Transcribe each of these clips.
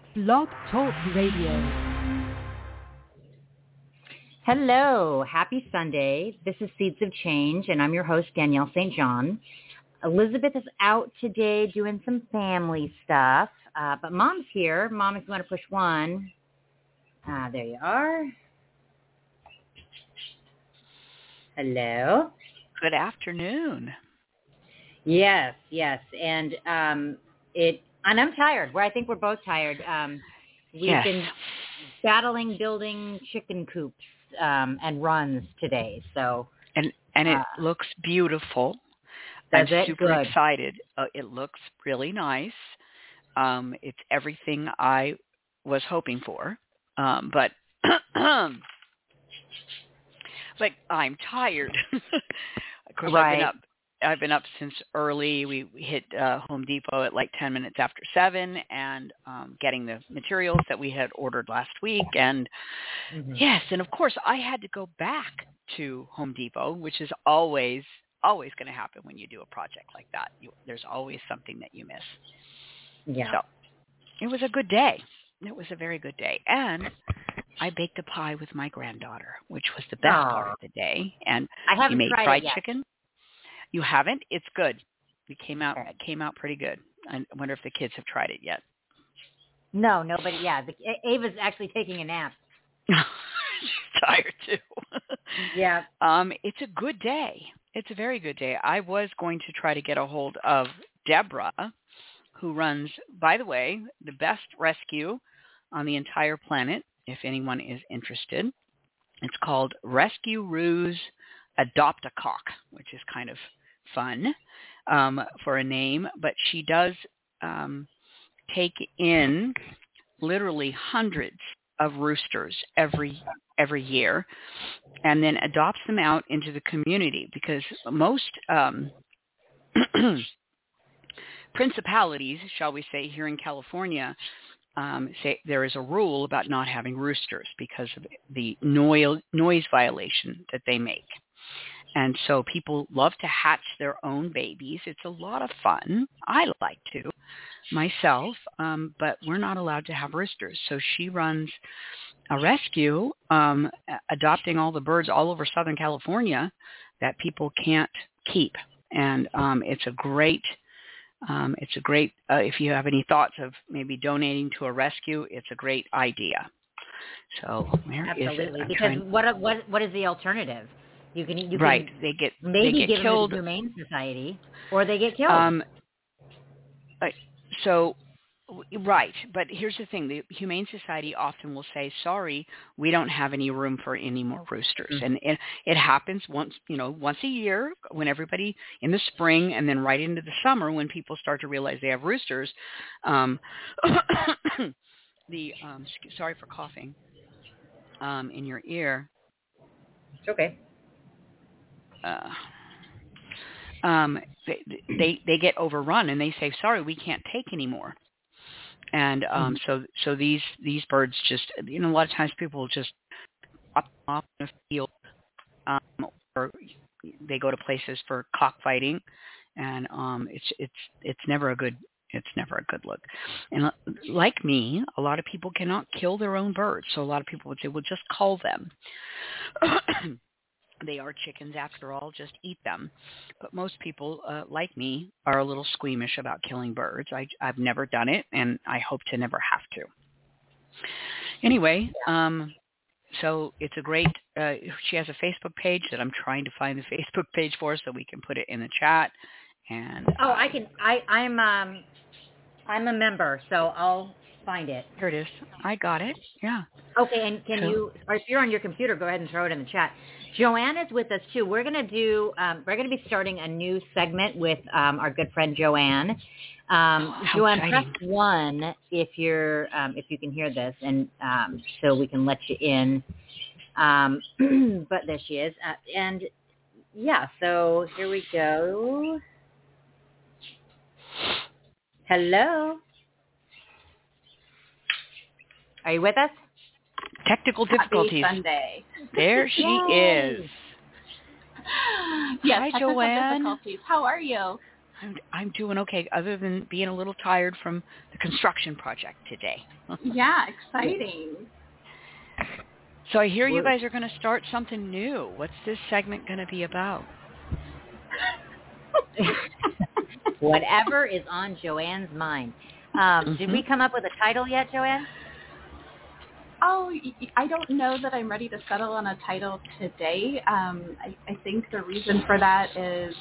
Blog Talk Radio. Hello, happy Sunday. This is Seeds of Change, and I'm your host, Danielle St. John. Elizabeth is out today doing some family stuff, but Mom's here. Mom, if you want to push one. There you are. Hello. Good afternoon. Yes, and I'm tired. I think we're both tired. We've been battling building chicken coops and runs today. So and it looks beautiful. I'm super excited. It looks really nice. It's everything I was hoping for, but but I'm tired. Of course, right. I've been up since early. We hit Home Depot at like 10 minutes after 7 and getting the materials that we had ordered last week. And yes, and of course I had to go back to Home Depot, which is always going to happen when you do a project like that. There's always something that you miss. Yeah. So it was a good day. It was a very good day. And I baked a pie with my granddaughter, which was the best part of the day. And I haven't you made tried fried it yet. chicken. You haven't? It's good. It came out pretty good. I wonder if the kids have tried it yet. No, nobody. Yeah, Ava's actually taking a nap. She's tired too. Yeah. It's a good day. It's a very good day. I was going to try to get a hold of Deborah, who runs, by the way, the best rescue on the entire planet, if anyone is interested. It's called Rescue Ruse Adopt a Cock, which is kind of fun for a name, but she does take in literally hundreds of roosters every year and then adopts them out into the community, because most principalities, shall we say, here in California, say there is a rule about not having roosters because of the noise violation that they make. And so people love to hatch their own babies. It's a lot of fun. I like to myself, but we're not allowed to have roosters. So she runs a rescue, adopting all the birds all over Southern California that people can't keep. And it's a great, if you have any thoughts of maybe donating to a rescue, it's a great idea. So where is it? Because what is the alternative? You can They get killed. Them to the Humane Society, or they get killed. Right, but here's the thing: the Humane Society often will say, "Sorry, we don't have any room for any more roosters," and it happens once a year, when everybody in the spring, and then right into the summer when people start to realize they have roosters. Sorry for coughing in your ear. It's okay. They get overrun and they say, sorry, we can't take any more. And so these birds just, a lot of times people just drop them off in a field, or they go to places for cockfighting, and it's never a good look. And like me, a lot of people cannot kill their own birds, so a lot of people would say, well, just cull them. They are chickens after all, just eat them. But most people, like me, are a little squeamish about killing birds. I've never done it, and I hope to never have to. Anyway, so it's a great, she has a Facebook page that I'm trying to find the Facebook page for so we can put it in the chat. And I'm a member, so I'll find it. Here it is. I got it. Yeah. Okay, and or if you're on your computer, go ahead and throw it in the chat. Joanne is with us too. We're gonna be starting a new segment with our good friend Joanne. Joanne, press 1 if you can hear this, and so we can let you in. But there she is, and yeah. So here we go. Hello. Are you with us? Technical difficulties. Happy Sunday. There she is. Yes, Hi, technical Joanne. difficulties. How are you? I'm doing okay, other than being a little tired from the construction project today. Yeah, exciting. So I hear you guys are going to start something new. What's this segment going to be about? Whatever is on Joanne's mind. Did we come up with a title yet, Joanne? Oh, I don't know that I'm ready to settle on a title today. I think the reason for that is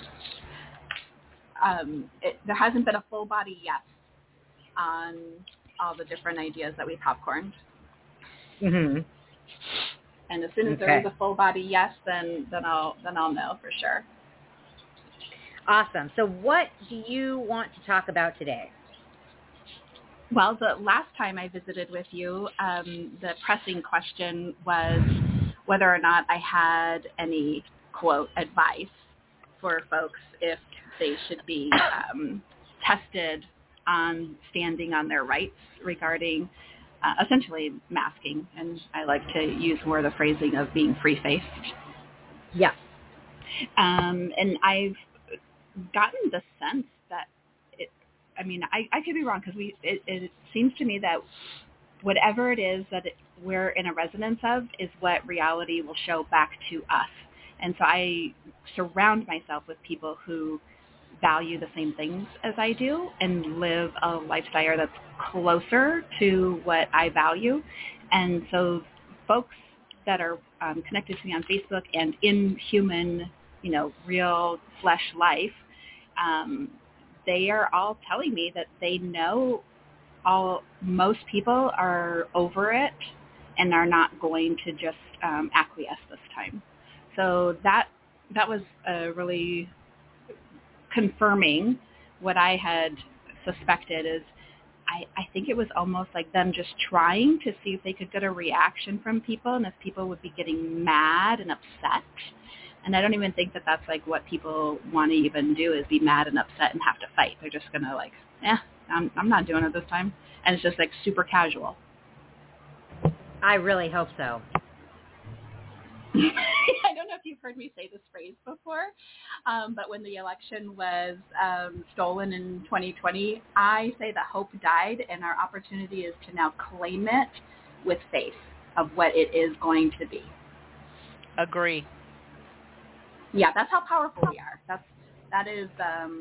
there hasn't been a full body yes on all the different ideas that we popcorned. Mm-hmm. And as soon as there is a full body yes, then I'll know for sure. Awesome. So what do you want to talk about today? Well, the last time I visited with you, the pressing question was whether or not I had any, quote, advice for folks if they should be tested on standing on their rights regarding essentially masking. And I like to use more the phrasing of being free-faced. Yeah. And I've gotten the sense that I could be wrong because it seems to me that whatever it is that we're in a resonance of is what reality will show back to us. And so I surround myself with people who value the same things as I do and live a lifestyle that's closer to what I value. And so folks that are connected to me on Facebook and in human, real flesh life, they are all telling me that they know most people are over it and are not going to just acquiesce this time. So that was really confirming what I had suspected. Is I think it was almost like them just trying to see if they could get a reaction from people and if people would be getting mad and upset. And I don't even think that that's like what people want to even do, is be mad and upset and have to fight. They're just going to I'm not doing it this time. And it's just like super casual. I really hope so. I don't know if you've heard me say this phrase before, but when the election was stolen in 2020, I say that hope died and our opportunity is to now claim it with faith of what it is going to be. Agree. Yeah, that's how powerful we are. That is,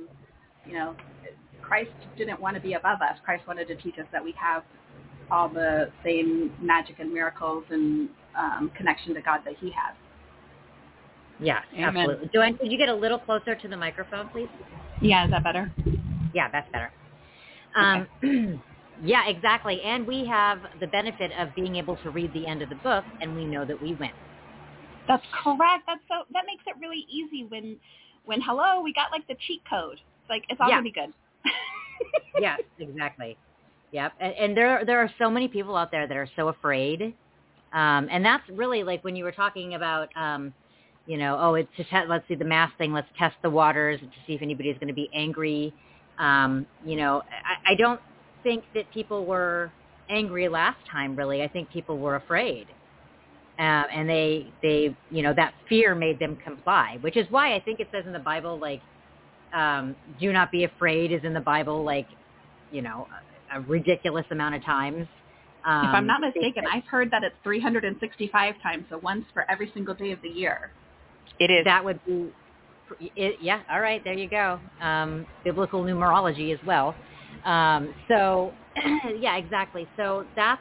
Christ didn't want to be above us. Christ wanted to teach us that we have all the same magic and miracles and connection to God that he has. Yeah, Amen. Absolutely. Joanne, could you get a little closer to the microphone, please? Yeah, is that better? Yeah, that's better. Okay. Yeah, exactly. And we have the benefit of being able to read the end of the book, and we know that we win. That's correct. That makes it really easy when hello, we got like the cheat code. It's like it's all gonna be good. Yes, exactly. Yep. And there are so many people out there that are so afraid. And that's really like when you were talking about it's let's see the mask thing, let's test the waters to see if anybody's going to be angry. I don't think that people were angry last time, really. I think people were afraid. And they that fear made them comply, which is why I think it says in the Bible, like, do not be afraid is in the Bible, like, a ridiculous amount of times. If I'm not mistaken, I've heard that it's 365 times, so once for every single day of the year. It is. That would be, yeah, all right, there you go. Biblical numerology as well. So, yeah, exactly. So that's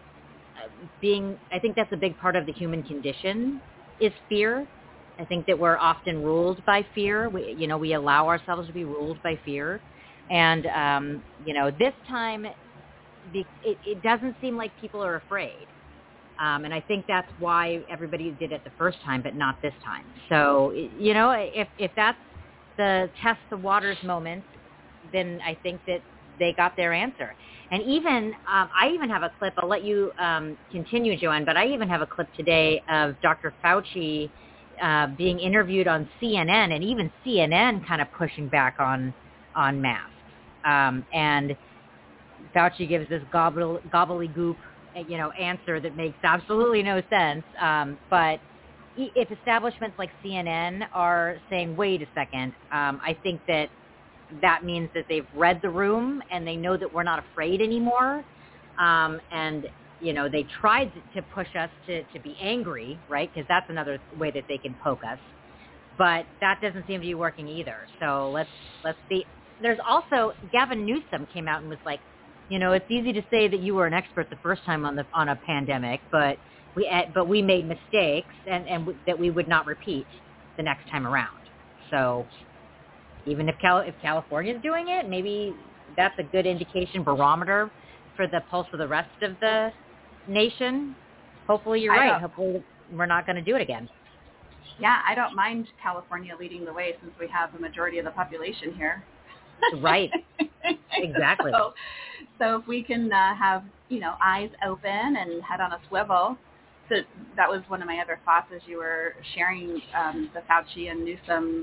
I think that's a big part of the human condition is fear. I think that we're often ruled by fear. We allow ourselves to be ruled by fear. And, this time, it doesn't seem like people are afraid. And I think that's why everybody did it the first time, but not this time. So, if that's the test the waters moment, then I think that they got their answer. And even, I even have a clip, I'll let you continue, Joanne, but I even have a clip today of Dr. Fauci being interviewed on CNN, and even CNN kind of pushing back on masks. And Fauci gives this gobbledygook, answer that makes absolutely no sense. But if establishments like CNN are saying, wait a second, I think that that means that they've read the room and they know that we're not afraid anymore. And, they tried to push us to be angry, right? Because that's another way that they can poke us. But that doesn't seem to be working either. So let's see. There's also, Gavin Newsom came out and was like, it's easy to say that you were an expert the first time on a pandemic, but we made mistakes and that we would not repeat the next time around. So even if California's doing it, maybe that's a good indication barometer for the pulse of the rest of the nation. Hopefully you're right. Hopefully we're not going to do it again. Yeah, I don't mind California leading the way since we have the majority of the population here. Right. Exactly. So if we can have, eyes open and head on a swivel. So that was one of my other thoughts as you were sharing the Fauci and Newsom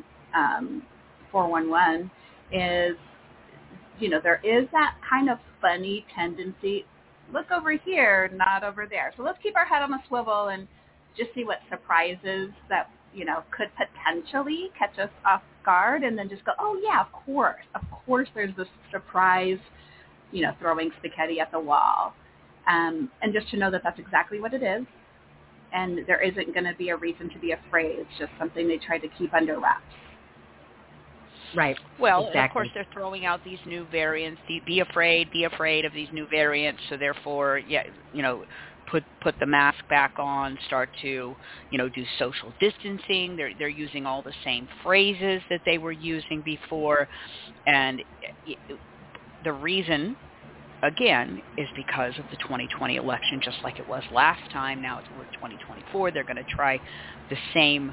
411 is, there is that kind of funny tendency, look over here, not over there. So let's keep our head on a swivel and just see what surprises that, could potentially catch us off guard, and then just go, oh yeah, of course there's this surprise, throwing spaghetti at the wall. And just to know that that's exactly what it is. And there isn't going to be a reason to be afraid. It's just something they try to keep under wraps. Right. Well, exactly. And of course, they're throwing out these new variants. Be afraid of these new variants. So therefore, put the mask back on. Start to, do social distancing. They're using all the same phrases that they were using before, and the reason, again, is because of the 2020 election, just like it was last time. Now we're 2024. They're going to try the same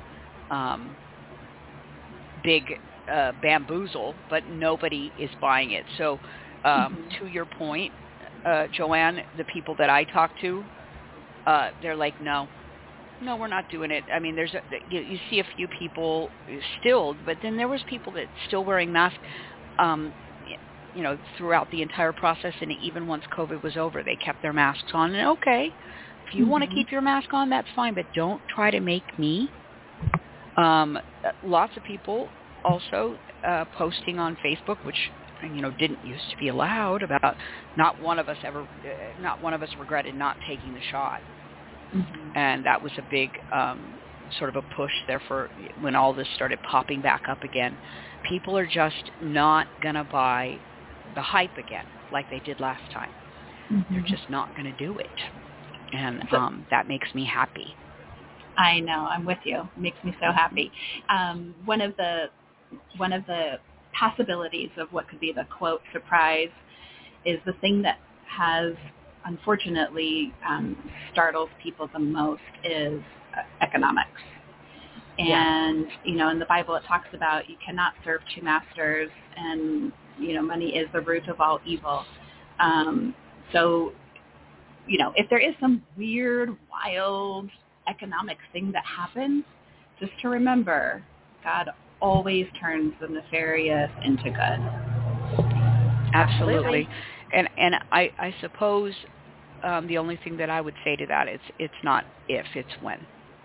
big bamboozle, but nobody is buying it. So to your point, Joanne, the people that I talk to, they're like, no, we're not doing it. I mean, you see a few people still, but then there was people that still wearing masks, throughout the entire process, and even once COVID was over, they kept their masks on. And okay, if you want to keep your mask on, that's fine, but don't try to make me. Lots of people also posting on Facebook, which didn't used to be allowed, about not one of us regretted not taking the shot. And that was a big sort of a push there for when all this started popping back up again. People are just not going to buy the hype again like they did last time. They're just not going to do it. And that makes me happy. I know. I'm with you. It makes me so happy. One of the possibilities of what could be the quote surprise is the thing that has unfortunately startles people the most is economics. And, in the Bible it talks about you cannot serve two masters, and, money is the root of all evil. So, if there is some weird, wild economic thing that happens, just to remember, God always turns the nefarious into good. Absolutely. And I suppose the only thing that I would say to that is it's not if, it's when.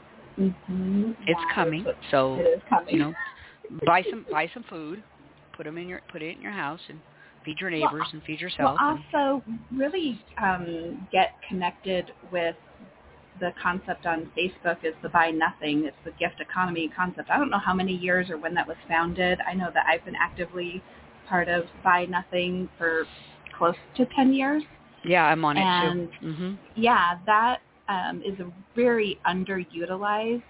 It's coming. So it is coming. buy some food, put it in your house, and feed your neighbors and feed yourself. Well, also really get connected with the concept on Facebook is the buy nothing. It's the gift economy concept. I don't know how many years or when that was founded. I know that I've been actively part of Buy Nothing for close to 10 years. Yeah, I'm on it too. And yeah, that is a very underutilized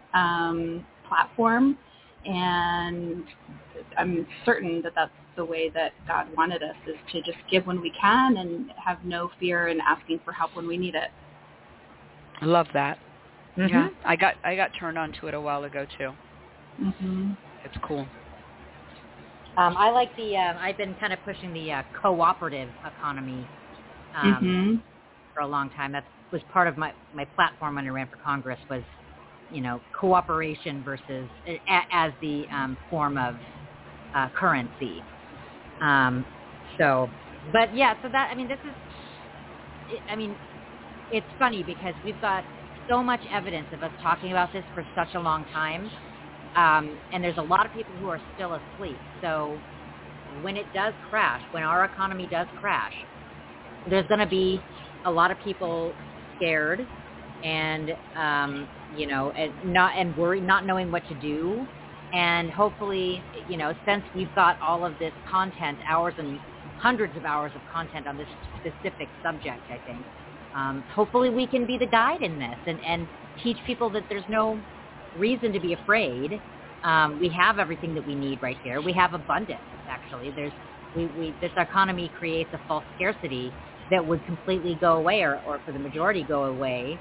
platform, and I'm certain that that's the way that God wanted us, is to just give when we can and have no fear in asking for help when we need it. I love that. Yeah, I got turned on to it a while ago too. It's cool. I like the. I've been kind of pushing the cooperative economy for a long time. That was part of my platform when I ran for Congress. Was cooperation versus as the form of currency. So that this is. It's funny because we've got so much evidence of us talking about this for such a long time, and there's a lot of people who are still asleep. So when it does crash, when our economy does crash, there's going to be a lot of people scared and, and worried, not knowing what to do. And hopefully, since we've got all of this content, hours and hundreds of hours of content on this specific subject, I think, hopefully we can be the guide in this and teach people that there's no reason to be afraid. We have everything that we need right here. We have abundance, actually. This economy creates a false scarcity that would completely go away or for the majority go away,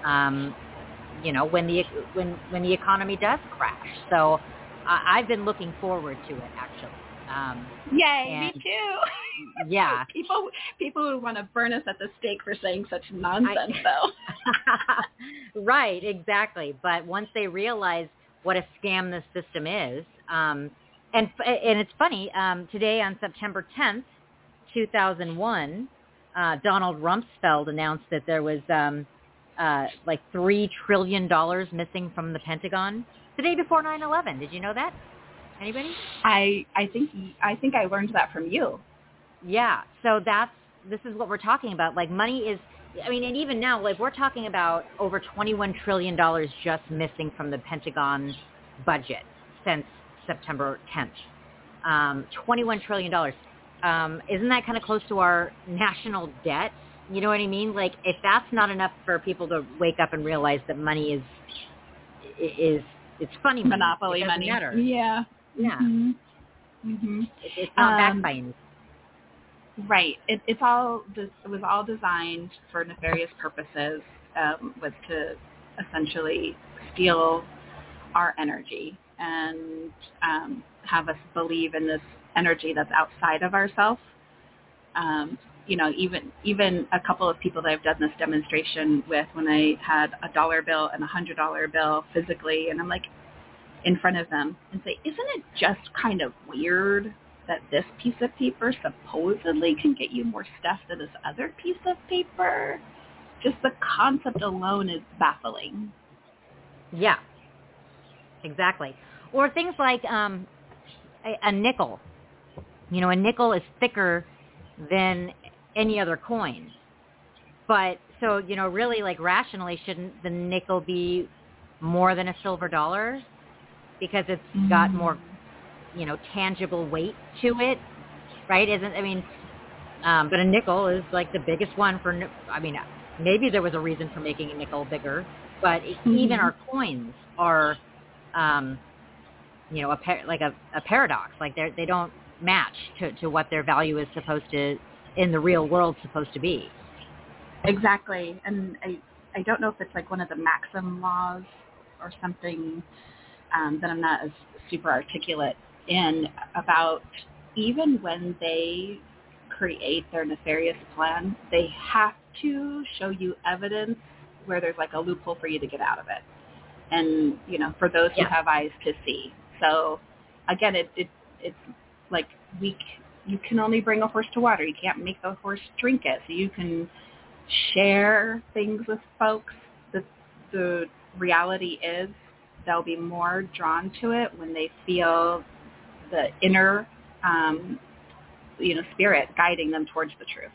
when the economy does crash. So I've been looking forward to it, actually. Yay, me too. Yeah. People who want to burn us at the stake for saying such nonsense, though. Right, exactly. But once they realize what a scam this system is, and it's funny, today on September 10th, 2001, Donald Rumsfeld announced that there was like $3 trillion missing from the Pentagon the day before 9/11. Did you know that? Anybody? I think I learned that from you. Yeah. So this is what we're talking about. Like money is, and even now, like we're talking about over $21 trillion just missing from the Pentagon budget since September 10th. $21 trillion. Isn't that kind of close to our national debt? You know what I mean? Like if that's not enough for people to wake up and realize that money is it's funny money. Monopoly it money. Matter. Yeah. Yeah. Mm-hmm. Mm-hmm. It's not backed by anything. Right. It was all designed for nefarious purposes, was to essentially steal our energy and have us believe in this energy that's outside of ourselves. Even a couple of people that I've done this demonstration with, when I had a $1 bill and a $100 bill physically, and I'm like in front of them and say, isn't it just kind of weird that this piece of paper supposedly can get you more stuff than this other piece of paper? Just the concept alone is baffling. Yeah, exactly. Or things like a nickel. A nickel is thicker than any other coin. But so, really like rationally, shouldn't the nickel be more than a silver dollar? Because it's got more, tangible weight to it, right? But a nickel is like the biggest one for, maybe there was a reason for making a nickel bigger, but even our coins are, a paradox. Like they don't match to what their value is supposed to, in the real world, supposed to be. Exactly. And I don't know if it's like one of the Maxim laws or something that I'm not as super articulate in about, even when they create their nefarious plan, they have to show you evidence where there's like a loophole for you to get out of it. And, for those who have eyes to see. So again, it's like you can only bring a horse to water. You can't make the horse drink it. So you can share things with folks. The reality is they'll be more drawn to it when they feel the inner, spirit guiding them towards the truth.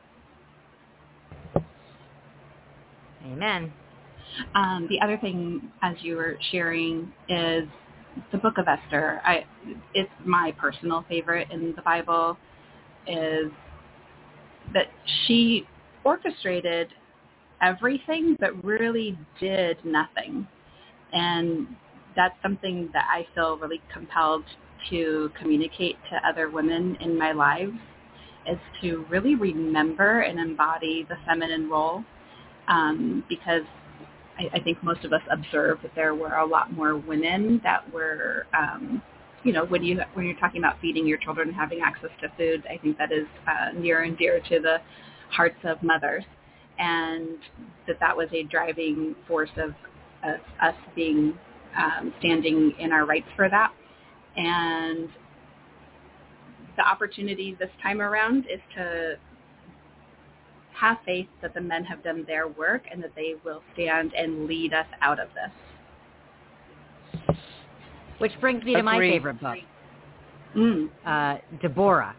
Amen. The other thing, as you were sharing, is the Book of Esther. It's my personal favorite in the Bible, is that she orchestrated everything but really did nothing. And that's something that I feel really compelled to communicate to other women in my lives, is to really remember and embody the feminine role, because I think most of us observed that there were a lot more women that were, when you're talking about feeding your children and having access to food, I think that is near and dear to the hearts of mothers, and that was a driving force of us being standing in our rights for that. And the opportunity this time around is to have faith that the men have done their work and that they will stand and lead us out of this. Which brings me to my favorite book. Deborah.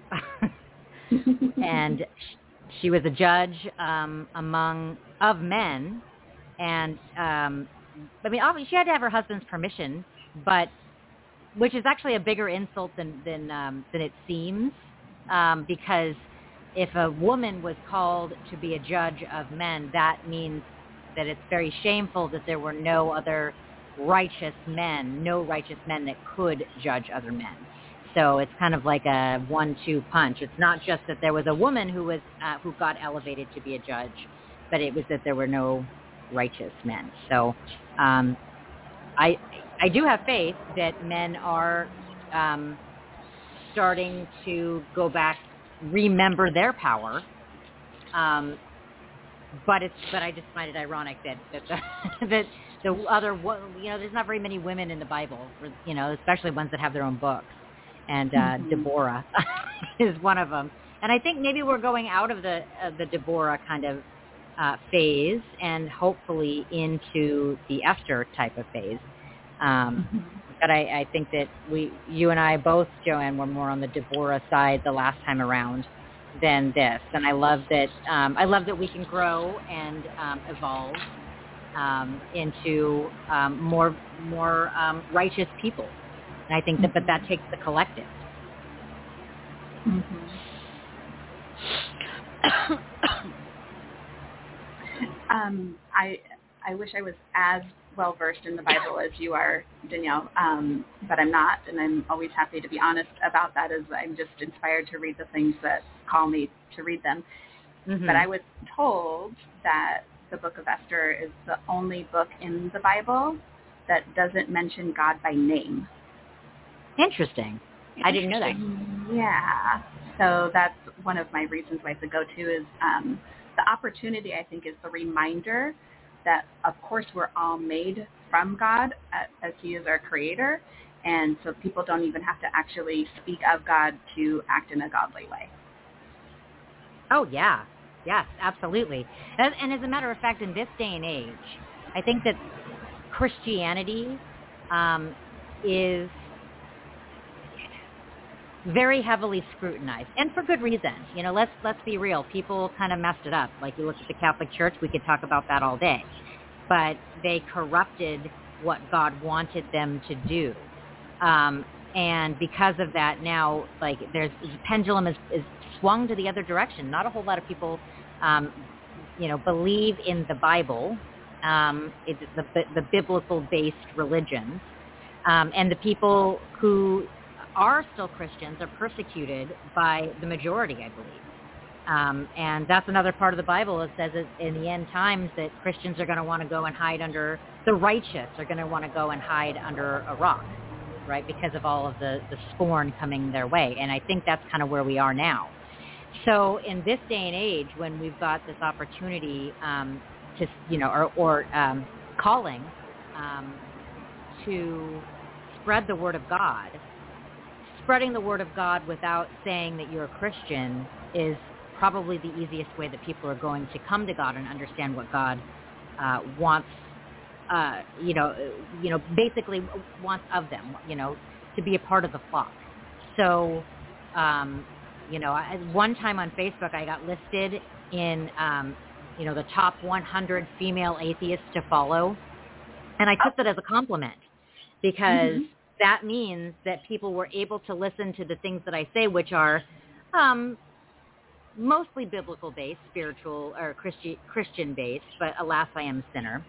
And she was a judge of men. And, obviously she had to have her husband's permission, but which is actually a bigger insult than it seems, because if a woman was called to be a judge of men, that means that it's very shameful that there were no righteous men that could judge other men. So it's kind of like a 1-2 punch. It's not just that there was a woman who got elevated to be a judge, but it was that there were no righteous men. So I do have faith that men are starting to go back, remember their power. But I just find it ironic that the other, there's not very many women in the Bible, especially ones that have their own books. And Deborah is one of them. And I think maybe we're going out of the Deborah kind of phase and hopefully into the Esther type of phase. But I think that you and I both, Joanne, were more on the Deborah side the last time around than this. And I love that we can grow and evolve into more righteous people. And I think but that takes the collective. I wish I was as well versed in the Bible as you are, Danielle, but I'm not, and I'm always happy to be honest about that, as I'm just inspired to read the things that call me to read them. But I was told that the book of Esther is the only book in the Bible that doesn't mention God by name. Interesting. I didn't know that. Yeah. So that's one of my reasons why it's a go-to is the opportunity, I think, is the reminder that, of course, we're all made from God as he is our creator. And so people don't even have to actually speak of God to act in a godly way. Oh, yeah. Yes, absolutely. And as a matter of fact, in this day and age, I think that Christianity is very heavily scrutinized, and for good reason. Let's be real. People kind of messed it up. Like, you look at the Catholic Church, we could talk about that all day. But they corrupted what God wanted them to do. And because of that, now, like, the pendulum is swung to the other direction. Not a whole lot of people, believe in the Bible, the biblical-based religions. And the people who are still Christians are persecuted by the majority, I believe. And that's another part of the Bible. It says that in the end times that Christians are going to want to go and hide under, the righteous are going to want to go and hide under a rock, right, because of all of the scorn coming their way. And I think that's kind of where we are now. So in this day and age, when we've got this opportunity calling to spread the word of God, spreading the word of God without saying that you're a Christian is probably the easiest way that people are going to come to God and understand what God wants, basically wants of them, to be a part of the flock. So, one time on Facebook, I got listed in, the top 100 female atheists to follow. And I took that as a compliment because that means that people were able to listen to the things that I say, which are mostly biblical-based, spiritual or Christian-based, but alas, I am a sinner.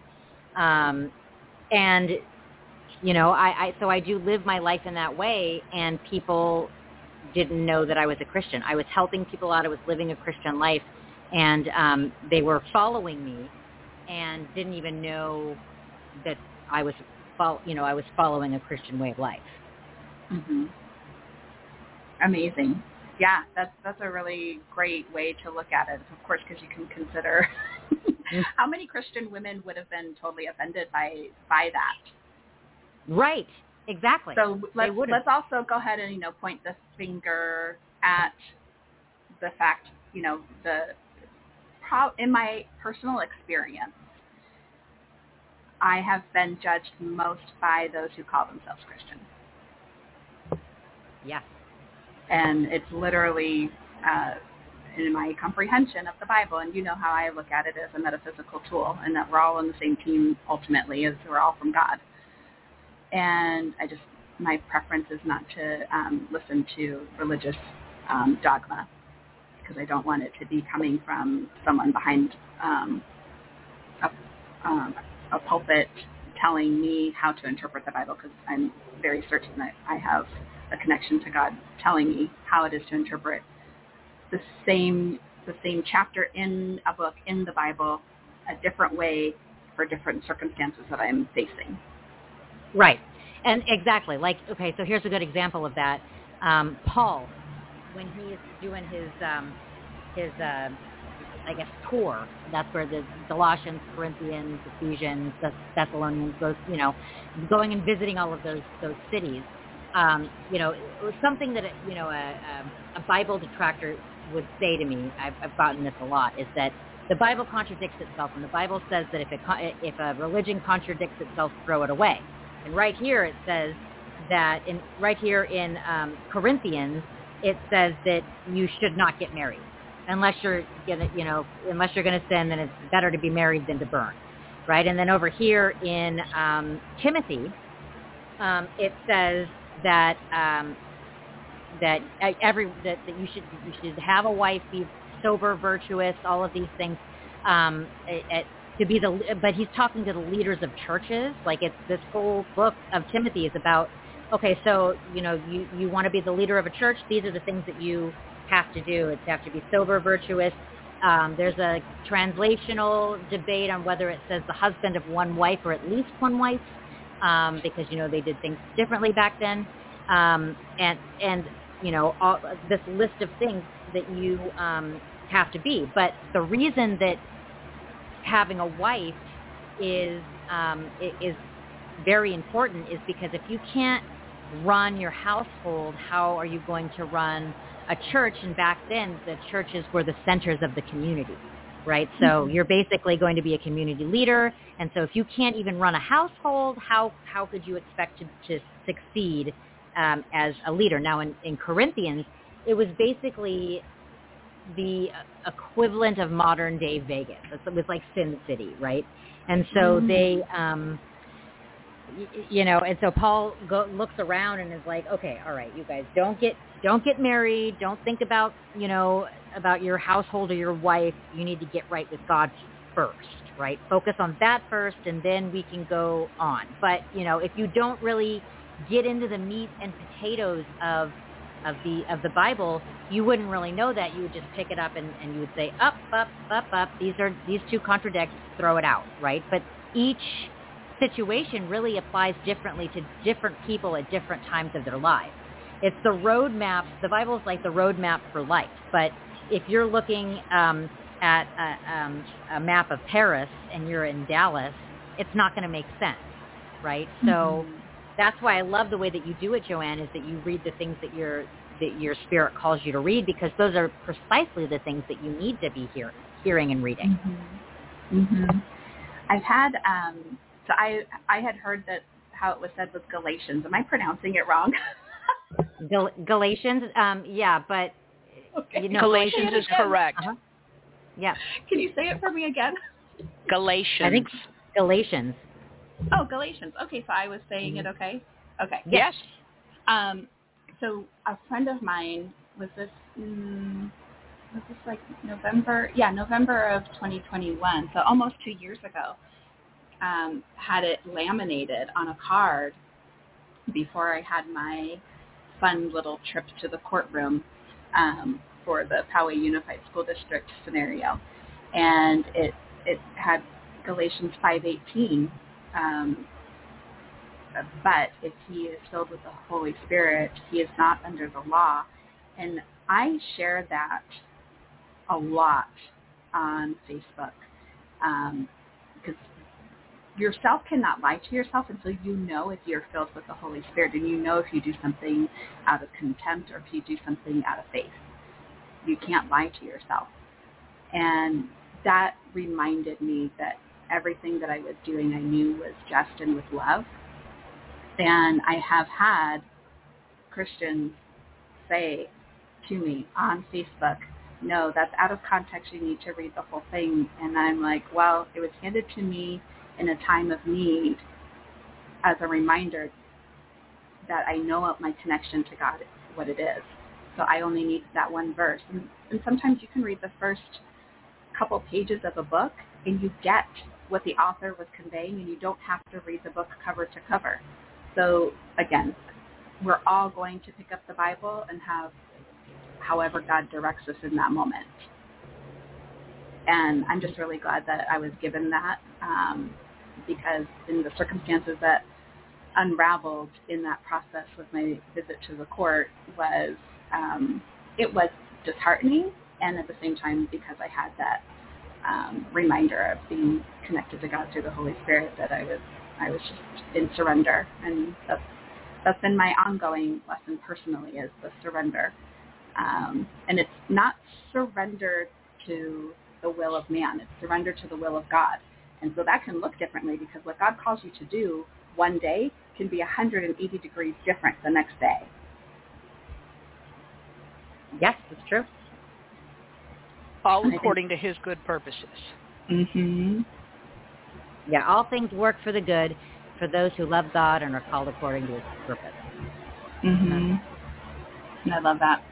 So I do live my life in that way, and people didn't know that I was a Christian. I was helping people out. I was living a Christian life, and they were following me and didn't even know that I was following a Christian way of life. Amazing. Yeah, that's a really great way to look at it, of course, because you can consider how many Christian women would have been totally offended by that. Right, exactly. So let's also go ahead and, point the finger at the fact, in my personal experience, I have been judged most by those who call themselves Christian. Yes. And it's literally in my comprehension of the Bible, and you know how I look at it as a metaphysical tool, and that we're all on the same team ultimately, as we're all from God. And my preference is not to listen to religious dogma, because I don't want it to be coming from someone behind a pulpit telling me how to interpret the Bible, because I'm very certain that I have a connection to God telling me how it is to interpret the same chapter in a book in the Bible a different way for different circumstances that I'm facing. Right. And exactly. Like, okay, so here's a good example of that. Paul, when he is doing his I guess, tour, that's where the Colossians, Corinthians, Ephesians, Thessalonians, those, going and visiting all of those cities. It was something that, a Bible detractor would say to me, I've gotten this a lot, is that the Bible contradicts itself, and the Bible says that if a religion contradicts itself, throw it away. And right here it says that, right here in Corinthians, it says that you should not get married. Unless you're gonna sin, then it's better to be married than to burn, right? And then over here in Timothy, it says that that you should have a wife, be sober, virtuous, all of these things. But he's talking to the leaders of churches. Like, it's this whole book of Timothy is about, okay, so you want to be the leader of a church. These are the things that you have to do. It's have to be sober, virtuous. There's a translational debate on whether it says the husband of one wife or at least one wife, because they did things differently back then, and all this list of things that you have to be. But the reason that having a wife is very important is because if you can't run your household, how are you going to run a church? And back then, the churches were the centers of the community, right? So you're basically going to be a community leader. And so if you can't even run a household, how could you expect to succeed as a leader? Now, in Corinthians, it was basically the equivalent of modern day Vegas. It was like Sin City, right? And so they, and so Paul looks around and is like, okay, all right, you guys don't get married. Don't think about, about your household or your wife. You need to get right with God first, right? Focus on that first, and then we can go on. But, if you don't really get into the meat and potatoes of the Bible, you wouldn't really know that. You would just pick it up and you would say, up. These two contradict, throw it out, right? But each situation really applies differently to different people at different times of their lives. It's the roadmap. The Bible is like the roadmap for life. But if you're looking at a map of Paris and you're in Dallas, it's not going to make sense, right? So that's why I love the way that you do it, Joanne, is that you read the things that your spirit calls you to read, because those are precisely the things that you need to be hearing and reading. I've had so I had heard that how it was said with Galatians. Am I pronouncing it wrong? Galatians, yeah, but okay. Galatians is correct. Yeah. Can you say it for me again? Galatians. I think Galatians. Oh, Galatians. Okay, so I was saying it okay? Okay. Yes. So a friend of mine, was this like November? Yeah, November of 2021, so almost 2 years ago, had it laminated on a card before I had my fun little trip to the courtroom for the Poway Unified School District scenario. And it had Galatians 5:18, but if he is filled with the Holy Spirit, he is not under the law. And I share that a lot on Facebook, because yourself cannot lie to yourself until you know if you're filled with the Holy Spirit, and you know if you do something out of contempt or if you do something out of faith. You can't lie to yourself. And that reminded me that everything that I was doing I knew was just and with love. And I have had Christians say to me on Facebook, no, that's out of context. You need to read the whole thing. And I'm like, well, it was handed to me in a time of need as a reminder that I know of my connection to God, what it is. So I only need that one verse. And sometimes you can read the first couple pages of a book and you get what the author was conveying, and you don't have to read the book cover to cover. So again, we're all going to pick up the Bible and have however God directs us in that moment. And I'm just really glad that I was given that, because in the circumstances that unraveled in that process with my visit to the court was, it was disheartening, and at the same time, because I had that reminder of being connected to God through the Holy Spirit, that I was just in surrender. And that's been my ongoing lesson personally, is the surrender. And it's not surrender to the will of man, it's surrender to the will of God. And so that can look differently, because what God calls you to do one day can be 180 degrees different the next day. Yes, it's true. All according to his good purposes. Mm-hmm. Yeah, all things work for the good for those who love God and are called according to his purpose. Mm-hmm. And I love that.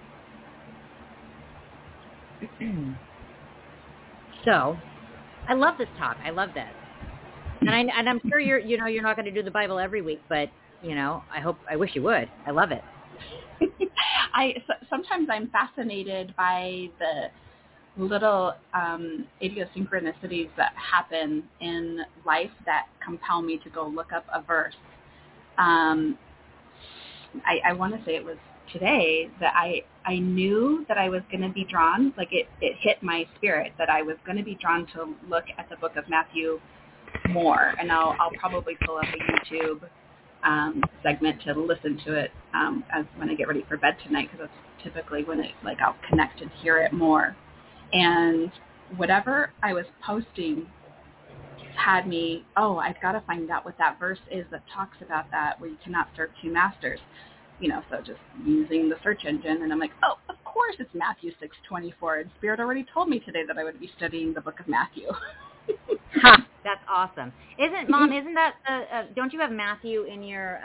So, I love this talk. I love this. And I'm sure you're not going to do the Bible every week, but I wish you would. I love it. Sometimes I'm fascinated by the little idiosyncrasies that happen in life that compel me to go look up a verse. I want to say it was today that I knew that I was going to be drawn, like it hit my spirit that I was going to be drawn to look at the book of Matthew more. And I'll probably pull up a YouTube segment to listen to it as when I get ready for bed tonight, because that's typically when I'll connect and hear it more. And whatever I was posting had me, I've got to find out what that verse is that talks about that, where you cannot serve two masters. So just using the search engine, and I'm like, of course it's Matthew 6:24. And Spirit already told me today that I would be studying the book of Matthew. That's awesome. Isn't that, don't you have Matthew in your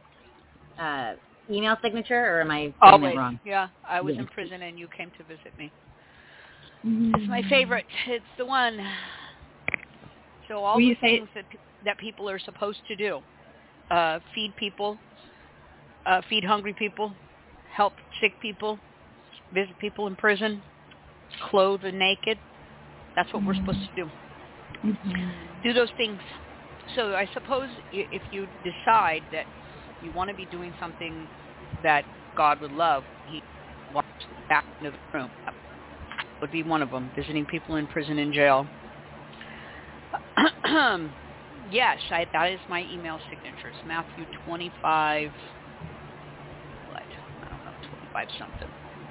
email signature, or am I saying it wrong? Yeah, I was in prison and you came to visit me. It's my favorite. It's the one. So all the things that people are supposed to do, feed people, feed hungry people, help sick people, visit people in prison, clothe the naked. That's what we're supposed to do. Mm-hmm. Do those things. So I suppose if you decide that you want to be doing something that God would love, he wants back into the room. That would be one of them, visiting people in prison and jail. Yes, that is my email signature. It's Matthew 25, what? I don't know, 25 something.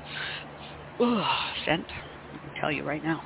Sent. I can tell you right now.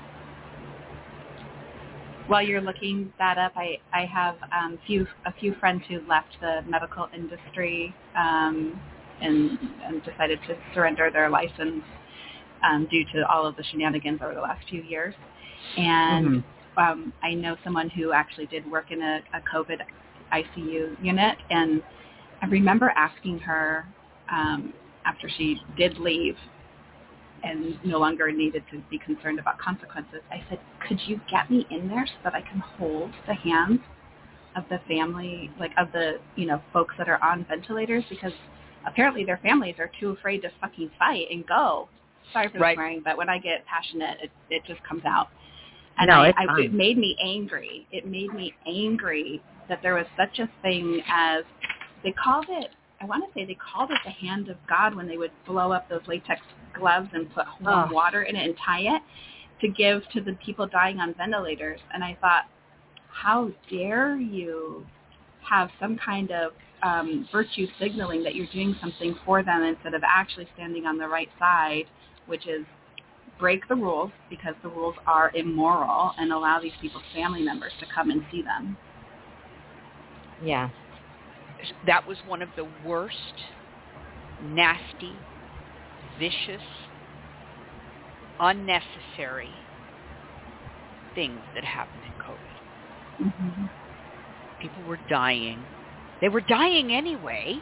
While you're looking that up, I have a few friends who left the medical industry and decided to surrender their license due to all of the shenanigans over the last few years. And I know someone who actually did work in a COVID ICU unit, and I remember asking her after she did leave and no longer needed to be concerned about consequences, I said, could you get me in there so that I can hold the hands of the family, of the, folks that are on ventilators? Because apparently their families are too afraid to fucking fight and go. Sorry for the swearing, but when I get passionate, it just comes out. And it made me angry. It made me angry that there was such a thing as, they called it the hand of God when they would blow up those latex gloves and put warm water in it and tie it to give to the people dying on ventilators. And I thought, how dare you have some kind of virtue signaling that you're doing something for them instead of actually standing on the right side, which is break the rules, because the rules are immoral, and allow these people's family members to come and see them. Yeah. That was one of the worst, nasty, vicious, unnecessary things that happened in COVID. Mm-hmm. People were dying. They were dying anyway.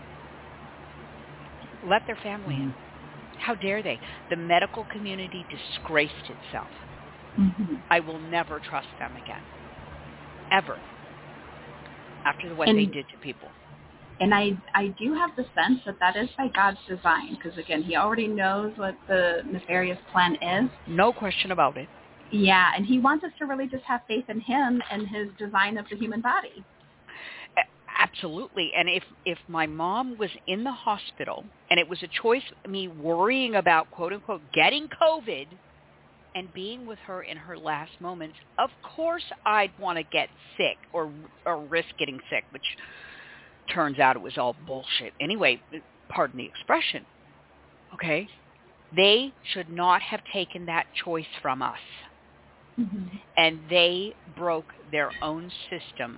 Let their family in. How dare they? The medical community disgraced itself. Mm-hmm. I will never trust them again. Ever. After what they did to people. And I do have the sense that is by God's design, because, again, he already knows what the nefarious plan is. No question about it. Yeah, and he wants us to really just have faith in him and his design of the human body. Absolutely. And if my mom was in the hospital and it was a choice, me worrying about, quote unquote, getting COVID and being with her in her last moments, of course I'd want to get sick or risk getting sick, which turns out it was all bullshit. Anyway, pardon the expression. Okay? They should not have taken that choice from us. Mm-hmm. And they broke their own system.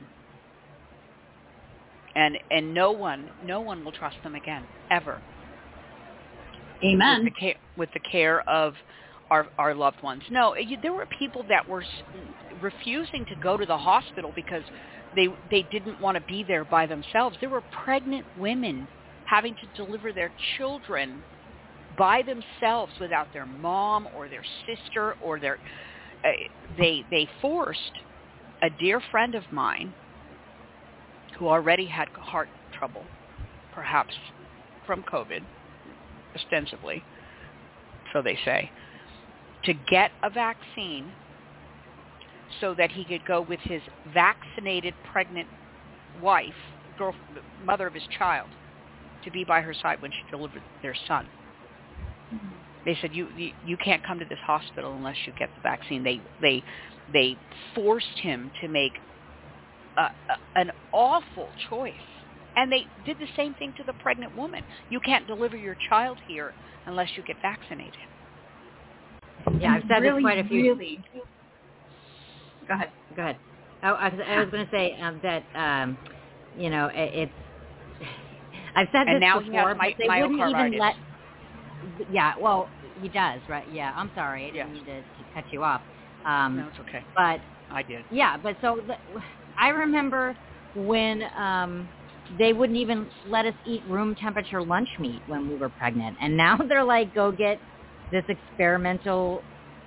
And no one will trust them again, ever. Amen. With the care of our loved ones. No, there were people that were refusing to go to the hospital because they didn't want to be there by themselves. There were pregnant women having to deliver their children by themselves without their mom or their sister or their... They forced a dear friend of mine who already had heart trouble, perhaps from COVID, ostensibly, so they say, to get a vaccine so that he could go with his vaccinated pregnant wife, mother of his child, to be by her side when she delivered their son. Mm-hmm. They said, you can't come to this hospital unless you get the vaccine. They forced him to make an awful choice. And they did the same thing to the pregnant woman. You can't deliver your child here unless you get vaccinated. Yeah, I've said this quite a few. Really. Go ahead. Go ahead. I was going to say that, it's... I've said and this now before, he has but they wouldn't even let... myocarditis. Yeah, well, he does, right? Yeah, I'm sorry. I didn't mean to cut you off. No, it's okay. But I did. Yeah, but so I remember when they wouldn't even let us eat room temperature lunch meat when we were pregnant. And now they're like, go get this experimental,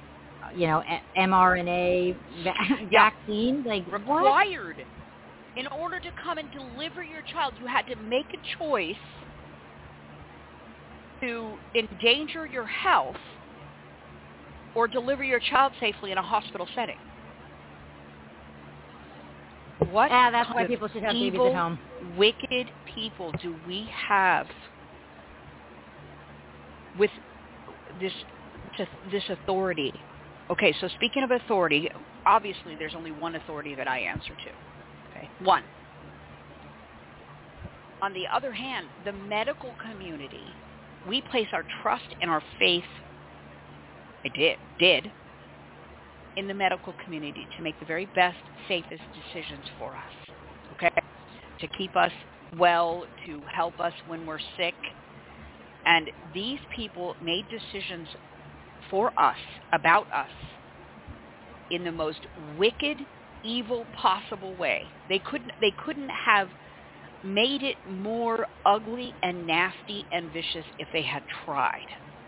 mRNA vaccine. Like, required. What? In order to come and deliver your child, you had to make a choice to endanger your health or deliver your child safely in a hospital setting. What that's why people should have babies at home. Wicked people do we have with this authority? Okay, so speaking of authority, obviously there's only one authority that I answer to. Okay, one. On the other hand, the medical community, we place our trust and our faith, did, in the medical community to make the very best, safest decisions for us, okay? To keep us well, to help us when we're sick. And these people made decisions for us, about us, in the most wicked, evil possible way. They couldn't have made it more ugly and nasty and vicious if they had tried.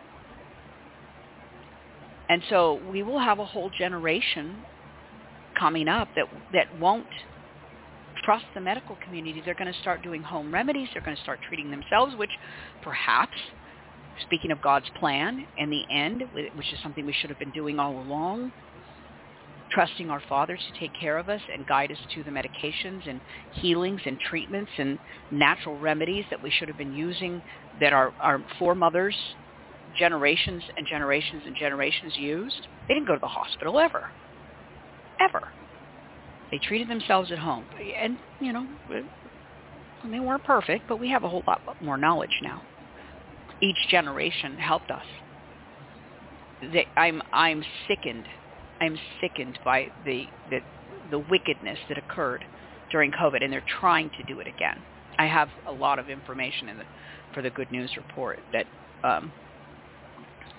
And so we will have a whole generation coming up that won't trust the medical community. They're going to start doing home remedies. They're going to start treating themselves, which perhaps, speaking of God's plan in the end, which is something we should have been doing all along, trusting our Father to take care of us and guide us to the medications and healings and treatments and natural remedies that we should have been using, that our foremothers, generations and generations and generations used. They didn't go to the hospital ever. Ever. They treated themselves at home. And, they weren't perfect, but we have a whole lot more knowledge now. Each generation helped us. I'm sickened. I'm sickened by the wickedness that occurred during COVID, and they're trying to do it again. I have a lot of information for the Good News Report that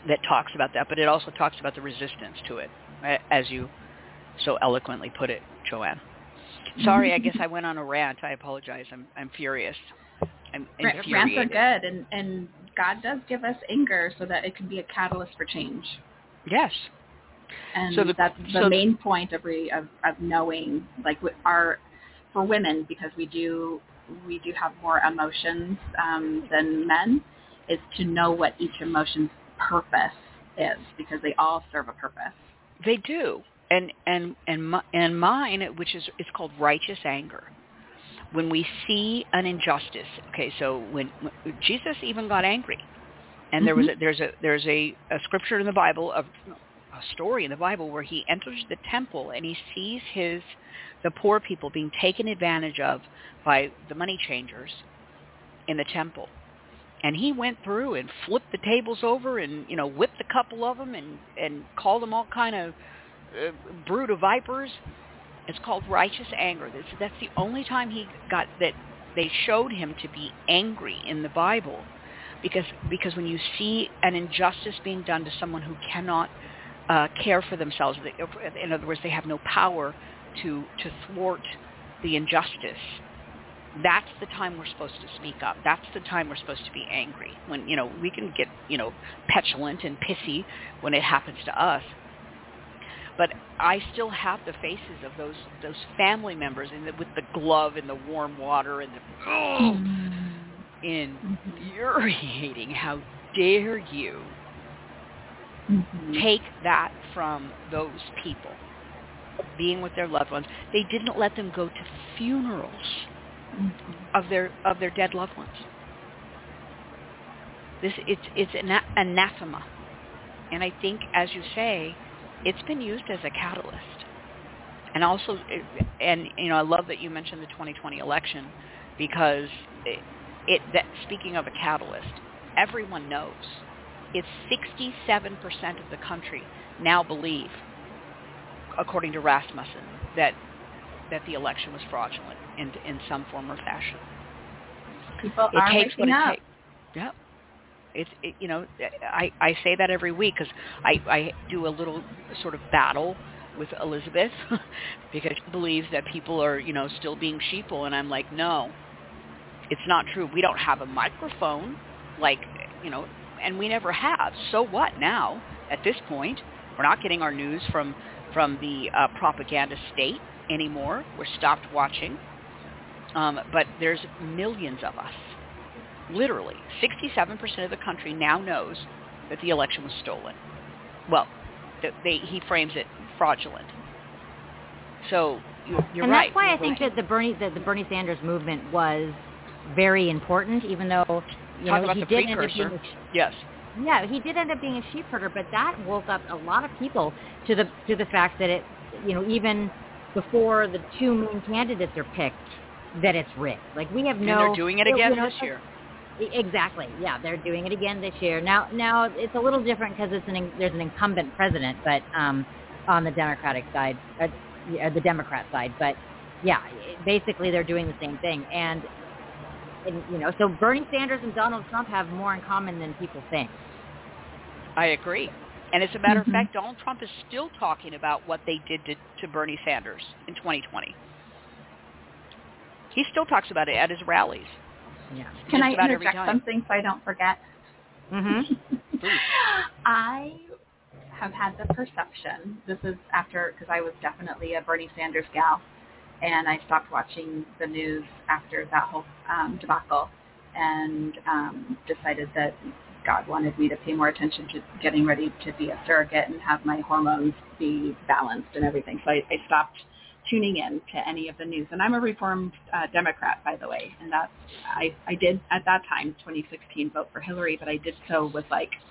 that talks about that, but it also talks about the resistance to it, as you so eloquently put it, Joanne. Sorry, I guess I went on a rant. I apologize. I'm furious. I'm infuriated. Rants are good, and God does give us anger so that it can be a catalyst for change. Yes. And so that's the main point of knowing, like, for women, because we do have more emotions than men, is to know what each emotion's purpose is, because they all serve a purpose. They do. And mine, which is called righteous anger. When we see an injustice, okay, so when Jesus even got angry, and there's a scripture in the Bible, a story in the Bible where he enters the temple and he sees the poor people being taken advantage of by the money changers in the temple, and he went through and flipped the tables over and whipped a couple of them and called them all kind of brood of vipers. It's called righteous anger. That's the only time he got that they showed him to be angry in the Bible, because when you see an injustice being done to someone who cannot care for themselves, in other words, they have no power to thwart the injustice, that's the time we're supposed to speak up. That's the time we're supposed to be angry. When we can get petulant and pissy when it happens to us. But I still have the faces of those family members with the glove and the warm water and infuriating. How dare you take that from those people, being with their loved ones. They didn't let them go to funerals of their dead loved ones. It's an anathema, and I think, as you say, it's been used as a catalyst. And also, I love that you mentioned the 2020 election, because that speaking of a catalyst, everyone knows it's 67% of the country now believe, according to Rasmussen, that the election was fraudulent in some form or fashion. People are waking up. Yeah. I say that every week because I do a little sort of battle with Elizabeth because she believes that people are, still being sheeple. And I'm like, no, it's not true. We don't have a microphone and we never have. So what now at this point? We're not getting our news from the propaganda state anymore. We're stopped watching. But there's millions of us. Literally, 67% of the country now knows that the election was stolen. Well, he frames it fraudulent. So you're right. And that's why I think that the Bernie Sanders movement was very important, even though he did end up being yes. Yeah, he did end up being a sheep herder, but that woke up a lot of people to the fact that it, even before the two main candidates are picked, that it's rigged. Like, we have no. And they're doing it again this year. Exactly. Yeah, they're doing it again this year. Now it's a little different because there's an incumbent president, but on the Democratic side, the Democrat side. But yeah, basically they're doing the same thing, and so Bernie Sanders and Donald Trump have more in common than people think. I agree. And as a matter of fact, Donald Trump is still talking about what they did to Bernie Sanders in 2020. He still talks about it at his rallies. Yeah. Can I interject something so I don't forget? Please. I have had the perception, this is after, because I was definitely a Bernie Sanders gal, and I stopped watching the news after that whole debacle, and decided that God wanted me to pay more attention to getting ready to be a surrogate and have my hormones be balanced and everything. So I stopped tuning in to any of the news. And I'm a reformed Democrat, by the way. And that's, I did at that time, 2016, vote for Hillary, but I did so with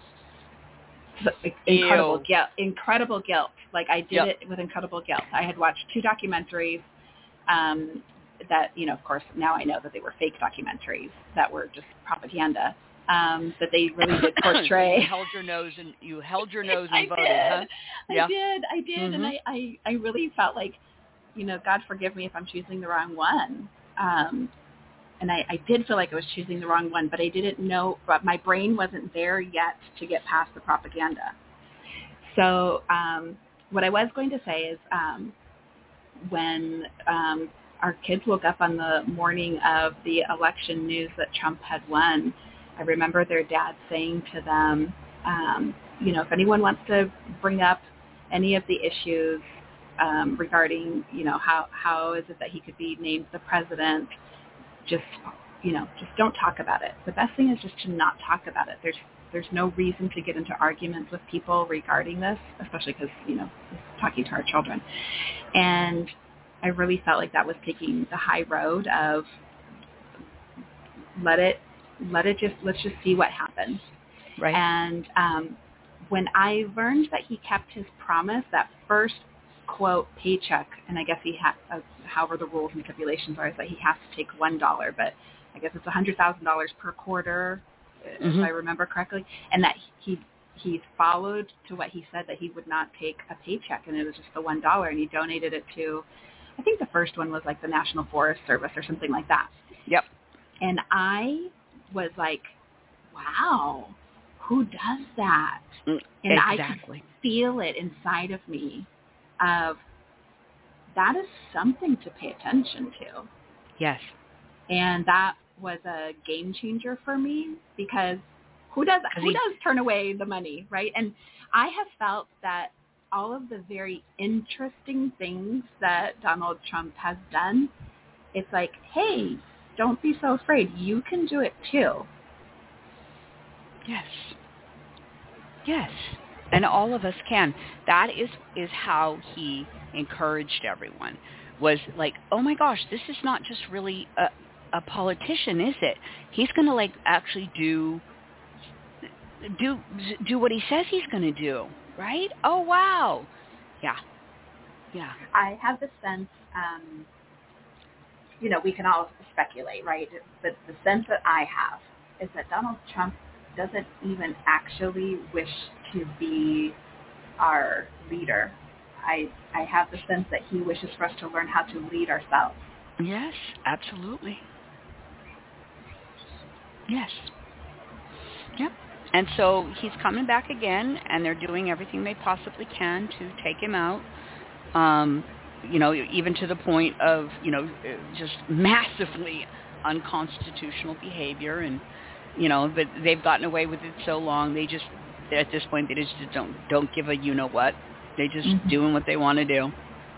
incredible guilt. Like, I did it with incredible guilt. I had watched 2 documentaries that, of course, now I know that they were fake documentaries that were just propaganda. That they really did portray. You held your nose and I voted, did. huh? Yeah. I did, and I really felt like, God forgive me if I'm choosing the wrong one. and I did feel like I was choosing the wrong one, but I didn't know, but my brain wasn't there yet to get past the propaganda. So what I was going to say is when our kids woke up on the morning of the election news that Trump had won, I remember their dad saying to them, if anyone wants to bring up any of the issues regarding, how is it that he could be named the president, just don't talk about it. The best thing is just to not talk about it. There's no reason to get into arguments with people regarding this, especially because, talking to our children. And I really felt like that was taking the high road of let's just see what happens. Right. And when I learned that he kept his promise, that first quote paycheck, and I guess he had, however the rules and stipulations are, is that he has to take $1, but I guess it's $100,000 per quarter, if I remember correctly, and that he followed to what he said, that he would not take a paycheck, and it was just the $1, and he donated it to, I think the first one was like the National Forest Service or something like that. Yep. And I was like, wow, who does that? And exactly. I could feel it inside of me of that is something to pay attention to. Yes. And that was a game changer for me, because who does turn away the money, right? And I have felt that all of the very interesting things that Donald Trump has done, it's like, hey, don't be so afraid. You can do it too. Yes. Yes. And all of us can. That is how he encouraged everyone. Was like, oh my gosh, this is not just really a politician, is it? He's going to like actually do what he says he's going to do, right? Oh wow. Yeah. Yeah. I have the sense, we can all speculate, right? But the sense that I have is that Donald Trump doesn't even actually wish to be our leader. I have the sense that he wishes for us to learn how to lead ourselves. Yes, absolutely. Yes. Yep. And so he's coming back again, and they're doing everything they possibly can to take him out. Even to the point of, just massively unconstitutional behavior, and but they've gotten away with it so long. They just, at this point, they just don't give a what. They just doing what they want to do.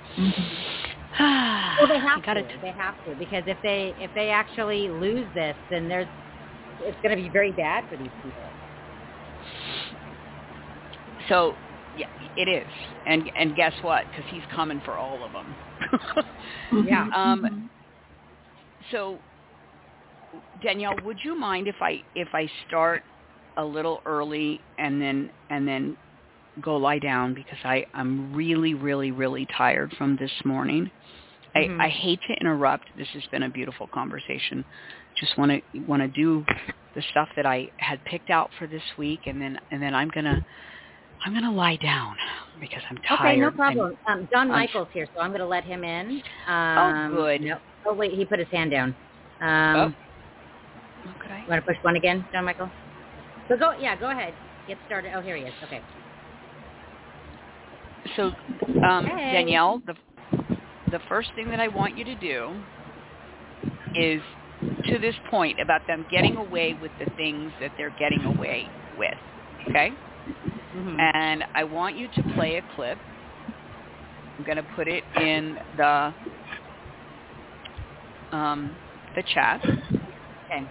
Well, they have to. They have to, because if they actually lose this, then it's going to be very bad for these people. So, yeah, it is. And guess what? Because he's coming for all of them. Yeah. So, Danielle, would you mind if I start a little early and then go lie down, because I'm really, really, really tired from this morning. I hate to interrupt. This has been a beautiful conversation. Just want to do the stuff that I had picked out for this week, and then I'm gonna lie down because I'm tired. Okay, no problem. John Michael's here, so I'm gonna let him in. Oh, good. No. Oh wait, he put his hand down. Okay. You want to push one again, John Michael? So go ahead. Get started. Oh, here he is. Okay. So, Danielle, the first thing that I want you to do is, to this point about them getting away with the things that they're getting away with, okay? And I want you to play a clip. I'm going to put it in the chat. Okay.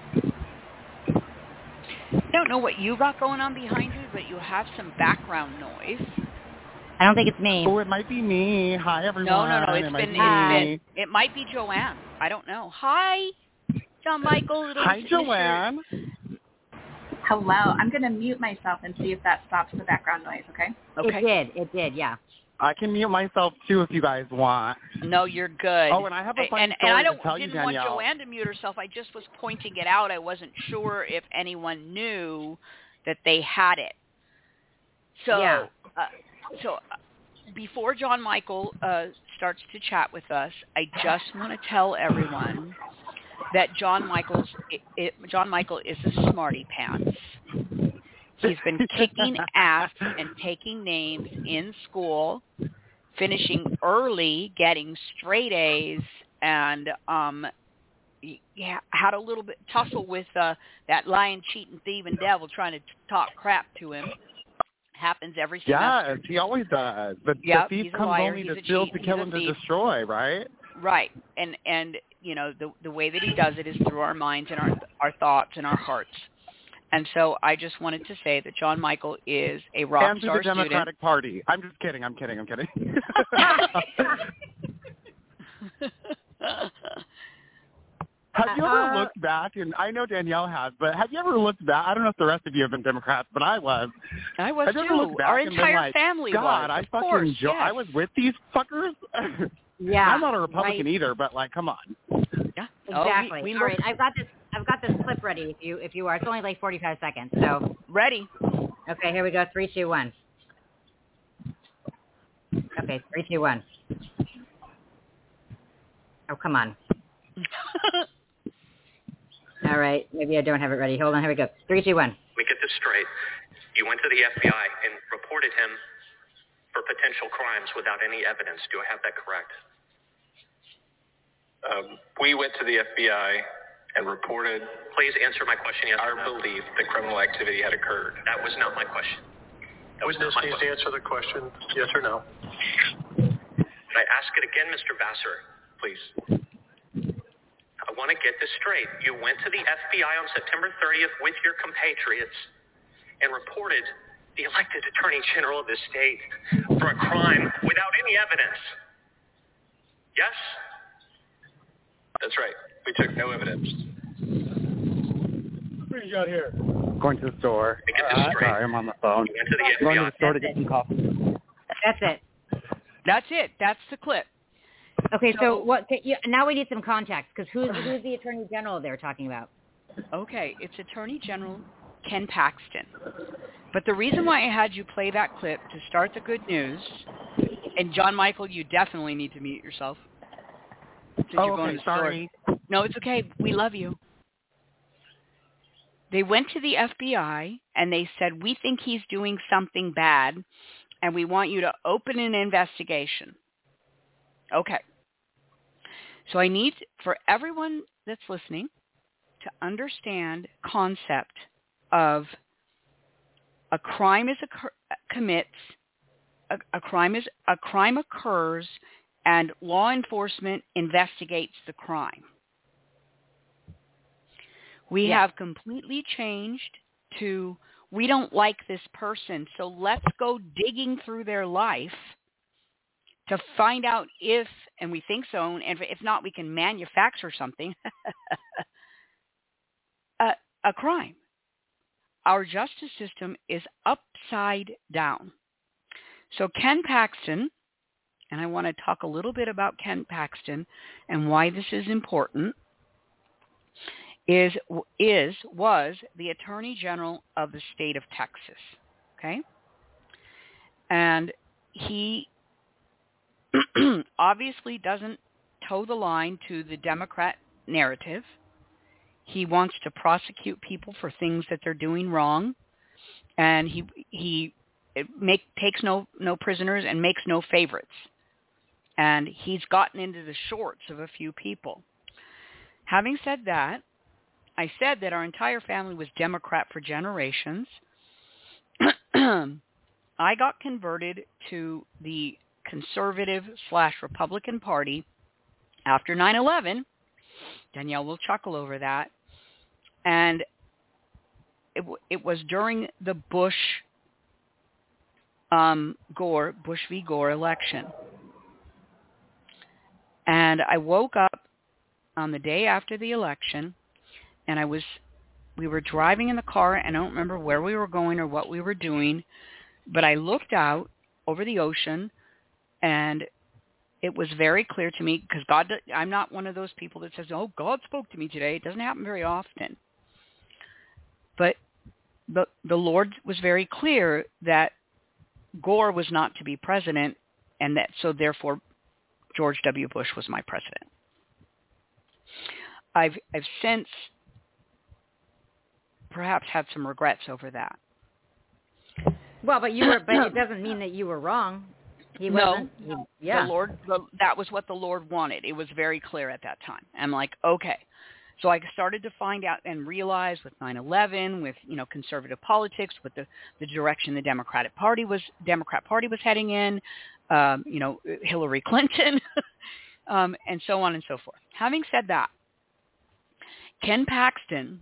I don't know what you got going on behind you, but you have some background noise. I don't think it's me. Oh, it might be me. Hi, everyone. No. It might be Joanne. I don't know. Hi, John Michael. Hi, Joanne. Hello. I'm going to mute myself and see if that stops the background noise, okay? Okay. It did, yeah. I can mute myself, too, if you guys want. No, you're good. Oh, and I have a funny story to tell you, Danielle. I didn't want Joanne to mute herself. I just was pointing it out. I wasn't sure if anyone knew that they had it. So, yeah. Before John Michael starts to chat with us, I just want to tell everyone that John Michael is a smarty pants. He's been kicking ass and taking names in school, finishing early, getting straight A's, and had a little bit tussle with that lying, cheating, thieving devil trying to talk crap to him. Happens every semester. Yes, he always does. But yep, the thief he's a comes liar, only he's to a steal, cheat, to kill, and to destroy, right? Right. And you know, the way that he does it is through our minds and our thoughts and our hearts. And so I just wanted to say that John Michael is a rock and star the Democratic student. Party. I'm just kidding. Have you ever looked back, and I know Danielle has, but have you ever looked back? I don't know if the rest of you have been Democrats, but I was. I was have you ever looked too. back Our and been entire like, family God, was. I Of fucking course, yes. I was with these fuckers. Yeah, I'm not a Republican either, but like, come on. Yeah, exactly. We All right, I've got this clip ready. If you are, it's only like 45 seconds. So ready. Okay, here we go. 3, 2, 1. Okay, 3, 2, 1. Oh, come on. All right, maybe I don't have it ready. Hold on, here we go. 3, 2, 1. Let me get this straight. You went to the FBI and reported him for potential crimes without any evidence. Do I have that correct? We went to the FBI and reported. Please answer my question, yes our or no. belief that criminal activity had occurred. That was not my question. That was Witness not my needs question. to answer the question, yes or no. Can I ask it again, Mr. Vassar? Please. I want to get this straight. You went to the FBI on September 30th with your compatriots and reported the elected Attorney General of the state for a crime without any evidence. Yes? That's right. We took no evidence. What do you got here? Going to the store. Let me get this straight. Sorry, I'm on the phone. You went to the Going to FBI. the store to get some coffee. That's it. That's it. That's the clip. Okay, so what? Now we need some context because who's the Attorney General they're talking about? Okay, it's Attorney General Ken Paxton. But the reason why I had you play that clip to start the good news, and John Michael, you definitely need to mute yourself. Since you're going to the sorry. store. No, it's okay. We love you. They went to the FBI and they said, we think he's doing something bad and we want you to open an investigation. Okay. So I need for everyone that's listening to understand concept of a crime a crime occurs and law enforcement investigates the crime. We have completely changed to we don't like this person, so let's go digging through their life to find out if, and we think so, and if not, we can manufacture something, a crime. Our justice system is upside down. So Ken Paxton, and I want to talk a little bit about Ken Paxton and why this is important, was the Attorney General of the state of Texas, okay? And he obviously doesn't toe the line to the Democrat narrative. He wants to prosecute people for things that they're doing wrong, and he takes no prisoners and makes no favorites. And he's gotten into the shorts of a few people. Having said that, I said that our entire family was Democrat for generations. I got converted to the conservative/Republican Party after 9/11. Danielle will chuckle over that. And it was during the Bush v. Gore election. And I woke up on the day after the election, and we were driving in the car, and I don't remember where we were going or what we were doing, but I looked out over the ocean, and it was very clear to me, because I'm not one of those people that says, oh, God spoke to me today. It doesn't happen very often. But the Lord was very clear that Gore was not to be president, and that so therefore George W. Bush was my president. I've since perhaps had some regrets over that. Well, but it doesn't mean that you were wrong. He wasn't. The Lord, that was what the Lord wanted. It was very clear at that time. I'm like, okay. So I started to find out and realize with 9/11, with conservative politics, with the direction the Democrat Party was heading in, Hillary Clinton, and so on and so forth. Having said that, Ken Paxton,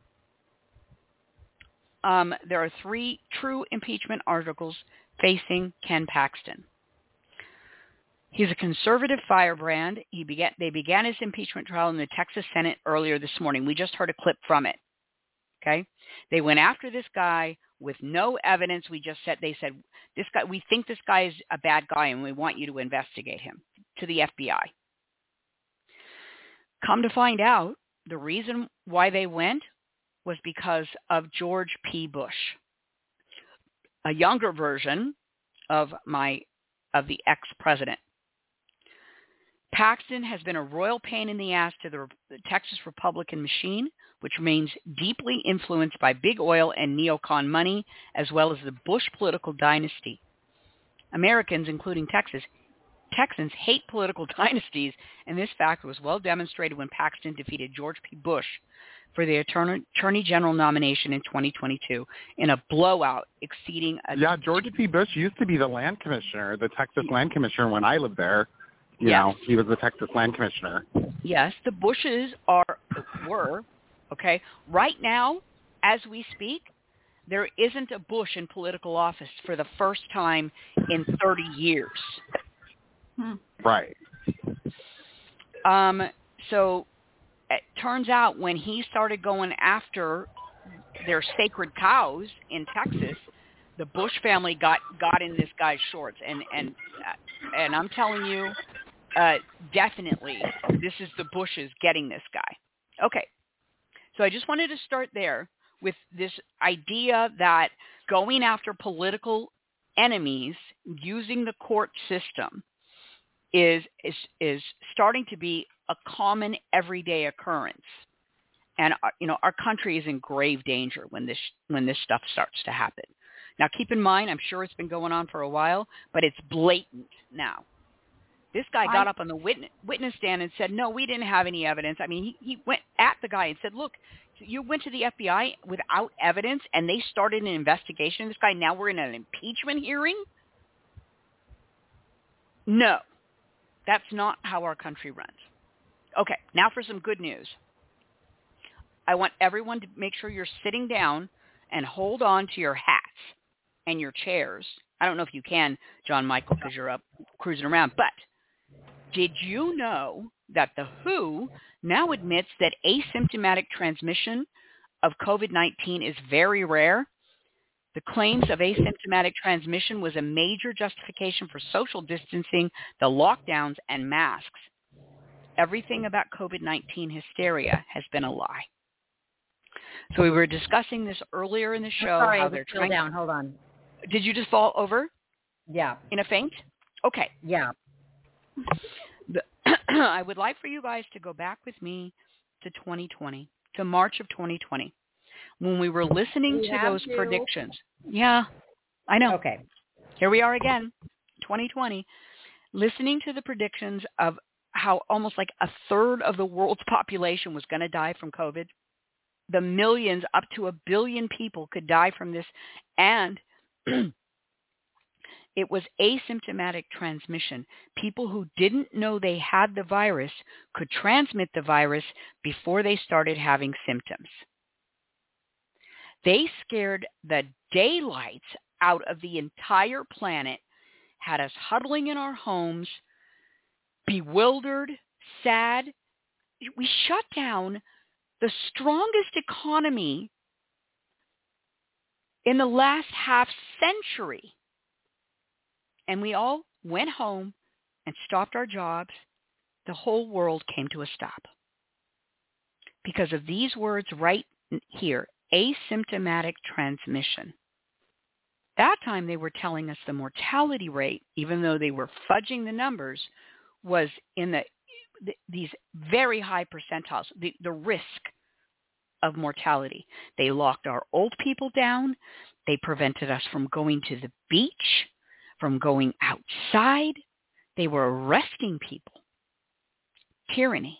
there are 3 true impeachment articles facing Ken Paxton. He's a conservative firebrand. They began his impeachment trial in the Texas Senate earlier this morning. We just heard a clip from it. Okay? They went after this guy with no evidence. They said, this guy, we think this guy is a bad guy and we want you to investigate him, to the FBI. Come to find out, the reason why they went was because of George P. Bush, a younger version of the ex-president. Paxton has been a royal pain in the ass to the Texas Republican machine, which remains deeply influenced by big oil and neocon money, as well as the Bush political dynasty. Americans, including Texans, hate political dynasties, and this fact was well demonstrated when Paxton defeated George P. Bush for the Attorney General nomination in 2022 in a blowout exceeding George P. Bush used to be the land commissioner, the Texas land commissioner when I lived there. He was the Texas land commissioner. Yes, the Bushes were, okay. Right now, as we speak, there isn't a Bush in political office for the first time in 30 years. Right. So it turns out when he started going after their sacred cows in Texas, the Bush family got in this guy's shorts, and I'm telling you, definitely, this is the Bushes getting this guy. Okay, so I just wanted to start there with this idea that going after political enemies using the court system is starting to be a common everyday occurrence, and our country is in grave danger when this stuff starts to happen. Now, keep in mind, I'm sure it's been going on for a while, but it's blatant now. This guy got up on the witness stand and said, no, we didn't have any evidence. I mean, he went at the guy and said, look, you went to the FBI without evidence, and they started an investigation of this guy. Now we're in an impeachment hearing? No, that's not how our country runs. Okay, now for some good news. I want everyone to make sure you're sitting down and hold on to your hats and your chairs. I don't know if you can, John Michael, because you're up cruising around, but did you know that the WHO now admits that asymptomatic transmission of COVID-19 is very rare? The claims of asymptomatic transmission was a major justification for social distancing, the lockdowns, and masks. Everything about COVID-19 hysteria has been a lie. So we were discussing this earlier in the show. Sorry, how I was they're still trying. down. Hold on. Did you just fall over? Yeah. In a faint? Okay. Yeah. I would like for you guys to go back with me to 2020, to March of 2020, when we were listening to those predictions. Yeah, I know. Okay. Here we are again, 2020, listening to the predictions of how almost like a third of the world's population was going to die from COVID. The millions, up to 1 billion people could die from this, and it was asymptomatic transmission. People who didn't know they had the virus could transmit the virus before they started having symptoms. They scared the daylights out of the entire planet, had us huddling in our homes, bewildered, sad. We shut down the strongest economy in the last half century. And we all went home and stopped our jobs. The whole world came to a stop because of these words right here, asymptomatic transmission. That time they were telling us the mortality rate, even though they were fudging the numbers, was in the these very high percentiles, the risk of mortality. They locked our old people down. They prevented us from going to the beach, from going outside. They were arresting people. Tyranny.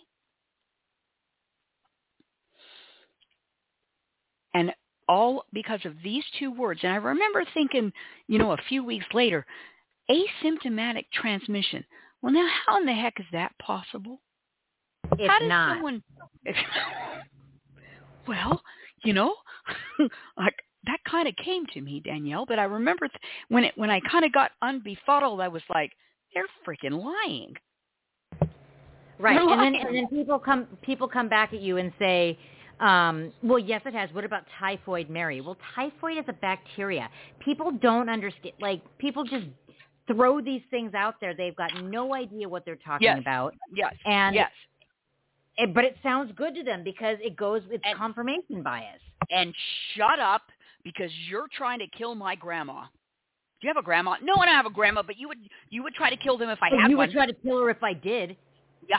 And all because of these two words. And I remember thinking, a few weeks later, asymptomatic transmission. Well, now how in the heck is that possible? It's not. Well, like that kind of came to me, Danielle. But I remember when I kind of got unbefuddled, I was like, they're freaking lying. Right, and then people come back at you and say, well, yes, it has. What about typhoid Mary? Well, typhoid is a bacteria. People don't understand. Like, people just throw these things out there. They've got no idea what they're talking about. Yes. And yes. But it sounds good to them because it goes with confirmation bias. And shut up because you're trying to kill my grandma. Do you have a grandma? No, I don't have a grandma, but you would try to kill them if I had one. You would try to kill her if I did. Yeah.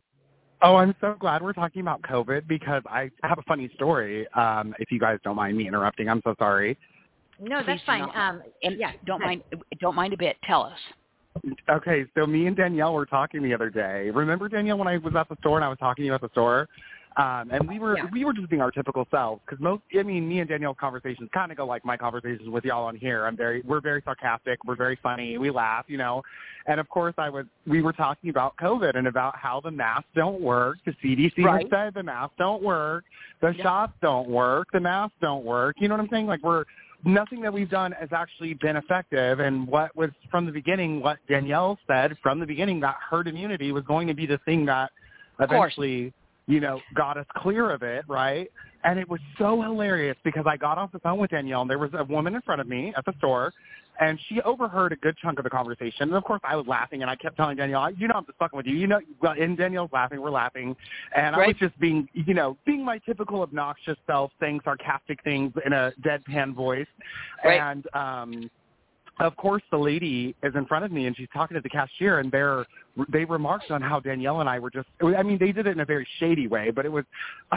Oh, I'm so glad we're talking about COVID because I have a funny story. If you guys don't mind me interrupting, I'm so sorry. No, that's fine. Don't mind a bit. Tell us. Okay, so me and Danielle were talking the other day. Remember, Danielle, when I was at the store and I was talking to you at the store? And we were just being our typical selves because me and Danielle's conversations kind of go like my conversations with y'all on here. We're very sarcastic, we're very funny, we laugh, And of course, we were talking about COVID and about how the masks don't work. The CDC has said the masks don't work, the shots don't work, the masks don't work. You know what I'm saying? Like nothing that we've done has actually been effective. And what was from the beginning, what Danielle said from the beginning, that herd immunity was going to be the thing that eventually, got us clear of it, right? And it was so hilarious because I got off the phone with Danielle, and there was a woman in front of me at the store, and she overheard a good chunk of the conversation. And, of course, I was laughing, and I kept telling Danielle, I'm just fucking with you. And Danielle's laughing, we're laughing. And I was just being my typical obnoxious self, saying sarcastic things in a deadpan voice. Right. And, of course, the lady is in front of me, and she's talking to the cashier, and they remarked on how Danielle and I were just – they did it in a very shady way, but it was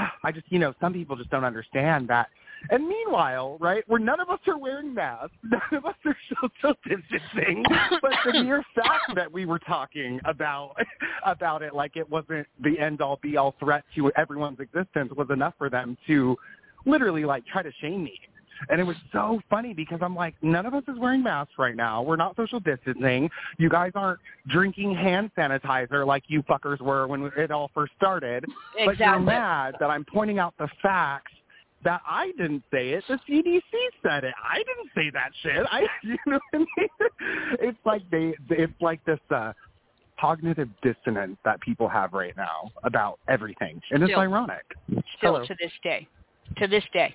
some people just don't understand that. And meanwhile, right, none of us are wearing masks. None of us are social distancing. But the mere fact that we were talking about it like it wasn't the end-all, be-all threat to everyone's existence was enough for them to literally, try to shame me. And it was so funny because I'm like, none of us is wearing masks right now. We're not social distancing. You guys aren't drinking hand sanitizer like you fuckers were when it all first started. Exactly. But you're mad that I'm pointing out the facts that I didn't say it. The CDC said it. I didn't say that shit. You know what I mean? It's like this cognitive dissonance that people have right now about everything. And it's ironic. Still to this day. To this day.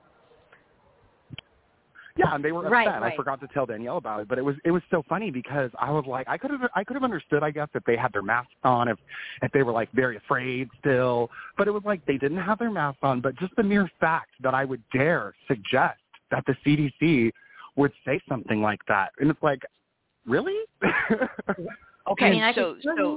Yeah, and they were upset. Right. I forgot to tell Danielle about it, but it was so funny because I was like, I could have understood, I guess, if they had their masks on, if they were very afraid still. But it was like they didn't have their masks on. But just the mere fact that I would dare suggest that the CDC would say something like that, and it's like, really? Okay, so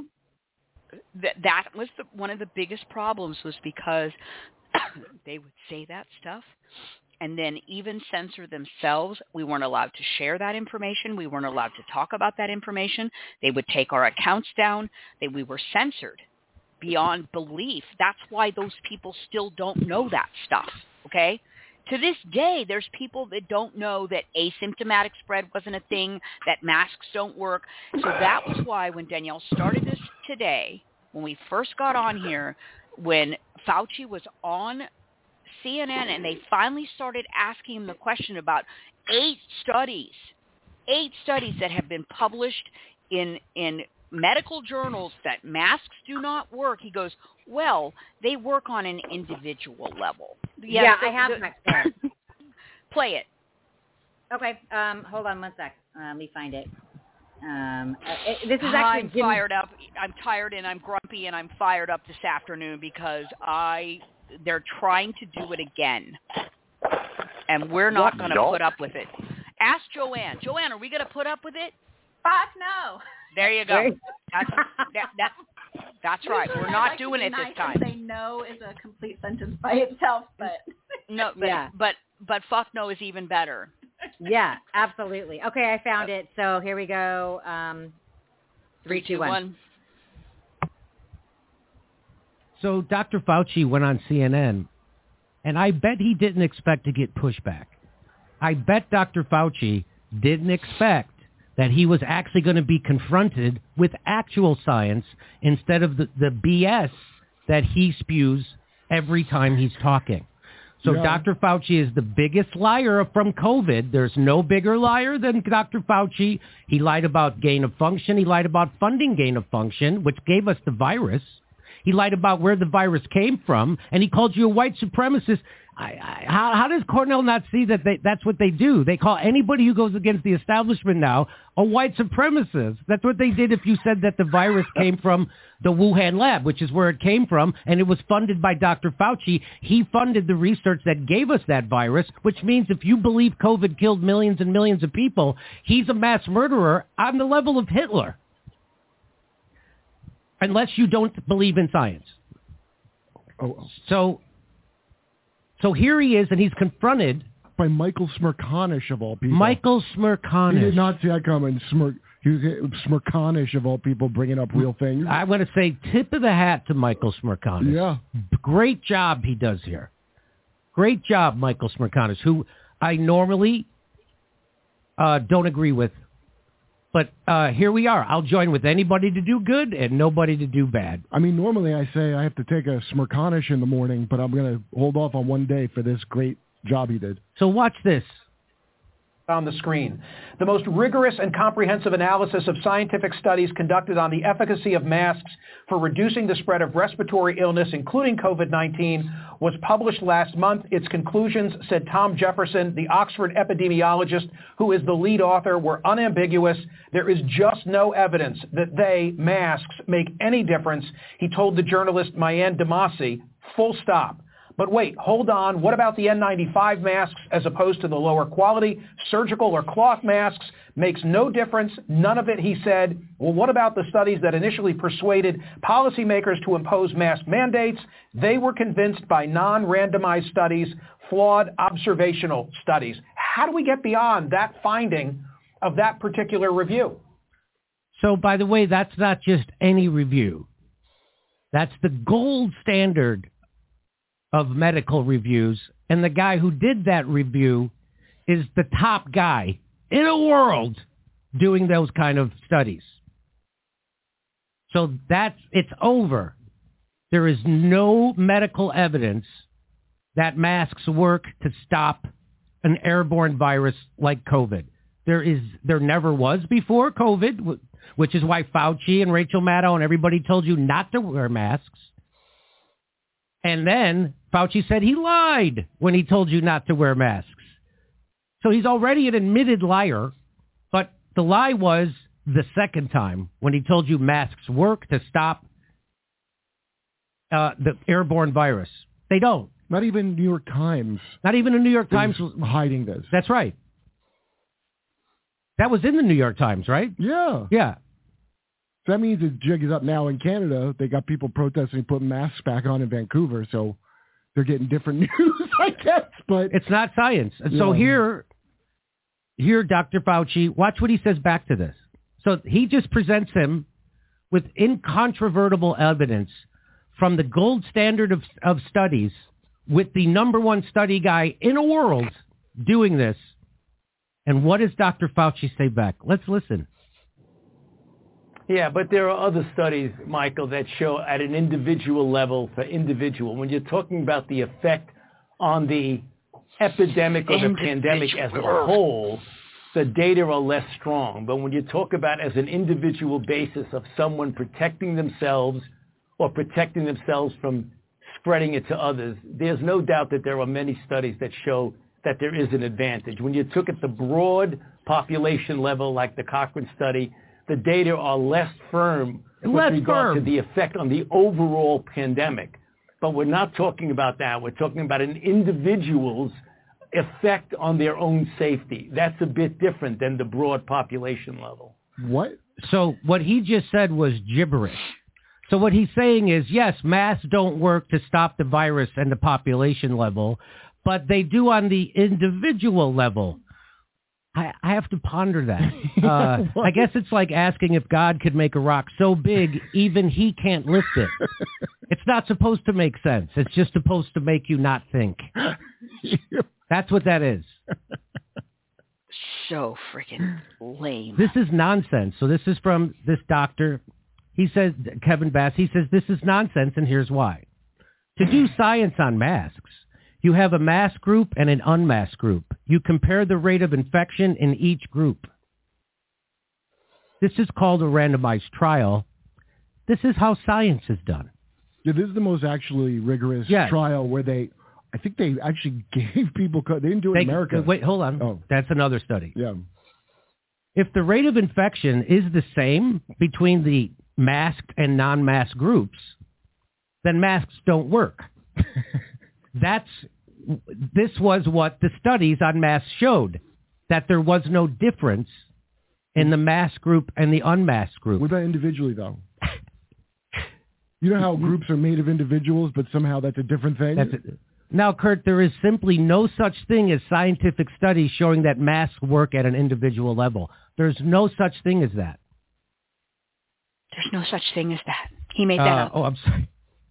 that was one of the biggest problems was because they would say that stuff. And then even censor themselves. We weren't allowed to share that information. We weren't allowed to talk about that information. They would take our accounts down. We were censored beyond belief. That's why those people still don't know that stuff, okay? To this day, there's people that don't know that asymptomatic spread wasn't a thing, that masks don't work. So that was why when Danielle started this today, when we first got on here, when Fauci was on CNN and they finally started asking him the question about 8 studies that have been published in medical journals that masks do not work. He goes, well, they work on an individual level. Yeah, I have that. Play it. Okay, hold on one sec. Let me find it. This is actually I'm fired up. I'm tired and I'm grumpy and I'm fired up this afternoon because they're trying to do it again. And we're not going to put up with it. Ask Joanne. Joanne, are we going to put up with it? Fuck no. There you go. That's right. We're not doing it this time. Say no is a complete sentence by itself, but no, but fuck no is even better. Yeah, absolutely. Okay, I found it. So here we go. 3, 2, 1. So Dr. Fauci went on CNN, and I bet he didn't expect to get pushback. I bet Dr. Fauci didn't expect that he was actually going to be confronted with actual science instead of the BS that he spews every time he's talking. So yeah. Dr. Fauci is the biggest liar from COVID. There's no bigger liar than Dr. Fauci. He lied about gain of function. He lied about funding gain of function, which gave us the virus. He lied about where the virus came from, and he called you a white supremacist. How does Cornell not see that that's what they do? They call anybody who goes against the establishment now a white supremacist. That's what they did if you said that the virus came from the Wuhan lab, which is where it came from, and it was funded by Dr. Fauci. He funded the research that gave us that virus, which means if you believe COVID killed millions and millions of people, he's a mass murderer on the level of Hitler. Unless you don't believe in science. So here he is, and he's confronted by Michael Smerconish of all people. Michael Smerconish. He did not see that coming. He was Smerconish of all people, bringing up real things. I want to say tip of the hat to Michael Smerconish. Yeah, great job he does here. Great job, Michael Smerconish, who I normally don't agree with. But here we are. I'll join with anybody to do good and nobody to do bad. I mean, normally I say I have to take a Smerconish in the morning, but I'm going to hold off on one day for this great job he did. So watch this. On the screen. The most rigorous and comprehensive analysis of scientific studies conducted on the efficacy of masks for reducing the spread of respiratory illness, including COVID-19, was published last month. Its conclusions, said Tom Jefferson, the Oxford epidemiologist who is the lead author, were unambiguous. There is just no evidence that masks, make any difference, he told the journalist Mayanne Demasi, full stop. But wait, hold on. What about the N95 masks as opposed to the lower quality surgical or cloth masks? Makes no difference. None of it, he said. Well, what about the studies that initially persuaded policymakers to impose mask mandates? They were convinced by non-randomized studies, flawed observational studies. How do we get beyond that finding of that particular review? So, by the way, that's not just any review. That's the gold standard of medical reviews, and the guy who did that review is the top guy in the world doing those kind of studies. So it's over. There is no medical evidence that masks work to stop an airborne virus like COVID. There never was before COVID, which is why Fauci and Rachel Maddow and everybody told you not to wear masks. And then Fauci said he lied when he told you not to wear masks. So he's already an admitted liar, but the lie was the second time when he told you masks work to stop the airborne virus. They don't. Not even New York Times. Not even the New York Times was hiding this. That's right. That was in the New York Times, right? Yeah. Yeah. So that means the jig is up now in Canada. They got people protesting putting masks back on in Vancouver, so they're getting different news, I guess. But it's not science. And so here, Dr. Fauci, watch what he says back to this. So he just presents him with incontrovertible evidence from the gold standard of studies with the number one study guy in the world doing this. And what does Dr. Fauci say back? Let's listen. Yeah, but there are other studies, Michael, that show at an individual level for individual, when you're talking about the effect on the epidemic or the pandemic as a whole, the data are less strong. But when you talk about as an individual basis of someone protecting themselves or protecting themselves from spreading it to others, there's no doubt that there are many studies that show that there is an advantage. When you took at the broad population level, like the Cochrane study, the data are less firm with regard to the effect on the overall pandemic. But we're not talking about that. We're talking about an individual's effect on their own safety. That's a bit different than the broad population level. What? So what he just said was gibberish. So what he's saying is, yes, masks don't work to stop the virus and the population level, but they do on the individual level. I have to ponder that. I guess it's like asking if God could make a rock so big, even he can't lift it. It's not supposed to make sense. It's just supposed to make you not think. That's what that is. So freaking lame. This is nonsense. So this is from this doctor. He says, Kevin Bass, he says, this is nonsense, and here's why. To do science on masks, you have a masked group and an unmasked group. You compare the rate of infection in each group. This is called a randomized trial. This is how science is done. Yeah, this is the most actually rigorous trial where I think they actually gave people, they didn't do it in America. Wait, hold on. Oh. That's another study. Yeah. If the rate of infection is the same between the masked and non-masked groups, then masks don't work. This was what the studies on masks showed, that there was no difference in the masked group and the unmasked group. What about individually, though? You know how groups are made of individuals, but somehow that's a different thing? Now, Kurt, there is simply no such thing as scientific studies showing that masks work at an individual level. There's no such thing as that. There's no such thing as that. He made that up. Oh, I'm sorry.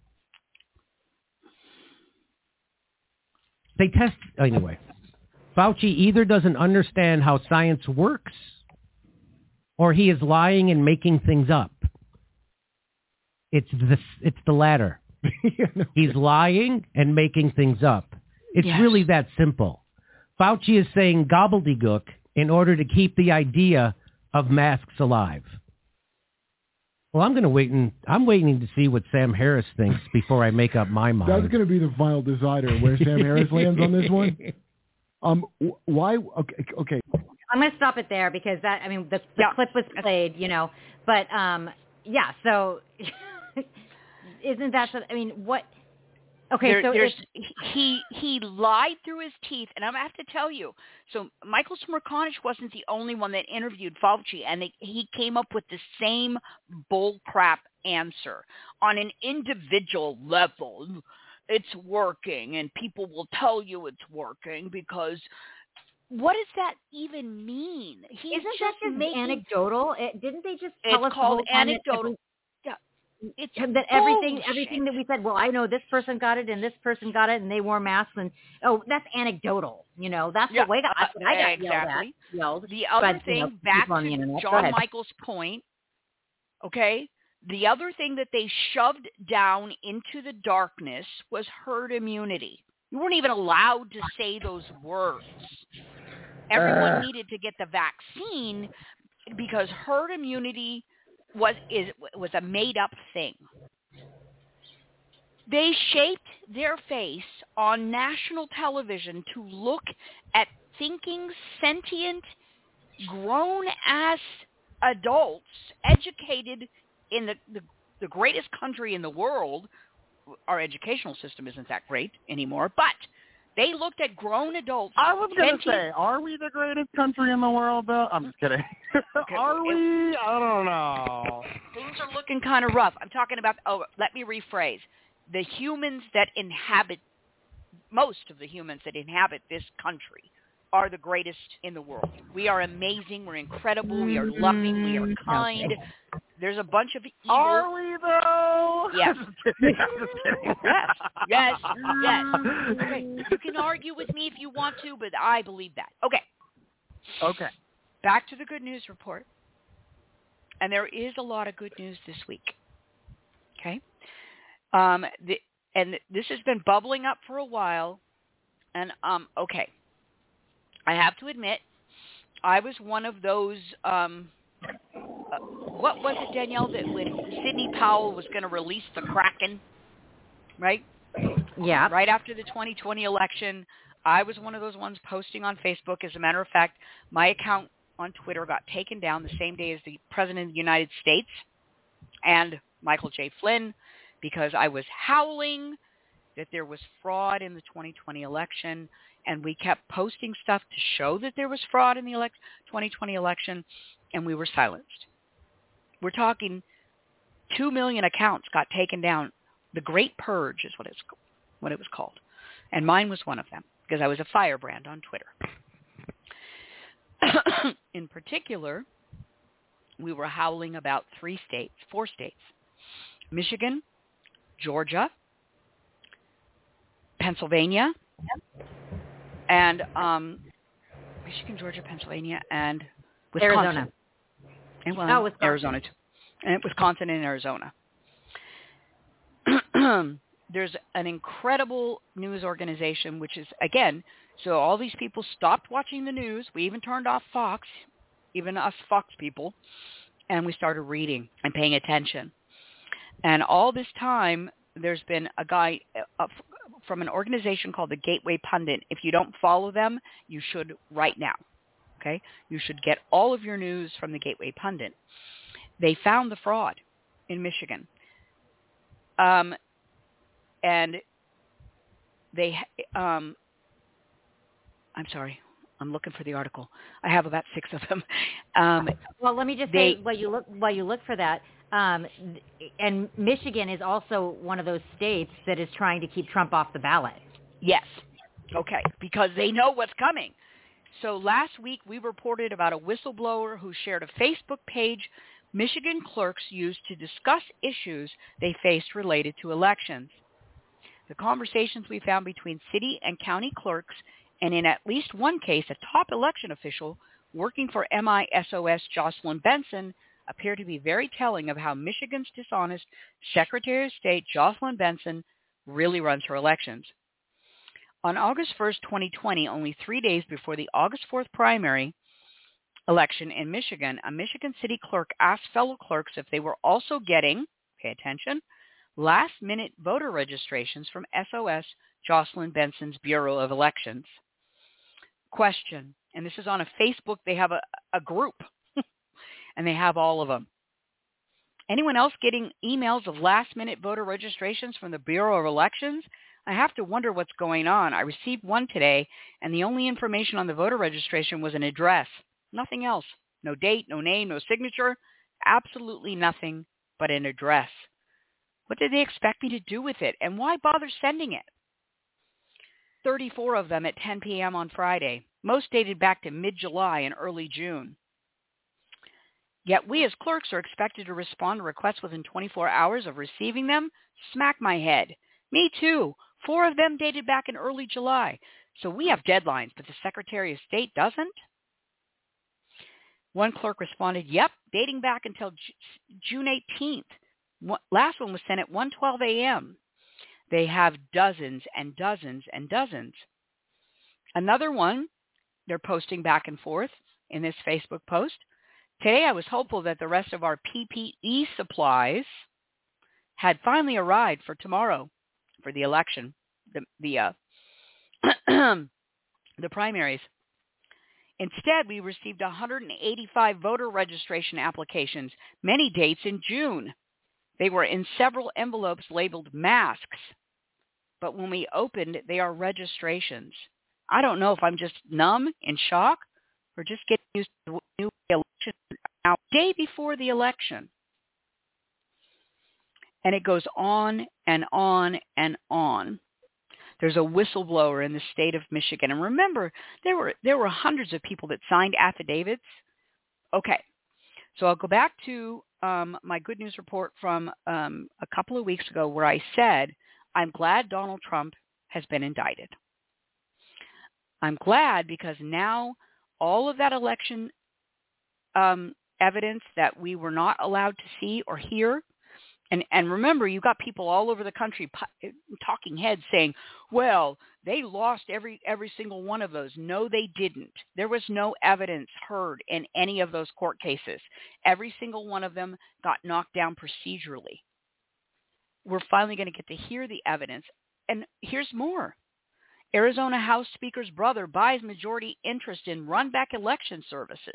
They test, anyway. Fauci either doesn't understand how science works, or he is lying and making things up. It's the latter. He's lying and making things up. It's really that simple. Fauci is saying gobbledygook in order to keep the idea of masks alive. Well, I'm waiting to see what Sam Harris thinks before I make up my mind. That's going to be the final decider where Sam Harris lands on this one. Why? Okay. I'm going to stop it there because the clip was played, but so isn't that, what? Okay, he lied through his teeth, and I'm going to have to tell you. So Michael Smerconish wasn't the only one that interviewed Fauci, and he came up with the same bullcrap answer. On an individual level, it's working, and people will tell you it's working because what does that even mean? Isn't that just anecdotal? Didn't they just tell us it's called anecdotal. It's that everything that we said, well, I know this person got it and this person got it and they wore masks and that's anecdotal. That's the way I got exactly. yelled. The other thing, back to John Michael's point, okay, the other thing that they shoved down into the darkness was herd immunity. You weren't even allowed to say those words. Everyone needed to get the vaccine because herd immunity was a made-up thing. They shaped their face on national television to look at thinking, sentient, grown-ass adults educated in the greatest country in the world. Our educational system isn't that great anymore, but they looked at grown adults. I was going to say, are we the greatest country in the world, though? I'm just kidding. Okay, are we? I don't know. Things are looking kind of rough. I'm talking about, let me rephrase. The humans that inhabit, most of the humans that inhabit this country are the greatest in the world. We are amazing. We're incredible. We are loving. We are kind. There's a bunch of evil. Are we, though? Yes. I'm just kidding. Yes. Okay. You can argue with me if you want to, but I believe that. Okay. Back to the good news report. And there is a lot of good news this week. Okay. And this has been bubbling up for a while. And, okay. I have to admit, I was one of those, what was it, Danielle, that when Sidney Powell was going to release the Kraken, right? Yeah. Right after the 2020 election, I was one of those ones posting on Facebook. As a matter of fact, my account on Twitter got taken down the same day as the President of the United States and Michael J. Flynn because I was howling that there was fraud in the 2020 election, and we kept posting stuff to show that there was fraud in the 2020 election, and we were silenced. We're talking 2 million accounts got taken down. The Great Purge is what it was called. And mine was one of them because I was a firebrand on Twitter. In particular, we were howling about 4 states, Michigan, Georgia, Pennsylvania, and Michigan, Georgia, Pennsylvania, and Wisconsin. Arizona. And Wisconsin. Arizona too. And Wisconsin and Arizona. There's an incredible news organization, which is, again, so all these people stopped watching the news. We even turned off Fox, even us Fox people, and we started reading and paying attention. And all this time, there's been a guy from an organization called the Gateway Pundit. If you don't follow them, you should right now. Okay? You should get all of your news from the Gateway Pundit. They found the fraud in Michigan. And they, I'm sorry, I'm looking for the article. I have about 6 of them. Well, let me just say, while you look for that, and Michigan is also one of those states that is trying to keep Trump off the ballot. Yes. Okay, because they know what's coming. So last week we reported about a whistleblower who shared a Facebook page Michigan clerks used to discuss issues they faced related to elections. The conversations we found between city and county clerks, and in at least one case, a top election official working for MISOS Jocelyn Benson, appear to be very telling of how Michigan's dishonest Secretary of State Jocelyn Benson really runs her elections. On August 1st, 2020, only 3 days before the August 4th primary election in Michigan, a Michigan city clerk asked fellow clerks if they were also getting, pay attention, last-minute voter registrations from SOS Jocelyn Benson's Bureau of Elections. Question, and this is on a Facebook, they have a group, and they have all of them. Anyone else getting emails of last-minute voter registrations from the Bureau of Elections? I have to wonder what's going on. I received one today, and the only information on the voter registration was an address. Nothing else. No date, no name, no signature. Absolutely nothing but an address. What did they expect me to do with it, and why bother sending it? 34 of them at 10 p.m. on Friday. Most dated back to mid-July and early June. Yet we as clerks are expected to respond to requests within 24 hours of receiving them? Smack my head. Me too. 4 of them dated back in early July. So we have deadlines, but the Secretary of State doesn't? One clerk responded, yep, dating back until June 18th. Last one was sent at 1:12 a.m. They have dozens and dozens and dozens. Another one, they're posting back and forth in this Facebook post. Today I was hopeful that the rest of our PPE supplies had finally arrived for tomorrow for the election, the primaries. Instead, we received 185 voter registration applications, many dates in June. They were in several envelopes labeled masks, but when we opened, they are registrations. I don't know if I'm just numb, in shock, or just getting used to the new election now, day before the election. And it goes on and on and on. There's a whistleblower in the state of Michigan. And remember, there were hundreds of people that signed affidavits. Okay, so I'll go back to my good news report from a couple of weeks ago where I said, I'm glad Donald Trump has been indicted. I'm glad because now all of that election evidence that we were not allowed to see or hear, and remember, you got people all over the country talking heads saying, well, they lost every single one of those. No, they didn't. There was no evidence heard in any of those court cases. Every single one of them got knocked down procedurally. We're finally going to get to hear the evidence. And here's more. Arizona House Speaker's brother buys majority interest in run-back election services.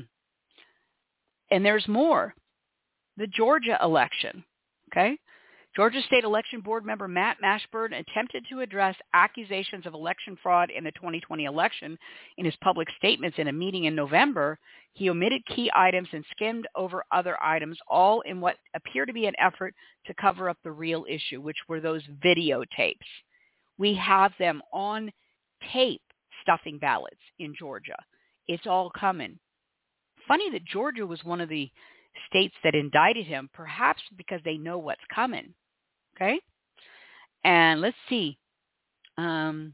And there's more. The Georgia election, okay? Georgia State Election Board member Matt Mashburn attempted to address accusations of election fraud in the 2020 election in his public statements in a meeting in November. He omitted key items and skimmed over other items, all in what appeared to be an effort to cover up the real issue, which were those videotapes. We have them on tape stuffing ballots in Georgia. It's all coming. Funny that Georgia was one of the states that indicted him, perhaps because they know what's coming. Okay? And let's see. We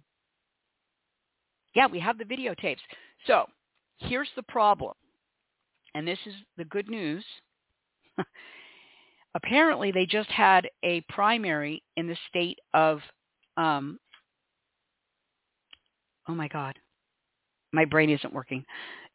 have the videotapes. So here's the problem. And this is the good news. Apparently, they just had a primary in the state of, oh my God, my brain isn't working.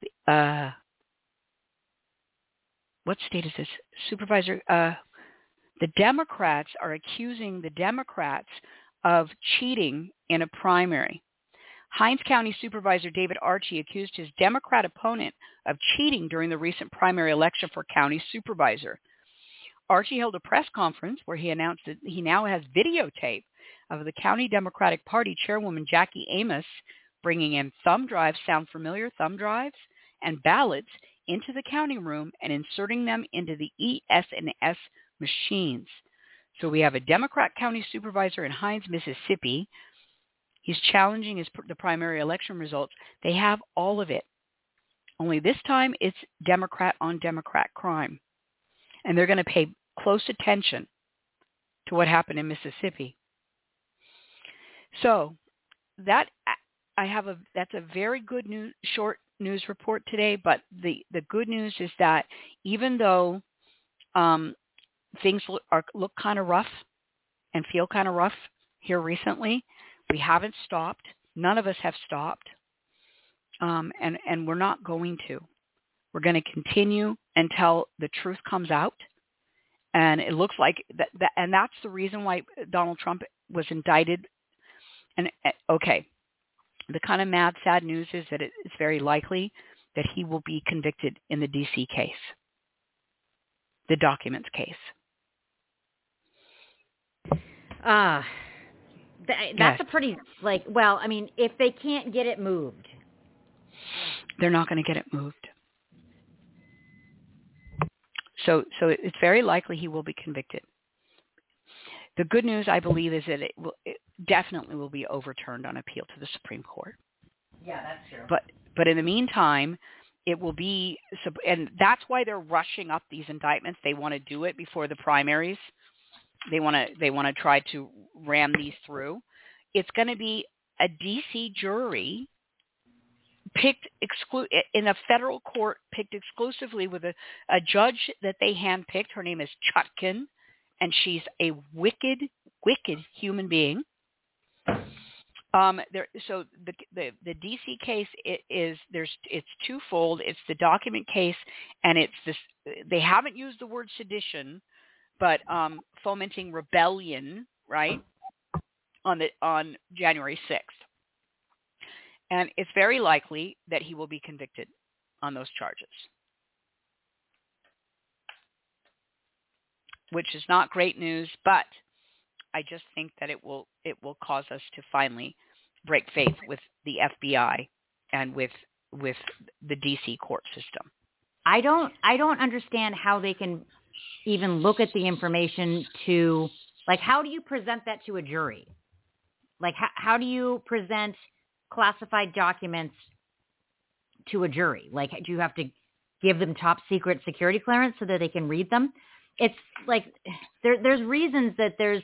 What state is this? Supervisor, the Democrats are accusing the Democrats of cheating in a primary. Hinds County Supervisor David Archie accused his Democrat opponent of cheating during the recent primary election for county supervisor. Archie held a press conference where he announced that he now has videotape of the County Democratic Party chairwoman Jackie Amos bringing in thumb drives, sound familiar, thumb drives, and ballots into the counting room and inserting them into the ES&S machines. So we have a Democrat county supervisor in Hinds, Mississippi. He's challenging the primary election results. They have all of it. Only this time it's Democrat on Democrat crime. And they're going to pay close attention to what happened in Mississippi. So that's a very good short news report today. But the good news is that even though things look kind of rough and feel kind of rough here recently, we haven't stopped. None of us have stopped. And we're not going to. We're going to continue until the truth comes out. And it looks like that, and that's the reason why Donald Trump was indicted. And okay, the kind of mad, sad news is that it's very likely that he will be convicted in the D.C. case, the documents case. That's yes. a pretty, if they can't get it moved. They're not going to get it moved. So it's very likely he will be convicted. The good news, I believe, is that it definitely will be overturned on appeal to the Supreme Court. Yeah, that's true. But in the meantime, it will be, and that's why they're rushing up these indictments. They want to do it before the primaries. They want to try to ram these through. It's going to be a D.C. jury picked in a federal court, picked exclusively with a judge that they handpicked. Her name is Chutkan, and she's a wicked, wicked human being. So the D.C. case it's twofold. It's the document case, and it's this. They haven't used the word sedition, but fomenting rebellion, right? On January 6th. And it's very likely that he will be convicted on those charges, which is not great news, but I just think that it will cause us to finally break faith with the FBI and with the DC court system. I don't understand how they can even look at the information to, how do you present that to a jury? How do you present classified documents to a jury? Do you have to give them top secret security clearance so that they can read them? It's there's reasons that there's,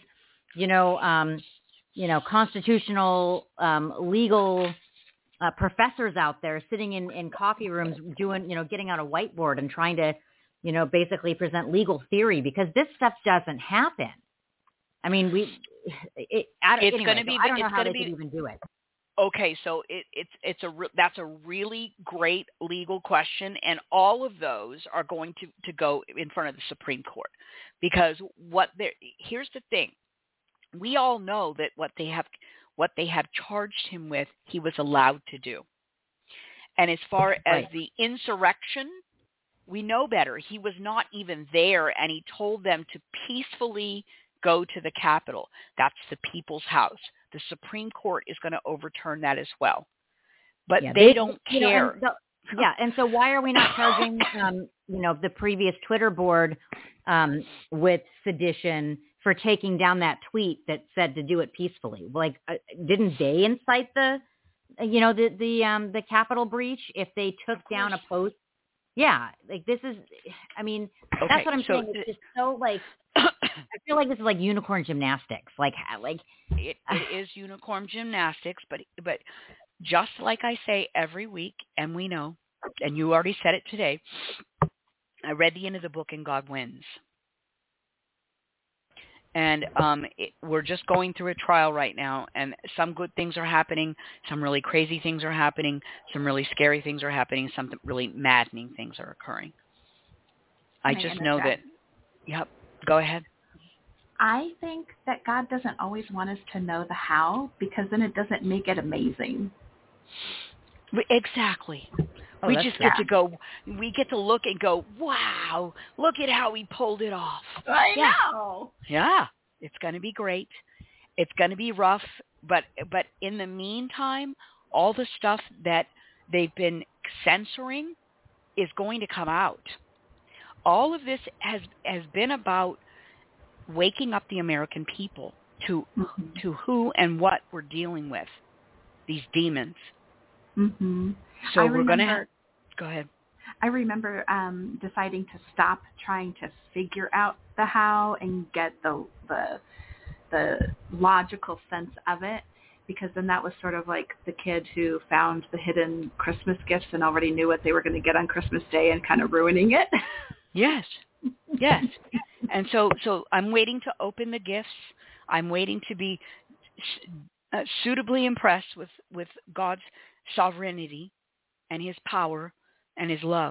constitutional, legal professors out there sitting in coffee rooms doing, getting out a whiteboard and trying to, basically present legal theory, because this stuff doesn't happen. I mean, I don't know how they could even do it. Okay, so that's a really great legal question, and all of those are going to go in front of the Supreme Court, because here's the thing: we all know that what they have charged him with, he was allowed to do, and as far as the insurrection, we know better. He was not even there, and he told them to peacefully go to the Capitol. That's the people's house. The Supreme Court is going to overturn that as well. But they don't care. And so why are we not charging, the previous Twitter board with sedition for taking down that tweet that said to do it peacefully? Like, didn't they incite the Capitol breach if they took down a post? Yeah, like this is, that's what I'm saying. It's just so like, I feel like this is like unicorn gymnastics. It is unicorn gymnastics, but just like I say every week, and we know, and you already said it today, I read the end of the book and God wins. And we're just going through a trial right now, and some good things are happening, some really crazy things are happening, some really scary things are happening, some really maddening things are occurring. I just know that, yep, go ahead. I think that God doesn't always want us to know the how, because then it doesn't make it amazing. Exactly. We just get to go, we get to look and go, wow, look at how he pulled it off. I know. Yeah, it's going to be great. It's going to be rough, but in the meantime, all the stuff that they've been censoring is going to come out. All of this has been about waking up the American people to who and what we're dealing with, these demons. Mm-hmm. So we're going to go ahead. I remember deciding to stop trying to figure out the how and get the logical sense of it, because then that was sort of like the kid who found the hidden Christmas gifts and already knew what they were going to get on Christmas Day and kind of ruining it. Yes. And so I'm waiting to open the gifts. I'm waiting to be suitably impressed with God's sovereignty and his power and his love.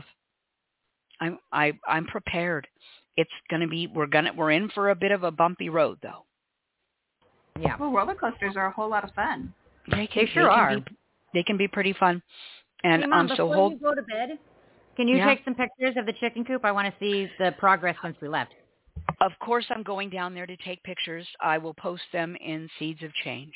I'm prepared. It's going to be, we're in for a bit of a bumpy road though. Yeah. Well, roller coasters are a whole lot of fun. They sure are. They can be pretty fun. And hey, Mom, before you go to bed, can you take some pictures of the chicken coop? I want to see the progress since we left. Of course, I'm going down there to take pictures. I will post them in Seeds of Change.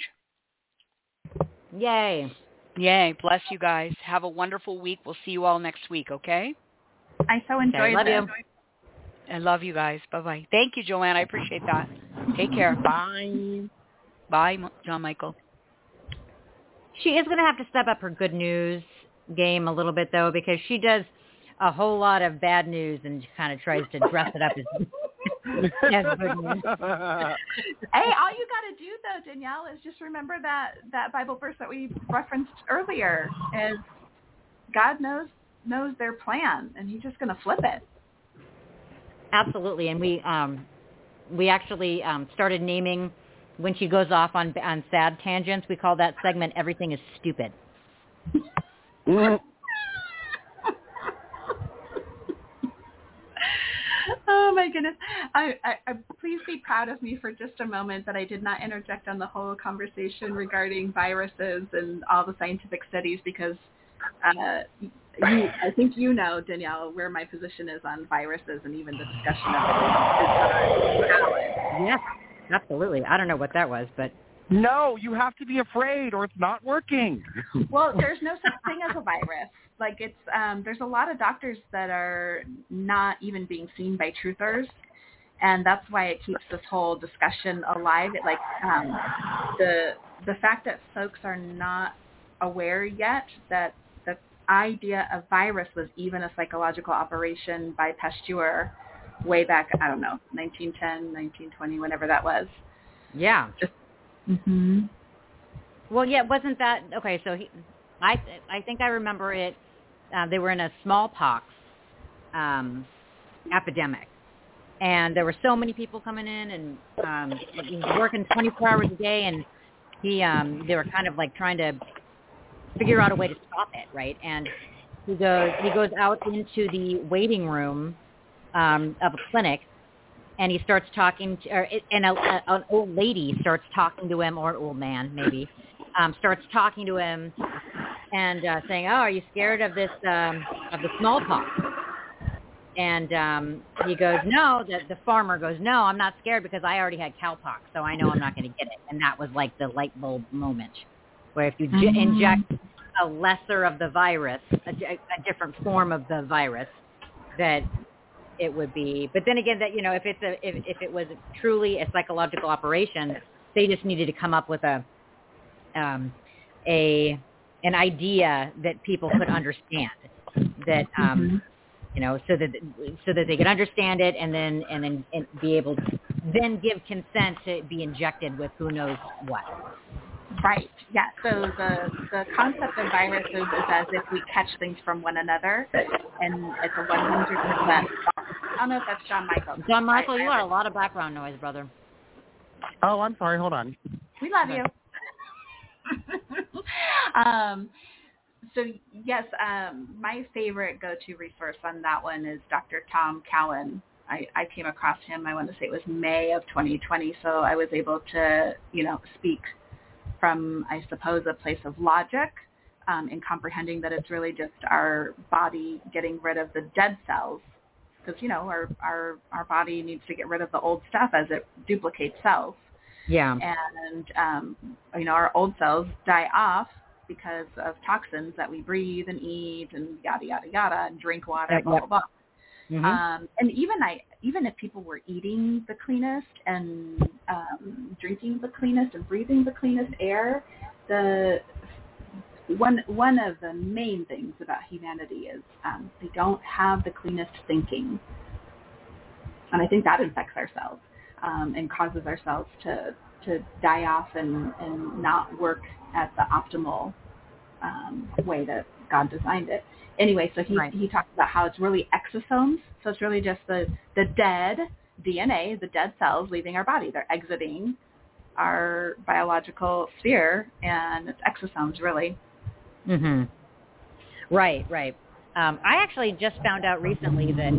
Yay. Bless you guys. Have a wonderful week. We'll see you all next week, okay? I so enjoyed love you. I love you guys. Bye-bye. Thank you, Joanne. I appreciate that. Take care. Bye. Bye, John Michael. She is going to have to step up her good news game a little bit, though, because she does a whole lot of bad news and kind of tries to dress it up as good news. Hey, all you got to do, though, Danielle, is just remember that Bible verse that we referenced earlier is God knows their plan, and he's just going to flip it. Absolutely, and we actually started naming, when she goes off on sad tangents, we call that segment "Everything is Stupid." Oh my goodness! I please be proud of me for just a moment that I did not interject on the whole conversation regarding viruses and all the scientific studies, because I think you know, Danielle, where my position is on viruses, and even the discussion of it is valid. Yes, absolutely. I don't know what that was, but no, you have to be afraid, or it's not working. Well, there's no such thing as a virus. Like, it's there's a lot of doctors that are not even being seen by truthers, and that's why it keeps this whole discussion alive. It, like, the fact that folks are not aware yet that the idea of virus was even a psychological operation by Pasteur way back, I don't know, 1910, 1920, whenever that was. Yeah. Mm-hmm. Well, yeah, wasn't that okay? So I think I remember it. They were in a smallpox epidemic, and there were so many people coming in, and he was working 24 hours a day, and they were kind of like trying to figure out a way to stop it, right? And he goes out into the waiting room of a clinic. And he starts talking and an old lady starts talking to him, or an old man maybe, starts talking to him and saying, "Oh, are you scared of this of the smallpox?" And he goes, no, the farmer goes, no, I'm not scared because I already had cowpox, so I know I'm not going to get it. And that was like the light bulb moment where if you inject a lesser of the virus, a different form of the virus, that it would be. But then again, that, you know, if it was truly a psychological operation, they just needed to come up with an idea that people could understand, that you know, so that they could understand it, and then be able to then give consent to be injected with who knows what. Right. Yeah. So the concept of viruses is as if we catch things from one another, and it's a 100%. I don't know if that's John Michael. John Michael, you got a lot of background noise, brother. Oh, I'm sorry. Hold on. We love you. So yes, my favorite go-to resource on that one is Dr. Tom Cowan. I came across him, I want to say it was May of 2020, so I was able to, you know, speak from, I suppose, a place of logic in comprehending that it's really just our body getting rid of the dead cells, because, you know, our body needs to get rid of the old stuff as it duplicates cells. Yeah. And, you know, our old cells die off because of toxins that we breathe and eat and yada, yada, yada, and drink water, blah, blah, blah. Mm-hmm. And even if people were eating the cleanest and drinking the cleanest and breathing the cleanest air, one of the main things about humanity is they don't have the cleanest thinking. And I think that infects our cells and causes our cells to die off and not work at the optimal way that God designed it. Anyway, so he talks about how it's really exosomes. So it's really just the dead DNA, the dead cells leaving our body. They're exiting our biological sphere, and it's exosomes, really. Mm-hmm. Right. I actually just found out recently that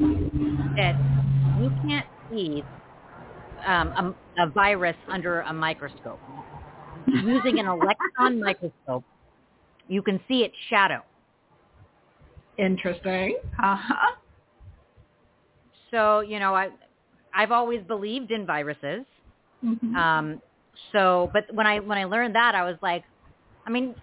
you can't see a virus under a microscope. Using an electron microscope, you can see its shadow. Interesting. Uh-huh. So, you know, I've always believed in viruses. Mm-hmm. But when I learned that, I was like, knowing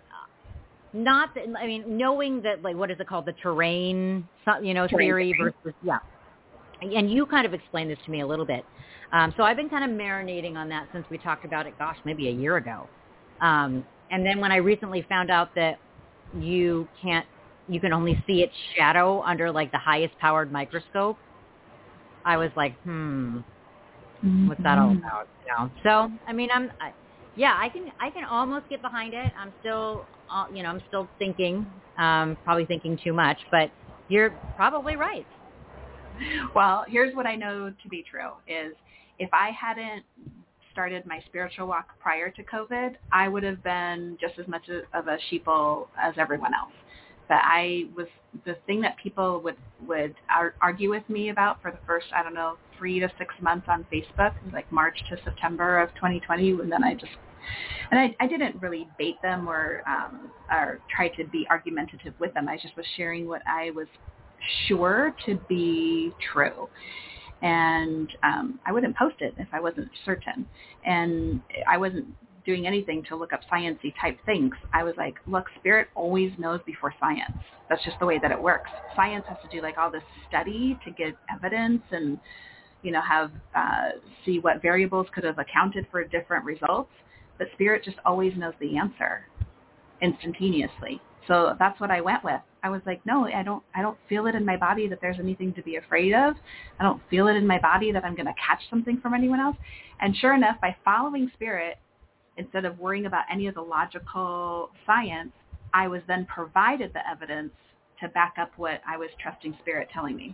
that, like, what is it called? The terrain theory versus, yeah. And you kind of explained this to me a little bit. So I've been kind of marinating on that since we talked about it, maybe a year ago. And then when I recently found out that you can only see its shadow under, like, the highest powered microscope, I was like, what's that all about? You know? So, I can almost get behind it. I'm still thinking, probably thinking too much, but you're probably right. Well, here's what I know to be true is if I hadn't started my spiritual walk prior to COVID, I would have been just as much of a sheeple as everyone else. But I was the thing that people would argue with me about for the first, 3 to 6 months on Facebook, like March to September of 2020, and then I didn't really bait them or try to be argumentative with them. I just was sharing what I was sure to be true. And I wouldn't post it if I wasn't certain. And I wasn't doing anything to look up sciencey type things. I was like, look, spirit always knows before science. That's just the way that it works. Science has to do like all this study to get evidence and, have see what variables could have accounted for different results. But spirit just always knows the answer instantaneously. So that's what I went with. I was like, no, I don't feel it in my body that there's anything to be afraid of. I don't feel it in my body that I'm going to catch something from anyone else. And sure enough, by following spirit, instead of worrying about any of the logical science, I was then provided the evidence to back up what I was trusting spirit telling me.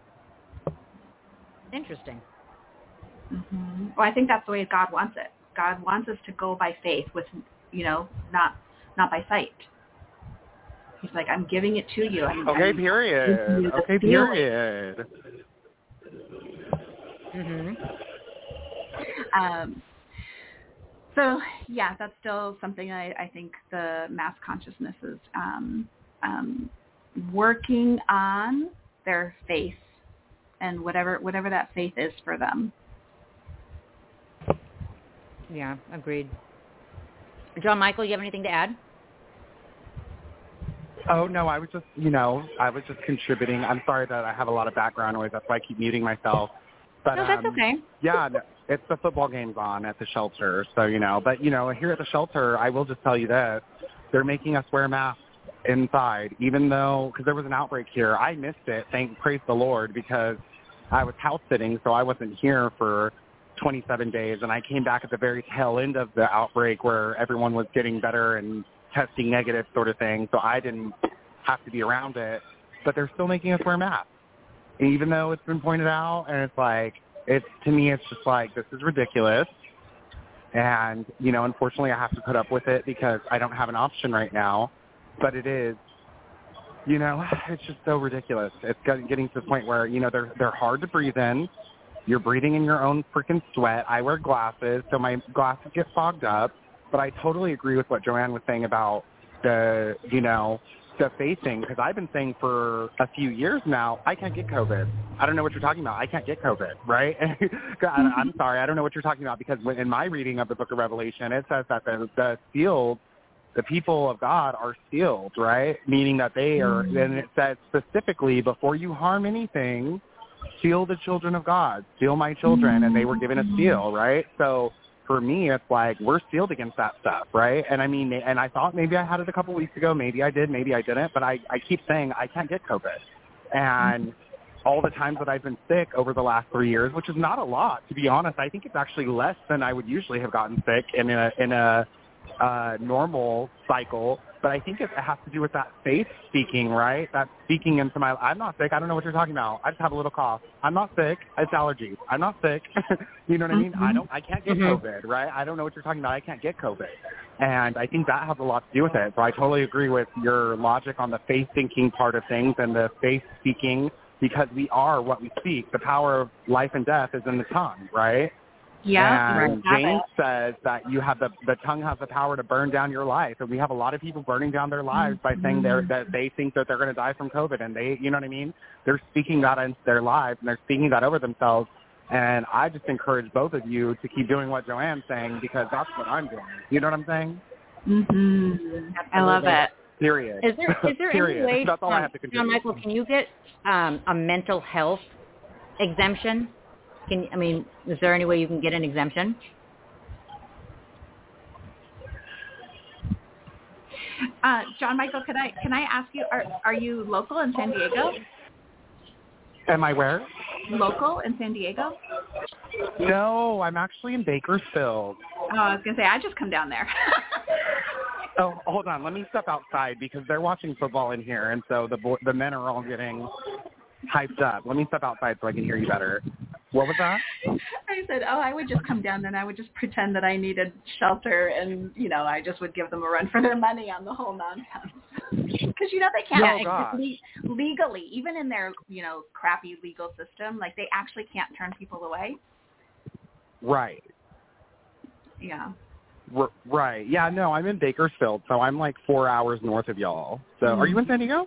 Interesting. Mm-hmm. Well, I think that's the way God wants it. God wants us to go by faith with, not by sight. He's like, I'm giving it to you. Okay, period. Okay, period. Mm-hmm. So, yeah, that's still something I think the mass consciousness is working on their faith and whatever that faith is for them. Yeah, agreed. John Michael, you have anything to add? Oh, no, I was just contributing. I'm sorry that I have a lot of background noise. That's why I keep muting myself. But, no, that's okay. Yeah, no, it's the football game's on at the shelter. So, but, here at the shelter, I will just tell you this. They're making us wear masks inside, even though, because there was an outbreak here. I missed it, praise the Lord, because I was house sitting, so I wasn't here for 27 days, and I came back at the very tail end of the outbreak where everyone was getting better and testing negative sort of thing, so I didn't have to be around it. But they're still making us wear masks, even though it's been pointed out, and it's like, to me, it's just like, this is ridiculous. And, unfortunately, I have to put up with it because I don't have an option right now. But it is, it's just so ridiculous. It's getting to the point where, they're hard to breathe in. You're breathing in your own freaking sweat. I wear glasses, so my glasses get fogged up. But I totally agree with what Joanne was saying about the faith thing, because I've been saying for a few years now, I can't get COVID. I don't know what you're talking about. I can't get COVID, right? I'm sorry, I don't know what you're talking about, because in my reading of the book of Revelation, it says that the sealed, the people of God are sealed, right? Meaning that they are, and it says specifically, before you harm anything, seal the children of God, seal my children, and they were given a seal, right? So for me, it's like we're sealed against that stuff, right? And I mean, and I thought maybe I had it a couple weeks ago, maybe I did, maybe I didn't, but I keep saying I can't get COVID. And all the times that I've been sick over the last 3 years, which is not a lot, to be honest, I think it's actually less than I would usually have gotten sick in a normal cycle. But I think it has to do with that faith speaking, right? That speaking into my, I'm not sick. I don't know what you're talking about. I just have a little cough. I'm not sick. It's allergies. I'm not sick. You know what I mean? I can't get COVID, right? I don't know what you're talking about. I can't get COVID. And I think that has a lot to do with it. So I totally agree with your logic on the faith thinking part of things and the faith speaking, because we are what we speak. The power of life and death is in the tongue, right? Yeah, and James says that you have the tongue has the power to burn down your life, and we have a lot of people burning down their lives by saying that they think that they're going to die from COVID, and they, you know what I mean? They're speaking that into their lives, and they're speaking that over themselves. And I just encourage both of you to keep doing what Joanne's saying, because that's what I'm doing. You know what I'm saying? I love it. Period. Is there any way, that's all I have to contribute. John Michael, can you get a mental health exemption? Is there any way you can get an exemption? John Michael, can I ask you, are you local in San Diego? Am I where? Local in San Diego? No, I'm actually in Bakersfield. Oh, I was going to say, I just come down there. Oh, hold on. Let me step outside because they're watching football in here, and so the men are all getting hyped up. Let me step outside so I can hear you better. What was that? I said, I would just come down and I would just pretend that I needed shelter, and, I just would give them a run for their money on the whole nonsense. Because, they can't legally, even in their, crappy legal system, like they actually can't turn people away. Right. Yeah. Right. Yeah, no, I'm in Bakersfield, so I'm like 4 hours north of y'all. So are you in San Diego?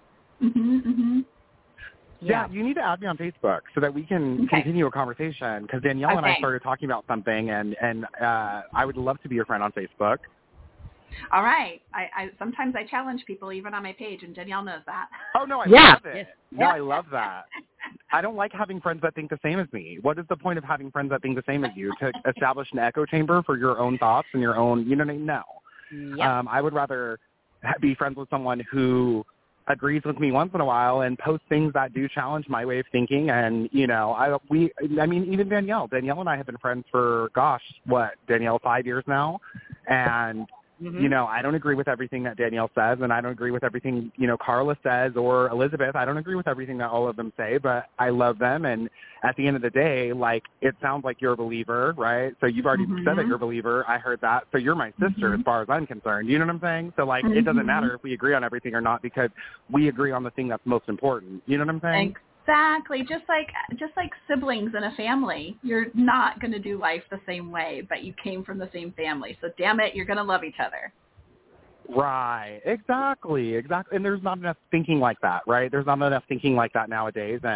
Yeah, you need to add me on Facebook so that we can continue a conversation, because Danielle and I started talking about something, and I would love to be your friend on Facebook. All right. I sometimes I challenge people even on my page, and Danielle knows that. Oh, no, I love it. Yes. No, I love that. I don't like having friends that think the same as me. What is the point of having friends that think the same as you? To establish an echo chamber for your own thoughts and your own, you know what I mean? No. Yep. I would rather be friends with someone who agrees with me once in a while and posts things that do challenge my way of thinking. And, even Danielle and I have been friends for, Danielle, 5 years now. And, I don't agree with everything that Danielle says, and I don't agree with everything, Carla says or Elizabeth. I don't agree with everything that all of them say, but I love them. And at the end of the day, like, it sounds like you're a believer, right? So you've already said that you're a believer. I heard that. So you're my sister as far as I'm concerned. You know what I'm saying? So, like, it doesn't matter if we agree on everything or not, because we agree on the thing that's most important. You know what I'm saying? Exactly. Just like siblings in a family, you're not going to do life the same way, but you came from the same family. So damn it, you're going to love each other. Right. Exactly. And there's not enough thinking like that, right? There's not enough thinking like that nowadays. And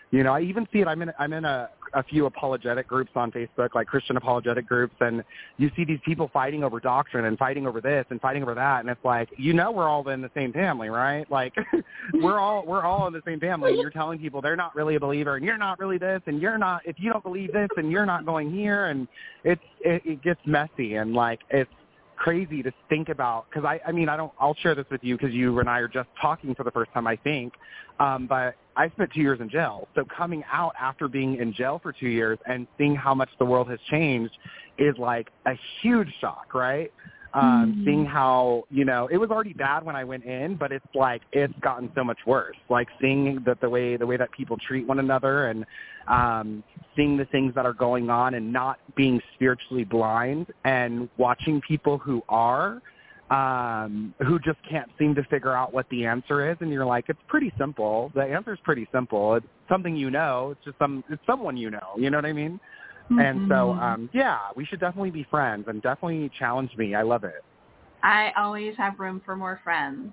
You know, I even see it. I'm in a few apologetic groups on Facebook, like Christian apologetic groups, and you see these people fighting over doctrine and fighting over this and fighting over that, and it's like, you know, we're all in the same family, right? Like, we're all in the same family. You're telling people they're not really a believer, and you're not really this, and you're not. If you don't believe this, and you're not going here, and it gets messy, and like it's crazy to think about, because I'll share this with you because you and I are just talking for the first time, I think, but I spent 2 years in jail. So coming out after being in jail for 2 years and seeing how much the world has changed is like a huge shock, right? Seeing how, you know, it was already bad when I went in, but it's like it's gotten so much worse. Like seeing the way that people treat one another, and seeing the things that are going on, and not being spiritually blind, and watching people who are, who just can't seem to figure out what the answer is. And you're like, it's pretty simple. The answer is pretty simple. It's something you know. It's just it's someone you know. You know what I mean? And so, yeah, we should definitely be friends, and definitely challenge me. I love it. I always have room for more friends.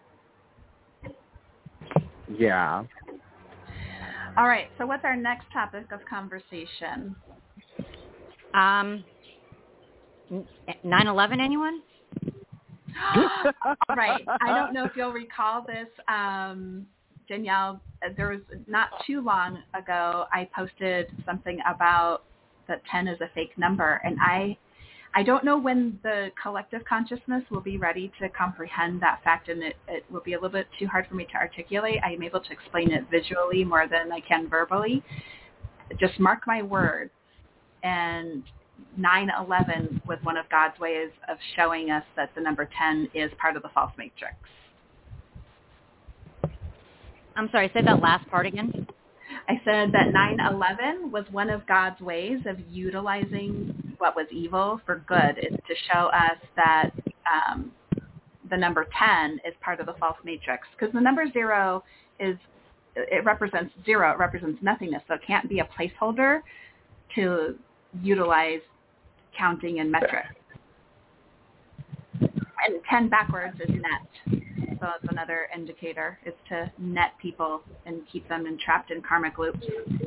Yeah. All right. So what's our next topic of conversation? 9/11, anyone? Right. I don't know if you'll recall this, Danielle. There was not too long ago, I posted something about that 10 is a fake number, and I don't know when the collective consciousness will be ready to comprehend that fact, and it will be a little bit too hard for me to articulate. I am able to explain it visually more than I can verbally. Just mark my words. And 9/11 was one of God's ways of showing us that the number 10 is part of the false matrix. I'm sorry, say that last part again. I said that 9/11 was one of God's ways of utilizing what was evil for good, is to show us that the number 10 is part of the false matrix. Because the number 0 represents zero, it represents nothingness, so it can't be a placeholder to utilize counting and metrics. And 10 backwards is net. So it's another indicator, is to net people and keep them entrapped in karmic loops.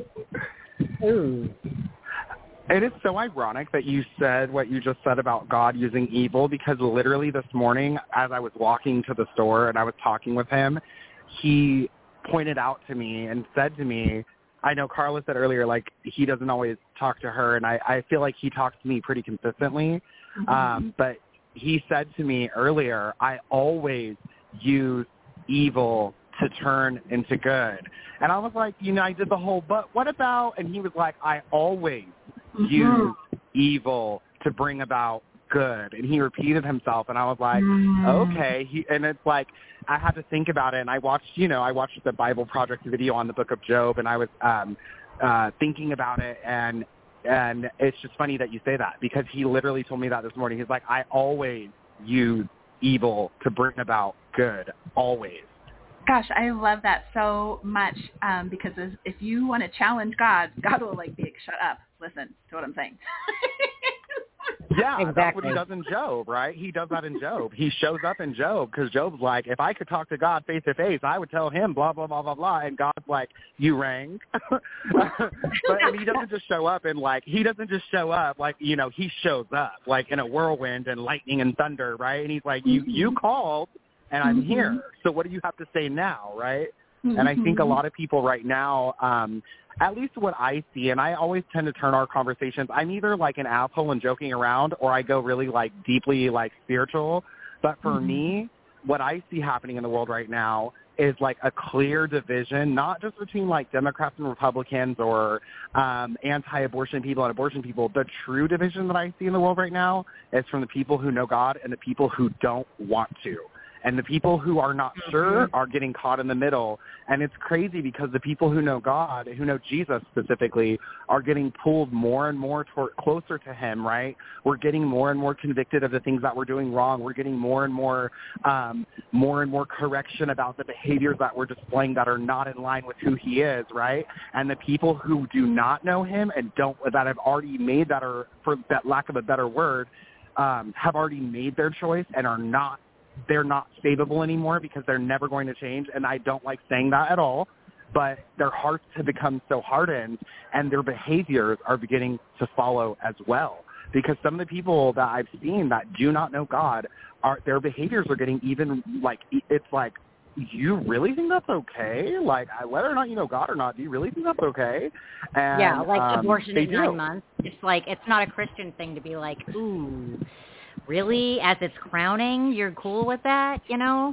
Ooh. It is so ironic that you said what you just said about God using evil, because literally this morning as I was walking to the store and I was talking with him, he pointed out to me and said to me, I know Carla said earlier, like, he doesn't always talk to her, and I feel like he talks to me pretty consistently. But he said to me earlier, I always use evil to turn into good. And I was like, you know, I did the whole, but what about, and he was like, I always use evil to bring about good. And he repeated himself, and I was like, okay. And it's like, I had to think about it, and I watched the Bible Project video on the book of Job, and I was thinking about it, and it's just funny that you say that, because he literally told me that this morning. He's like, I always use evil to bring about good, always. Gosh, I love that so much, because if you want to challenge God, God will be like, shut up, listen to what I'm saying. Yeah, exactly. That's what he does in Job, right? He does that in Job. He shows up in Job, because Job's like, if I could talk to God face to face, I would tell him blah, blah, blah, blah, blah. And God's like, you rang. And he doesn't just show up he shows up like in a whirlwind and lightning and thunder, right? And he's like, you called and I'm here. So what do you have to say now, right? And I think a lot of people right now, at least what I see, and I always tend to turn our conversations, I'm either like an asshole and joking around, or I go really deeply spiritual. But for me, what I see happening in the world right now is a clear division, not just between Democrats and Republicans or anti-abortion people and abortion people. The true division that I see in the world right now is from the people who know God and the people who don't want to. And the people who are not sure are getting caught in the middle. And it's crazy, because the people who know God, who know Jesus specifically, are getting pulled more and more closer to him, right? We're getting more and more convicted of the things that we're doing wrong. We're getting more and more correction about the behaviors that we're displaying that are not in line with who he is, right? And the people who do not know him and that have already made that, or for that lack of a better word, have already made their choice and they're not savable anymore, because they're never going to change. And I don't like saying that at all. but their hearts have become so hardened and their behaviors are beginning to follow as well. Because some of the people that I've seen that do not know God, their behaviors are getting even like, it's like, you really think that's okay? Like, whether or not you know God or not, do you really think that's okay? And, yeah, like abortion at 9 do. months. It's like, it's not a Christian thing to be like, ooh, really? As it's crowning, you're cool with that, you know?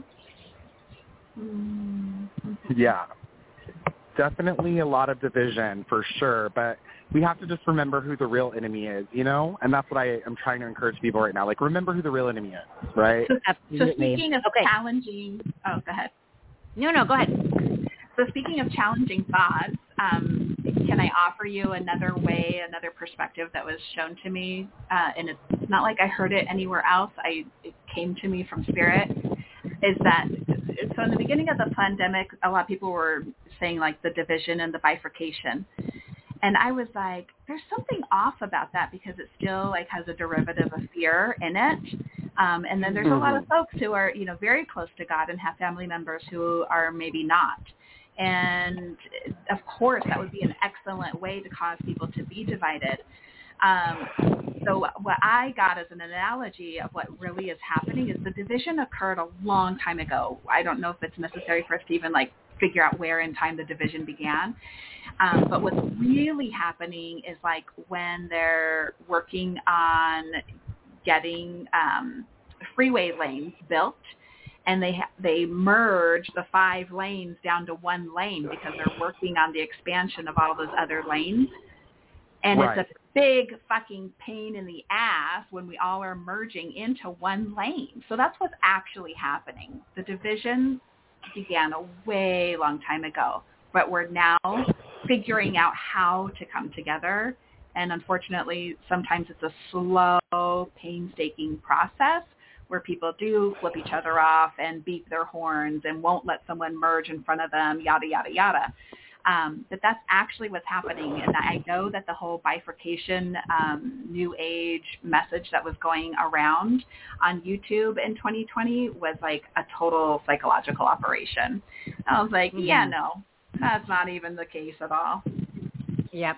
Yeah. Definitely a lot of division for sure, but we have to just remember who the real enemy is, you know? And that's what I'm trying to encourage people right now. Like, remember who the real enemy is, right? So speaking of challenging, go ahead. No, go ahead. So speaking of challenging thoughts, can I offer you another perspective that was shown to me? And it's not like I heard it anywhere else. It came to me from Spirit. Is that, so in the beginning of the pandemic, a lot of people were saying like the division and the bifurcation. And I was like, there's something off about that because it still like has a derivative of fear in it. And then there's a lot of folks who are, you know, very close to God and have family members who are maybe not. And of course, that would be an excellent way to cause people to be divided. So what I got as an analogy of what really is happening is the division occurred a long time ago. I don't know if it's necessary for us to even like figure out where in time the division began. But what's really happening is like when they're working on getting freeway lanes built, and they merge the 5 lanes down to 1 lane because they're working on the expansion of all those other lanes. And It's a big fucking pain in the ass when we all are merging into 1 lane. So that's what's actually happening. The division began a way long time ago, but we're now figuring out how to come together. And unfortunately, sometimes it's a slow, painstaking process where people do flip each other off and beat their horns and won't let someone merge in front of them, yada, yada, yada. But that's actually what's happening. And I know that the whole bifurcation, new age message that was going around on YouTube in 2020 was like a total psychological operation. I was like, yeah, no, that's not even the case at all. Yep.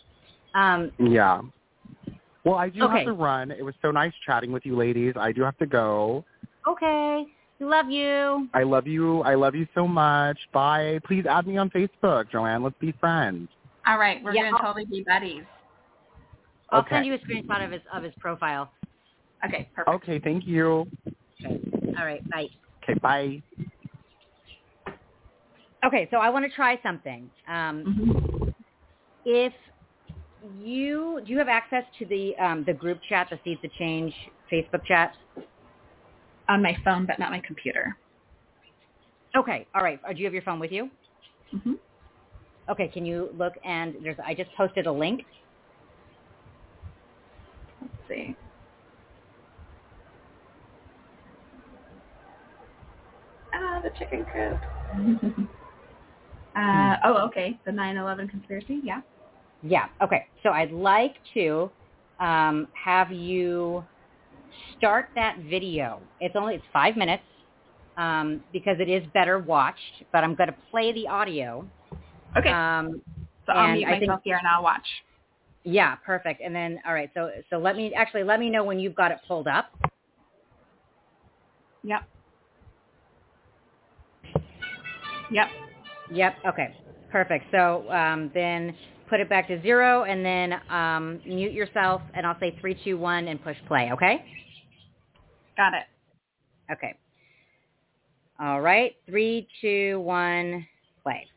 Yeah. Well, I do have to run. It was so nice chatting with you ladies. I do have to go. Okay. Love you. I love you. I love you so much. Bye. Please add me on Facebook, Joanne. Let's be friends. All right. We're going to totally be buddies. I'll send you a screenshot of his profile. Okay. Perfect. Okay. Thank you. Okay. All right. Bye. Okay. Bye. Okay. So I want to try something. If do you have access to the group chat, the Seeds to Change Facebook chat? On my phone, but not my computer. Okay. All right. Do you have your phone with you? Mm-hmm. Okay. Can you look? And I just posted a link. Let's see. The chicken coop. Okay. The 9/11 conspiracy. Yeah. Yeah. Okay. So I'd like to have you start that video. It's 5 minutes because it is better watched, but I'm going to play the audio. Okay. So I'll mute myself here and I'll watch. Yeah, perfect. And then, all right, so let me know when you've got it pulled up. Yep. Okay, perfect. So then put it back to 0 and then mute yourself, and I'll say 3, 2, 1 and push play, okay? Got it. Okay. All right, 3, 2, 1, play.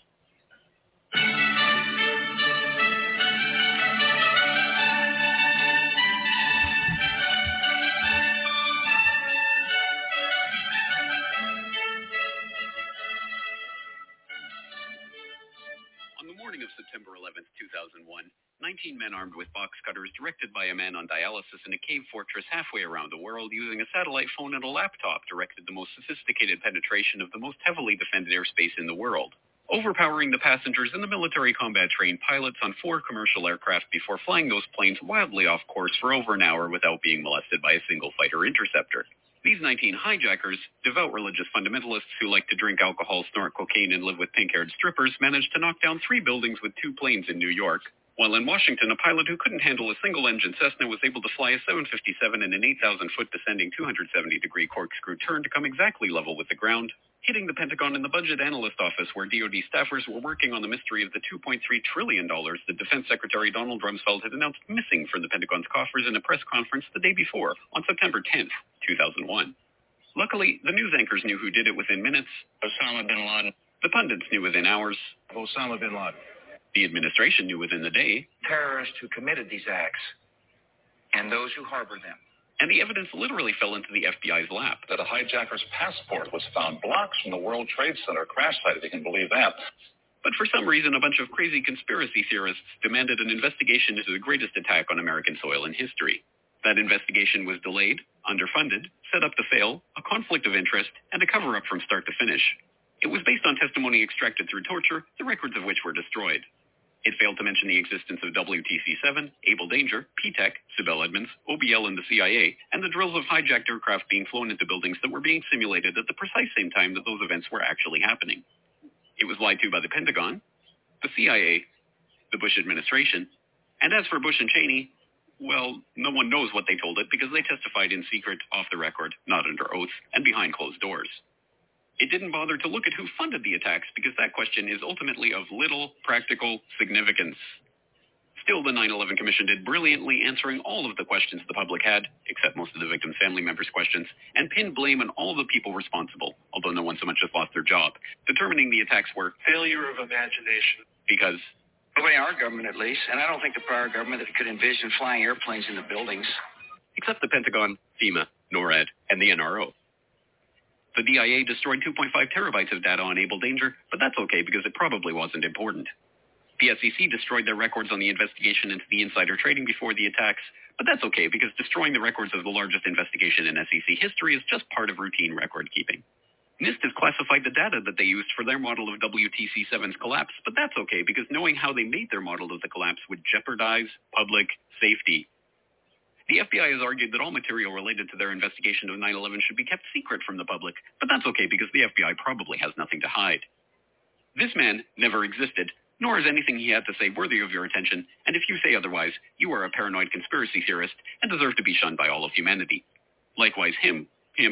On the morning of September 11th, 2001, 19 men armed with box cutters directed by a man on dialysis in a cave fortress halfway around the world using a satellite phone and a laptop directed the most sophisticated penetration of the most heavily defended airspace in the world, overpowering the passengers and the military combat-trained pilots on 4 commercial aircraft before flying those planes wildly off course for over an hour without being molested by a single fighter interceptor. These 19 hijackers, devout religious fundamentalists who like to drink alcohol, snort cocaine, and live with pink-haired strippers, managed to knock down 3 buildings with 2 planes in New York. While in Washington, a pilot who couldn't handle a single-engine Cessna was able to fly a 757 in an 8,000-foot descending 270-degree corkscrew turn to come exactly level with the ground, hitting the Pentagon and the Budget Analyst Office, where DoD staffers were working on the mystery of the $2.3 trillion that Defense Secretary Donald Rumsfeld had announced missing from the Pentagon's coffers in a press conference the day before, on September 10th, 2001. Luckily, the news anchors knew who did it within minutes. Osama bin Laden. The pundits knew within hours. Osama bin Laden. The administration knew within the day. Terrorists who committed these acts and those who harbor them. And the evidence literally fell into the FBI's lap. That a hijacker's passport was found blocks from the World Trade Center crash site, if you can believe that. But for some reason, a bunch of crazy conspiracy theorists demanded an investigation into the greatest attack on American soil in history. That investigation was delayed, underfunded, set up to fail, a conflict of interest, and a cover-up from start to finish. It was based on testimony extracted through torture, the records of which were destroyed. It failed to mention the existence of WTC-7, Able Danger, P-TECH, Sibel Edmonds, OBL and the CIA, and the drills of hijacked aircraft being flown into buildings that were being simulated at the precise same time that those events were actually happening. It was lied to by the Pentagon, the CIA, the Bush administration, and as for Bush and Cheney, well, no one knows what they told it because they testified in secret, off the record, not under oath, and behind closed doors. It didn't bother to look at who funded the attacks because that question is ultimately of little practical significance. Still, the 9/11 Commission did brilliantly answering all of the questions the public had, except most of the victims' family members' questions, and pinned blame on all the people responsible, although no one so much as lost their job, determining the attacks were failure of imagination. Because nobody in our government, at least, and I don't think the prior government that could envision flying airplanes into buildings. Except the Pentagon, FEMA, NORAD, and the NRO. The DIA destroyed 2.5 terabytes of data on Able Danger, but that's okay because it probably wasn't important. The SEC destroyed their records on the investigation into the insider trading before the attacks, but that's okay because destroying the records of the largest investigation in SEC history is just part of routine record keeping. NIST has classified the data that they used for their model of WTC-7's collapse, but that's okay because knowing how they made their model of the collapse would jeopardize public safety. The FBI has argued that all material related to their investigation of 9/11 should be kept secret from the public, but that's okay because the FBI probably has nothing to hide. This man never existed, nor is anything he had to say worthy of your attention, and if you say otherwise, you are a paranoid conspiracy theorist and deserve to be shunned by all of humanity. Likewise him,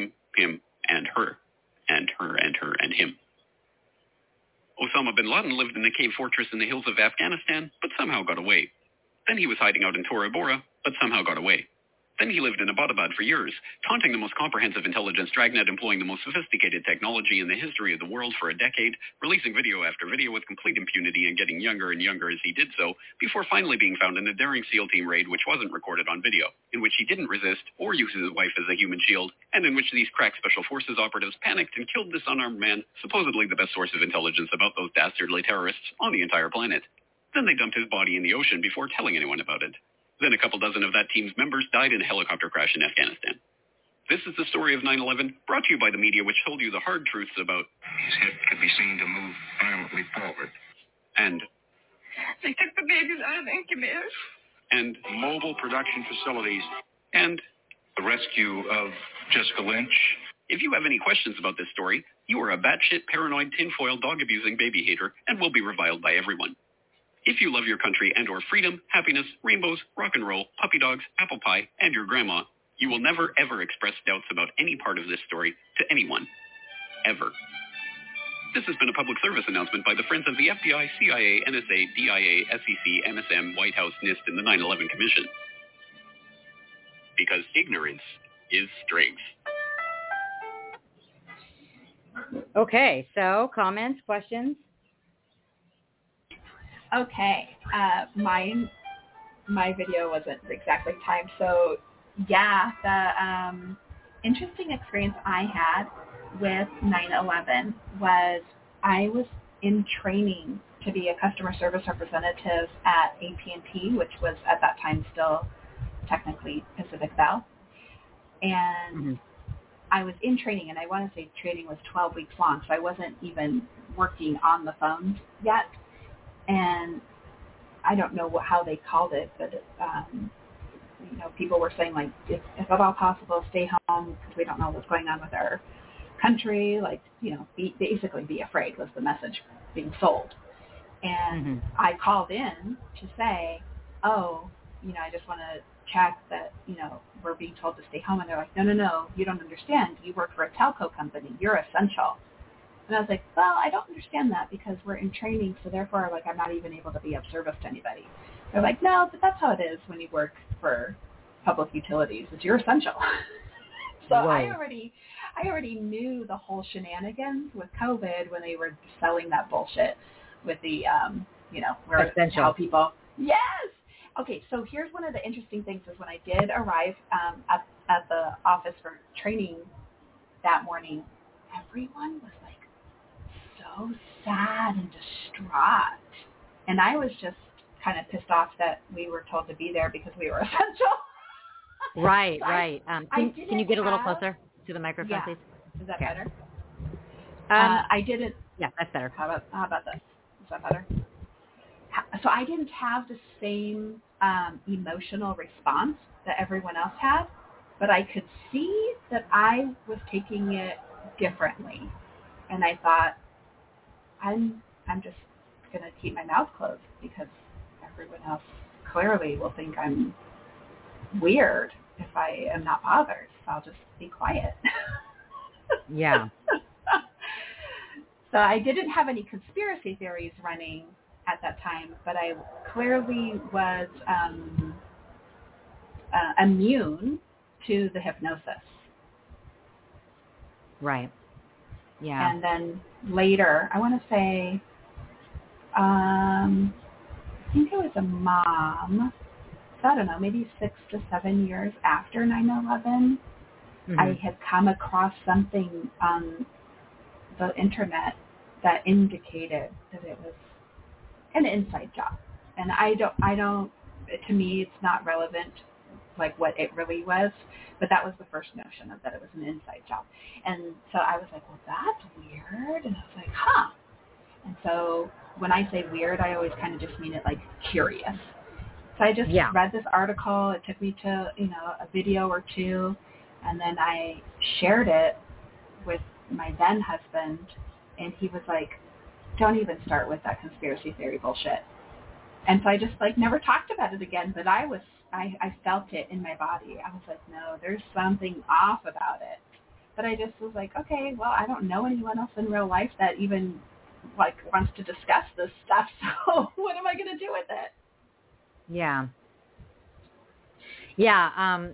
and her, and her, and her, and him. Osama bin Laden lived in a cave fortress in the hills of Afghanistan, but somehow got away. Then he was hiding out in Tora Bora, but somehow got away. Then he lived in Abbottabad for years, taunting the most comprehensive intelligence dragnet, employing the most sophisticated technology in the history of the world for a decade, releasing video after video with complete impunity and getting younger and younger as he did so, before finally being found in a daring SEAL team raid which wasn't recorded on video, in which he didn't resist or use his wife as a human shield, and in which these crack special forces operatives panicked and killed this unarmed man, supposedly the best source of intelligence about those dastardly terrorists on the entire planet. Then they dumped his body in the ocean before telling anyone about it. Then a couple dozen of that team's members died in a helicopter crash in Afghanistan. This is the story of 9/11, brought to you by the media, which told you the hard truths about his head could be seen to move violently forward. And they took the babies out of incubators. And mobile production facilities. And the rescue of Jessica Lynch. If you have any questions about this story, you are a batshit paranoid tinfoil dog-abusing baby hater and will be reviled by everyone. If you love your country and or freedom, happiness, rainbows, rock and roll, puppy dogs, apple pie, and your grandma, you will never ever express doubts about any part of this story to anyone. Ever. This has been a public service announcement by the Friends of the FBI, CIA, NSA, DIA, SEC, NSM, White House, NIST, and the 9/11 Commission. Because ignorance is strength. Okay, so comments, questions? Okay, my video wasn't exactly timed, so yeah, the interesting experience I had with 9/11 was I was in training to be a customer service representative at AT&T, which was at that time still technically Pacific Bell, and I was in training, and I want to say training was 12 weeks long, so I wasn't even working on the phones yet. And I don't know how they called it, but people were saying, like, if at all possible, stay home because we don't know what's going on with our country. Like, basically be afraid was the message being sold. And I called in to say, I just want to check that, we're being told to stay home. And they're like, no, you don't understand. You work for a telco company. You're essential. And I was like, well, I don't understand that because we're in training, so therefore, like, I'm not even able to be of service to anybody. They're like, no, but that's how it is when you work for public utilities, is you're essential. So I already knew the whole shenanigans with COVID when they were selling that bullshit with the, where essential. How people, yes. Okay, so here's one of the interesting things is when I did arrive at the office for training that morning, everyone was like so sad and distraught. And I was just kind of pissed off that we were told to be there because we were essential. Right, so right. Can you get a little closer to the microphone, please? Is that okay. better? I didn't. Yeah, that's better. How about this? Is that better? So I didn't have the same emotional response that everyone else had, but I could see that I was taking it differently. And I thought, I'm just going to keep my mouth closed because everyone else clearly will think I'm weird if I am not bothered. So I'll just be quiet. Yeah. So I didn't have any conspiracy theories running at that time, but I clearly was immune to the hypnosis. Right. Yeah. And then later, I want to say, I think it was a mom, so I don't know, maybe 6 to 7 years after 9/11, I had come across something on the internet that indicated that it was an inside job. And I don't, to me, it's not relevant, like what it really was, but that was the first notion of that it was an inside job. And so I was like, well, that's weird. And I was like, huh. And so when I say weird, I always kind of just mean it like curious. So I just read this article. It took me to, a video or two. And then I shared it with my then husband. And he was like, don't even start with that conspiracy theory bullshit. And so I just never talked about it again. But I felt it in my body. I was like, no, there's something off about it. But I just was like, okay, well, I don't know anyone else in real life that even wants to discuss this stuff. So what am I going to do with it? Yeah. Yeah.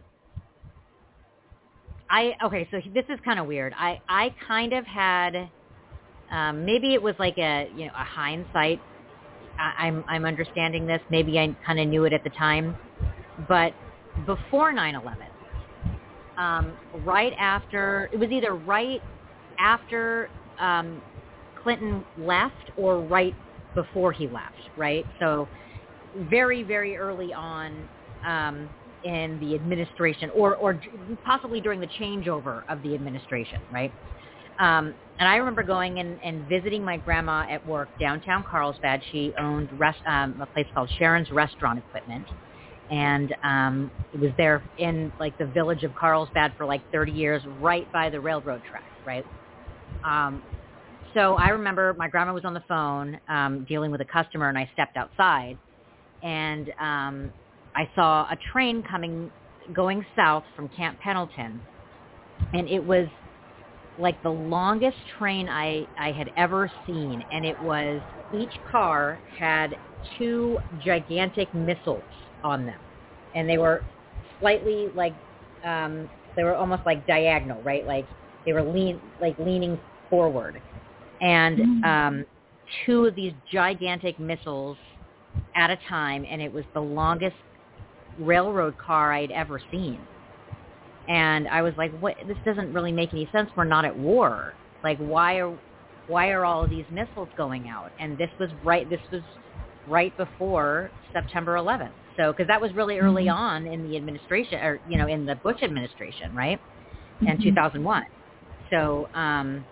So this is kind of weird. I kind of had, maybe it was like a hindsight. I'm understanding this. Maybe I kind of knew it at the time, but before 9/11, right after, it was either right after Clinton left or right before he left, right? So very, very early on in the administration, or possibly during the changeover of the administration, right? And I remember going and visiting my grandma at work downtown Carlsbad. She owned a place called Sharon's Restaurant Equipment. And it was there in the village of Carlsbad for 30 years, right by the railroad track, right? So I remember my grandma was on the phone dealing with a customer, and I stepped outside, and I saw a train going south from Camp Pendleton, and it was the longest train I had ever seen, and it was, each car had 2 gigantic missiles on them, and they were slightly they were almost diagonal, right? They were leaning forward, and 2 of these gigantic missiles at a time, and it was the longest railroad car I'd ever seen. And I was like, "What? This doesn't really make any sense. We're not at war. Why are all of these missiles going out?" And this was right before September 11th. So, because that was really early on in the administration, or in the Bush administration, right? And 2001. So, I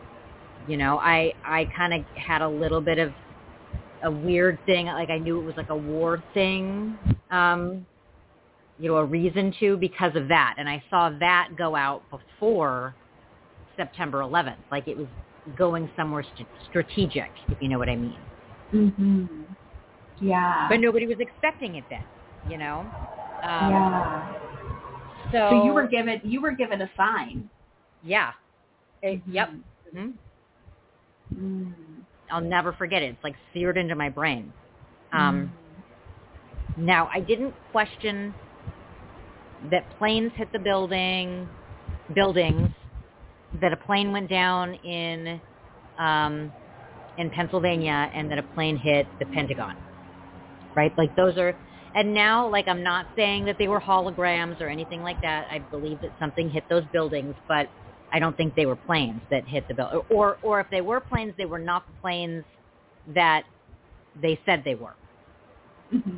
kind of had a little bit of a weird thing. I knew it was a war thing. a reason to because of that. And I saw that go out before September 11th. Like it was going somewhere strategic, if you know what I mean. Mm-hmm. Yeah. But nobody was expecting it then, yeah. So you were given a sign. Yeah. Yep. Mm-hmm. Mm. I'll never forget it. It's like seared into my brain. Now, I didn't question that planes hit the buildings, that a plane went down in Pennsylvania, and that a plane hit the Pentagon. Right? Like those are, and now, like I'm not saying that they were holograms or anything like that. I believe that something hit those buildings, but I don't think they were planes that hit the building. Or if they were planes, they were not the planes that they said they were. Mm-hmm.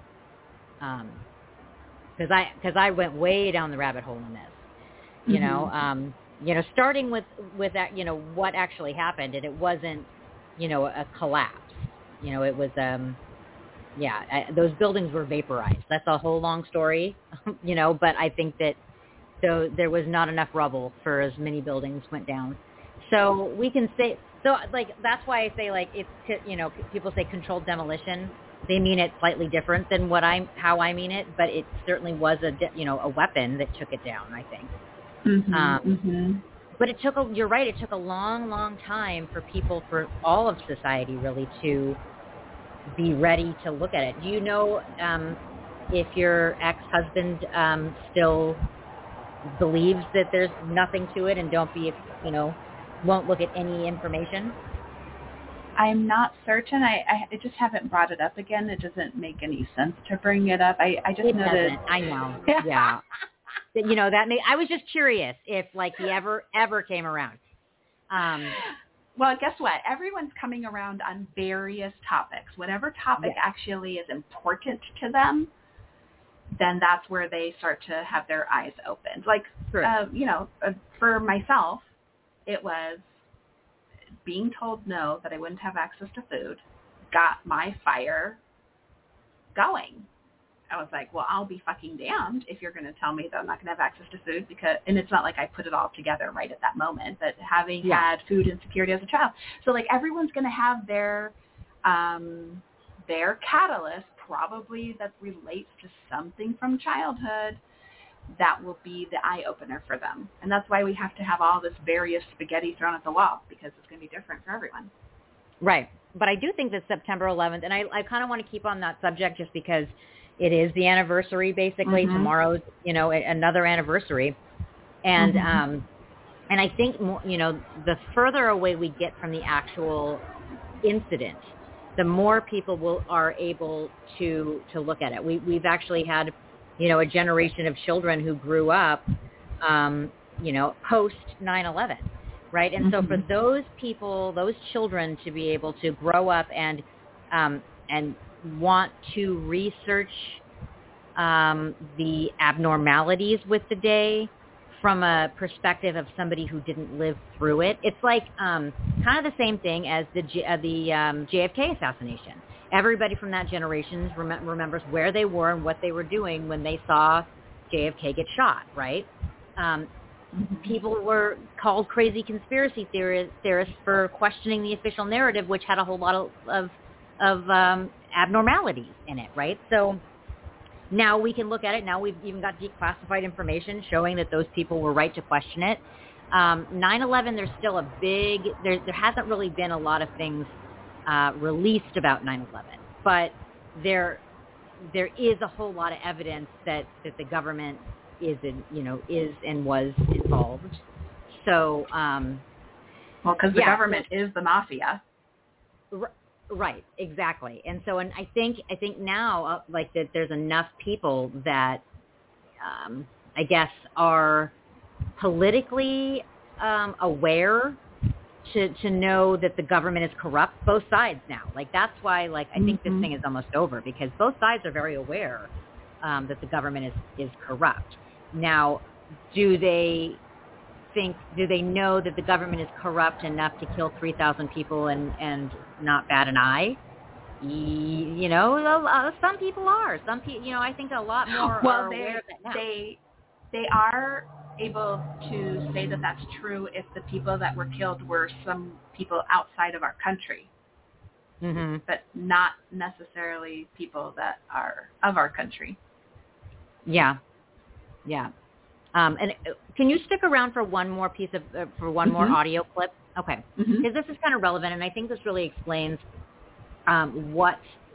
Because I went way down the rabbit hole in this, starting with that, what actually happened, and it wasn't, a collapse, it was, those buildings were vaporized. That's a whole long story, but I think that there was not enough rubble for as many buildings went down. So we can say, that's why I say, like, it's, people say controlled demolition. They mean it slightly different than how I mean it, but it certainly was a weapon that took it down, I think. Mm-hmm. But you're right, it took a long, long time for all of society really to be ready to look at it. Do you know if your ex-husband still believes that there's nothing to it and won't look at any information? I'm not certain. I just haven't brought it up again. It doesn't make any sense to bring it up. I just know that. I know. Yeah. I was just curious if he ever came around. Well, guess what? Everyone's coming around on various topics. Whatever topic actually is important to them, then that's where they start to have their eyes opened. Like, for myself, it was being told no, that I wouldn't have access to food, got my fire going. I was like, well, I'll be fucking damned if you're going to tell me that I'm not going to have access to food, and it's not like I put it all together right at that moment, but having had food insecurity as a child. So like everyone's going to have their catalyst probably that relates to something from childhood that will be the eye-opener for them. And that's why we have to have all this various spaghetti thrown at the wall, because it's going to be different for everyone. Right. But I do think that September 11th, and I kind of want to keep on that subject just because it is the anniversary, basically. Mm-hmm. Tomorrow's, another anniversary. And and I think, the further away we get from the actual incident, the more people are able to look at it. We've actually had a generation of children who grew up, post 9/11, right? And so for those people, those children to be able to grow up and want to research the abnormalities with the day from a perspective of somebody who didn't live through it, it's like kind of the same thing as the JFK assassination. Everybody from that generation remembers where they were and what they were doing when they saw JFK get shot, right? People were called crazy conspiracy theorists for questioning the official narrative, which had a whole lot of abnormalities in it, right? So now we can look at it. Now we've even got declassified information showing that those people were right to question it. 9/11, there's still there hasn't really been a lot of things released about 9/11, but there is a whole lot of evidence that the government is and was involved. So, because the government is the mafia. Right, exactly. And so, and I think now, that there's enough people that, I guess, are politically aware to know that the government is corrupt, both sides now. That's why, I think this thing is almost over, because both sides are very aware that the government is corrupt. Now, do they know that the government is corrupt enough to kill 3,000 people and not bat an eye? You know, some people are. Some people, you know, I think a lot more are aware of it now. They are able to say that that's true if the people that were killed were some people outside of our country, but not necessarily people that are of our country. Yeah. And can you stick around for one more piece of more audio clip? Okay, because this is kind of relevant, and I think this really explains what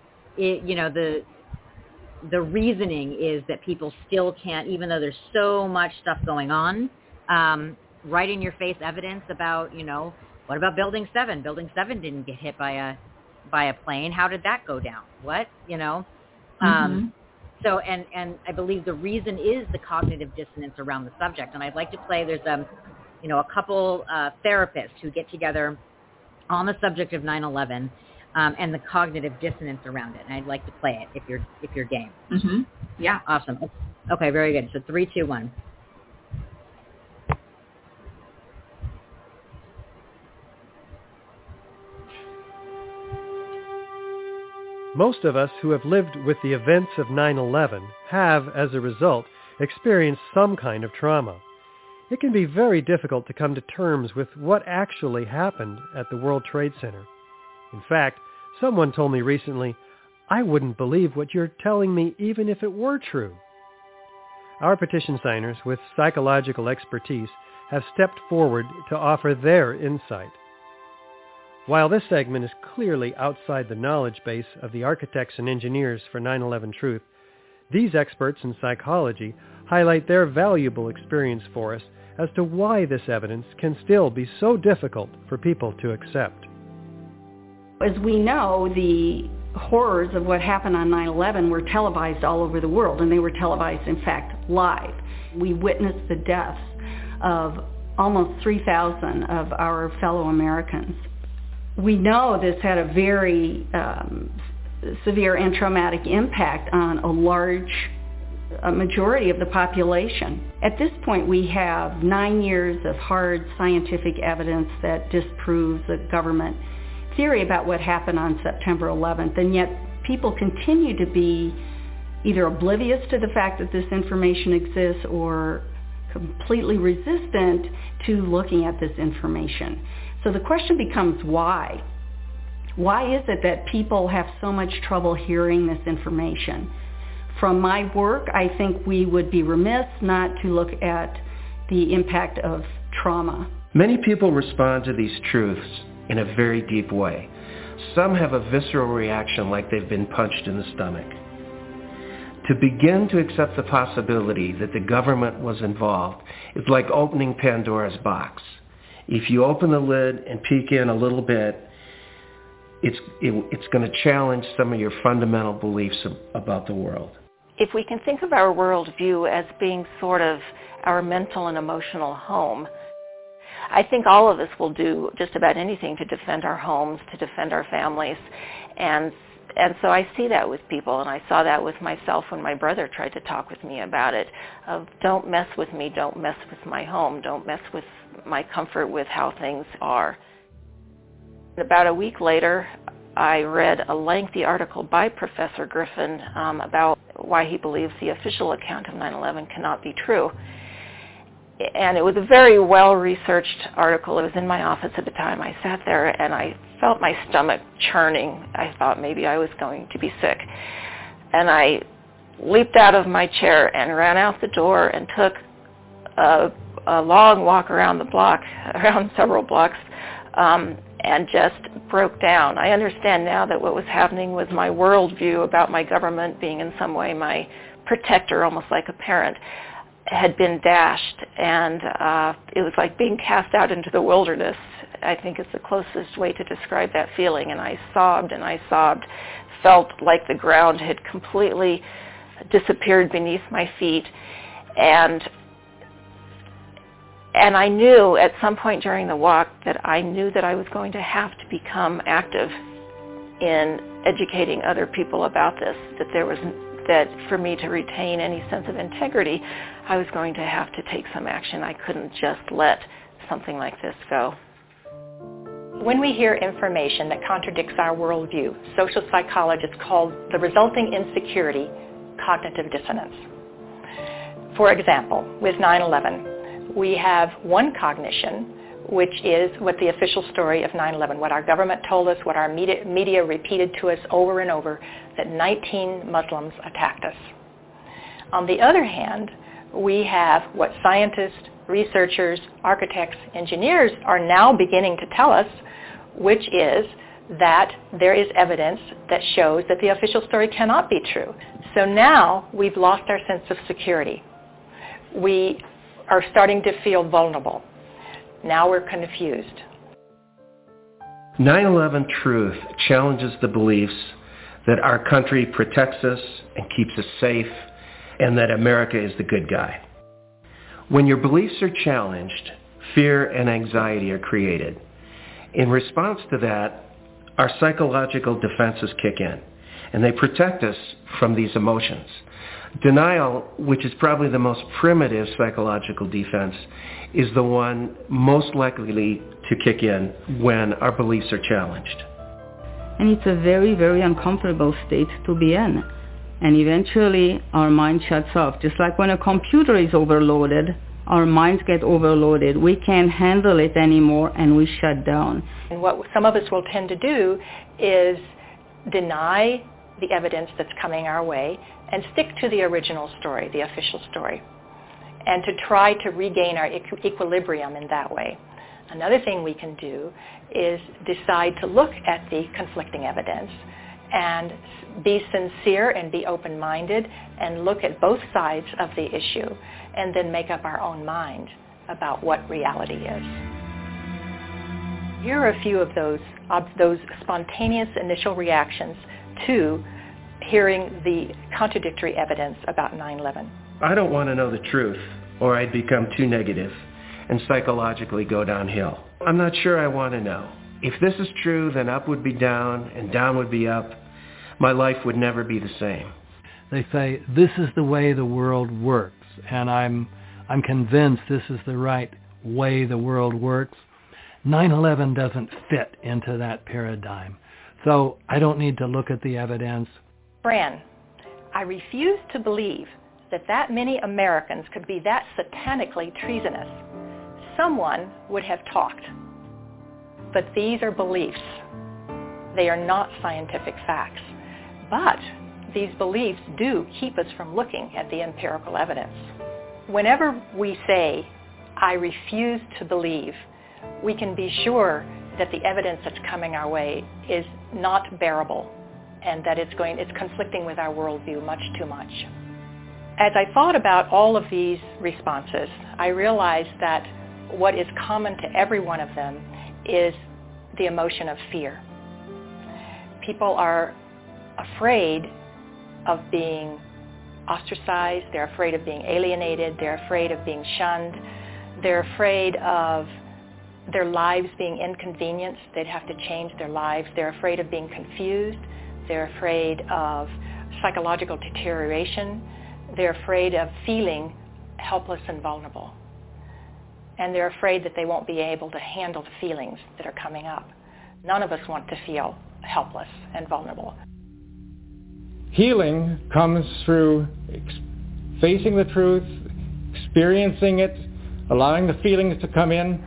the reasoning is that people still can't, even though there's so much stuff going on, right in your face evidence about, you know, what about Building 7? Building 7 didn't get hit by a plane. How did that go down? What, you know? So, and I believe the reason is the cognitive dissonance around the subject. And I'd like to play, there's a couple therapists who get together on the subject of 9/11 and the cognitive dissonance around it. And I'd like to play it if you're game. Yeah. Awesome. Okay, very good. So 3, 2, 1. Most of us who have lived with the events of 9/11 have, as a result, experienced some kind of trauma. It can be very difficult to come to terms with what actually happened at the World Trade Center. In fact, someone told me recently, "I wouldn't believe what you're telling me even if it were true." Our petition signers with psychological expertise have stepped forward to offer their insight. While this segment is clearly outside the knowledge base of the architects and engineers for 9/11 Truth, these experts in psychology highlight their valuable experience for us as to why this evidence can still be so difficult for people to accept. As we know, the horrors of what happened on 9/11 were televised all over the world, and they were televised, in fact, live. We witnessed the deaths of almost 3,000 of our fellow Americans. We know this had a very severe and traumatic impact on a majority of the population. At this point, we have 9 years of hard scientific evidence that disproves the government theory about what happened on September 11th, and yet people continue to be either oblivious to the fact that this information exists or completely resistant to looking at this information. So the question becomes why? Why is it that people have so much trouble hearing this information? From my work, I think we would be remiss not to look at the impact of trauma. Many people respond to these truths in a very deep way. Some have a visceral reaction like they've been punched in the stomach. To begin to accept the possibility that the government was involved is like opening Pandora's box. If you open the lid and peek in a little bit, it's going to challenge some of your fundamental beliefs about the world. If we can think of our worldview as being sort of our mental and emotional home, I think all of us will do just about anything to defend our homes, to defend our families. And so I see that with people, and I saw that with myself when my brother tried to talk with me about it, of don't mess with me, don't mess with my home, don't mess with my comfort with how things are. About a week later, I read a lengthy article by Professor Griffin about why he believes the official account of 9/11 cannot be true. And it was a very well-researched article. It was in my office at the time. I sat there and I felt my stomach churning. I thought maybe I was going to be sick. And I leaped out of my chair and ran out the door and took a long walk around the block, around several blocks, and just broke down. I understand now that what was happening was my worldview about my government being in some way my protector, almost like a parent, had been dashed, and it was like being cast out into the wilderness. I think it's the closest way to describe that feeling. And I sobbed, felt like the ground had completely disappeared beneath my feet. And I knew at some point during the walk that I knew that I was going to have to become active in educating other people about this, that for me to retain any sense of integrity, I was going to have to take some action. I couldn't just let something like this go. When we hear information that contradicts our worldview, social psychologists call the resulting insecurity cognitive dissonance. For example, with 9/11, we have one cognition, which is what the official story of 9/11, what our government told us, what our media repeated to us over and over, that 19 Muslims attacked us. On the other hand, we have what scientists, researchers, architects, engineers are now beginning to tell us, which is that there is evidence that shows that the official story cannot be true. So now we've lost our sense of security. We are starting to feel vulnerable. Now we're confused. 9/11 truth challenges the beliefs that our country protects us and keeps us safe, and that America is the good guy. When your beliefs are challenged, fear and anxiety are created. In response to that, our psychological defenses kick in, and they protect us from these emotions. Denial, which is probably the most primitive psychological defense, is the one most likely to kick in when our beliefs are challenged. And it's a very, very uncomfortable state to be in. And eventually our mind shuts off. Just like when a computer is overloaded, our minds get overloaded. We can't handle it anymore and we shut down. And what some of us will tend to do is deny the evidence that's coming our way and stick to the original story, the official story, and to try to regain our equilibrium in that way. Another thing we can do is decide to look at the conflicting evidence and be sincere and be open-minded and look at both sides of the issue and then make up our own mind about what reality is. Here are a few of those spontaneous initial reactions to hearing the contradictory evidence about 9/11. I don't want to know the truth, or I'd become too negative and psychologically go downhill. I'm not sure I want to know. If this is true, then up would be down and down would be up. My life would never be the same. They say, this is the way the world works, and I'm convinced this is the right way the world works. 9/11 doesn't fit into that paradigm. So I don't need to look at the evidence. Fran, I refuse to believe that many Americans could be that satanically treasonous. Someone would have talked. But these are beliefs. They are not scientific facts. But these beliefs do keep us from looking at the empirical evidence. Whenever we say, I refuse to believe, we can be sure that the evidence that's coming our way is not bearable and that it's conflicting with our worldview much too much. As I thought about all of these responses, I realized that what is common to every one of them is the emotion of fear. People are afraid of being ostracized. They're afraid of being alienated. They're afraid of being shunned. They're afraid of their lives being inconvenienced. They'd have to change their lives. They're afraid of being confused. They're afraid of psychological deterioration. They're afraid of feeling helpless and vulnerable. And they're afraid that they won't be able to handle the feelings that are coming up. None of us want to feel helpless and vulnerable. Healing comes through facing the truth, experiencing it, allowing the feelings to come in.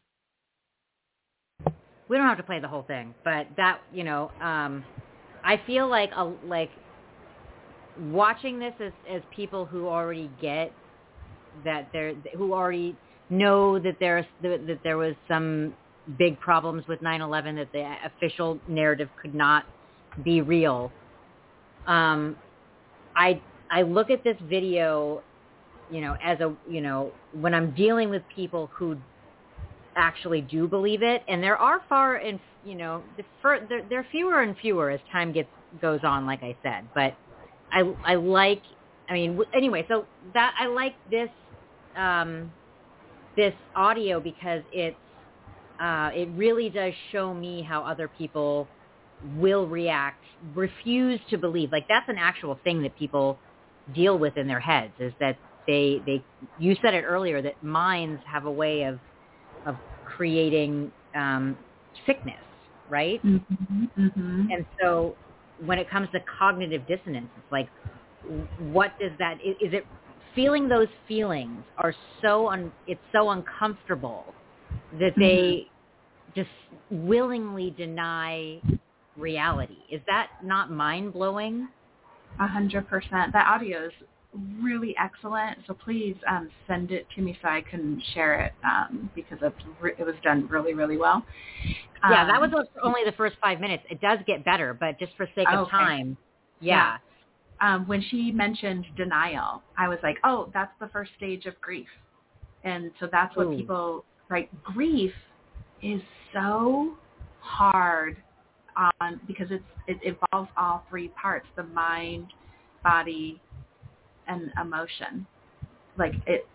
We don't have to play the whole thing, but that, I feel like watching this as people who already get that who already know that there was some big problems with 9/11, that the official narrative could not be real. I look at this video, as when I'm dealing with people who actually do believe it, and there are there are fewer and fewer as time goes on, like I said. But I like this this audio because it really does show me how other people will react, refuse to believe. Like, that's an actual thing that people deal with in their heads, is that you said it earlier, that minds have a way of creating sickness, right? Mm-hmm. Mm-hmm. And so when it comes to cognitive dissonance, it's like, what does that, is it feeling those feelings are it's so uncomfortable that they just willingly deny reality. Is that not mind-blowing? 100%. That audio is really excellent. So please send it to me so I can share it because it was done really, really well. Yeah, that was only the first 5 minutes. It does get better, but just for sake of time. Yeah. When she mentioned denial, I was like, oh, that's the first stage of grief. And so that's what people, right? Grief is so hard because it involves all three parts, the mind, body, and emotion. Like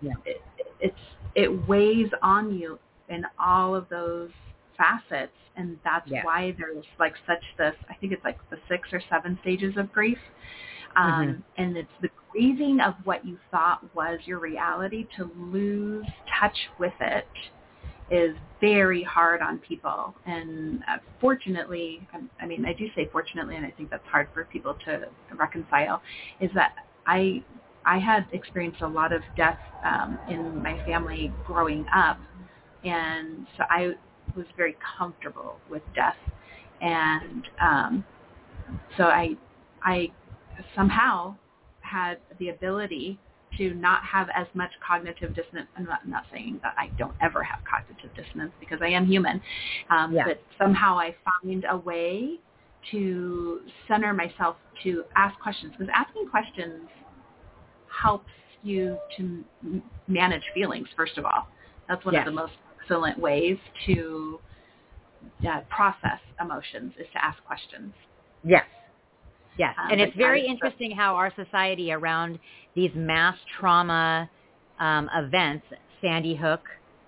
it weighs on you in all of those facets, and that's why there's like such this, I think it's like the 6 or 7 stages of grief. And it's the grieving of what you thought was your reality. To lose touch with it is very hard on people. And fortunately, I mean, I do say fortunately, and I think that's hard for people to reconcile, is that I had experienced a lot of death in my family growing up. And so I was very comfortable with death. And so I somehow had the ability to not have as much cognitive dissonance. I'm not saying that I don't ever have cognitive dissonance because I am human, but somehow I find a way to center myself to ask questions, because asking questions helps you to manage feelings, first of all. That's one of the most excellent ways to process emotions, is to ask questions. Yes. Yes, and it's very interesting how our society around these mass trauma events, Sandy Hook,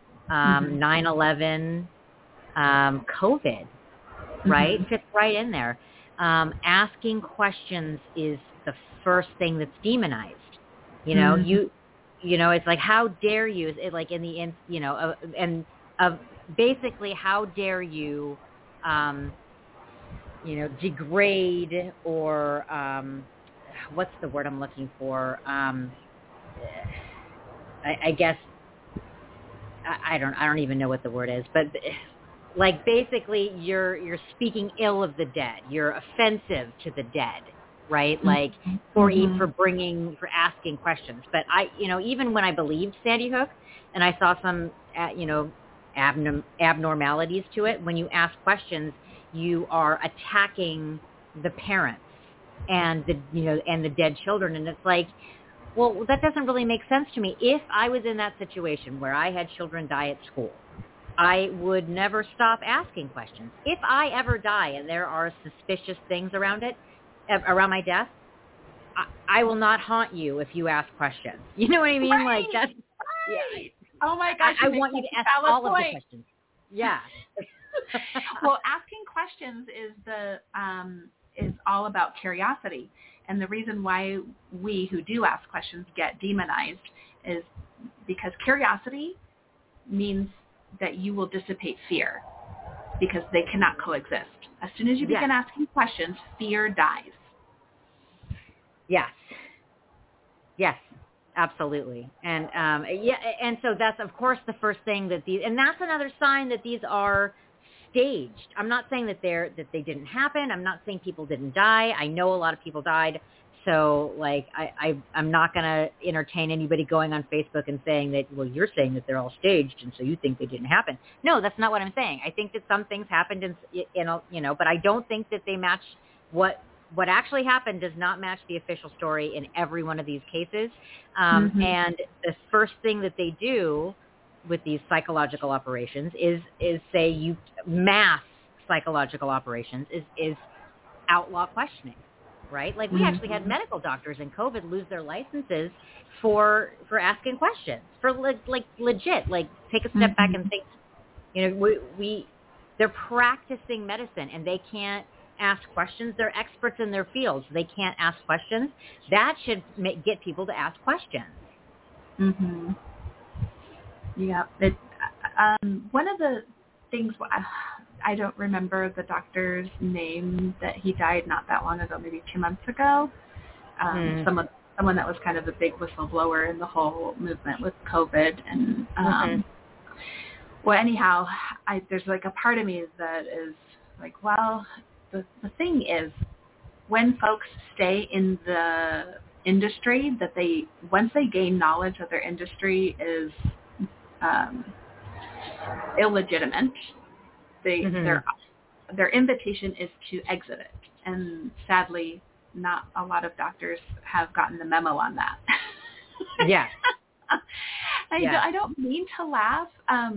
9/11, COVID, right? Fits right in there. Asking questions is the first thing that's demonized. You know, you know, it's like, how dare you? It like in the you know, basically, how dare you? You know, degrade or what's the word I'm looking for? I guess I don't even know what the word is, but like basically you're speaking ill of the dead. You're offensive to the dead, right? Like for asking questions. But you know, even when I believed Sandy Hook and I saw some you know, abnormalities to it, when you ask questions, you are attacking the parents and the dead children. And it's like, well, that doesn't really make sense to me. If I was in that situation where I had children die at school, I would never stop asking questions. If I ever die and there are suspicious things around my death, I will not haunt you if you ask questions. You know what I mean? Right. Like that's, right. Oh my gosh. I want you to ask all of the questions. Yeah. Well, asking questions is all about curiosity, and the reason why we who do ask questions get demonized is because curiosity means that you will dissipate fear, because they cannot coexist. As soon as you begin asking questions, fear dies. Yes. Yes. Absolutely. And and so that's of course the first thing that and that's another sign that these are staged. I'm not saying that they didn't happen. I'm not saying people didn't die. I know a lot of people died. So like I'm not going to entertain anybody going on Facebook and saying that, well, you're saying that they're all staged and so you think they didn't happen. No, that's not what I'm saying. I think that some things happened in you know, but I don't think that they match what actually happened. Does not match the official story in every one of these cases. And the first thing that they do with these psychological operations is say you mass psychological operations is outlaw questioning, right? Like we actually had medical doctors in COVID lose their licenses for asking questions, for like legit, like take a step back and think, you know, they're practicing medicine and they can't ask questions. They're experts in their fields. They can't ask questions. That should get people to ask questions. Yeah. One of the things I don't remember the doctor's name that he died not that long ago, maybe 2 months ago. Someone that was kind of a big whistleblower in the whole movement with COVID. And well, anyhow, there's like a part of me that is like, well, the thing is, when folks stay in the industry, that once they gain knowledge that their industry is illegitimate, their invitation is to exit it. And sadly, not a lot of doctors have gotten the memo on that. Yeah. I don't mean to laugh.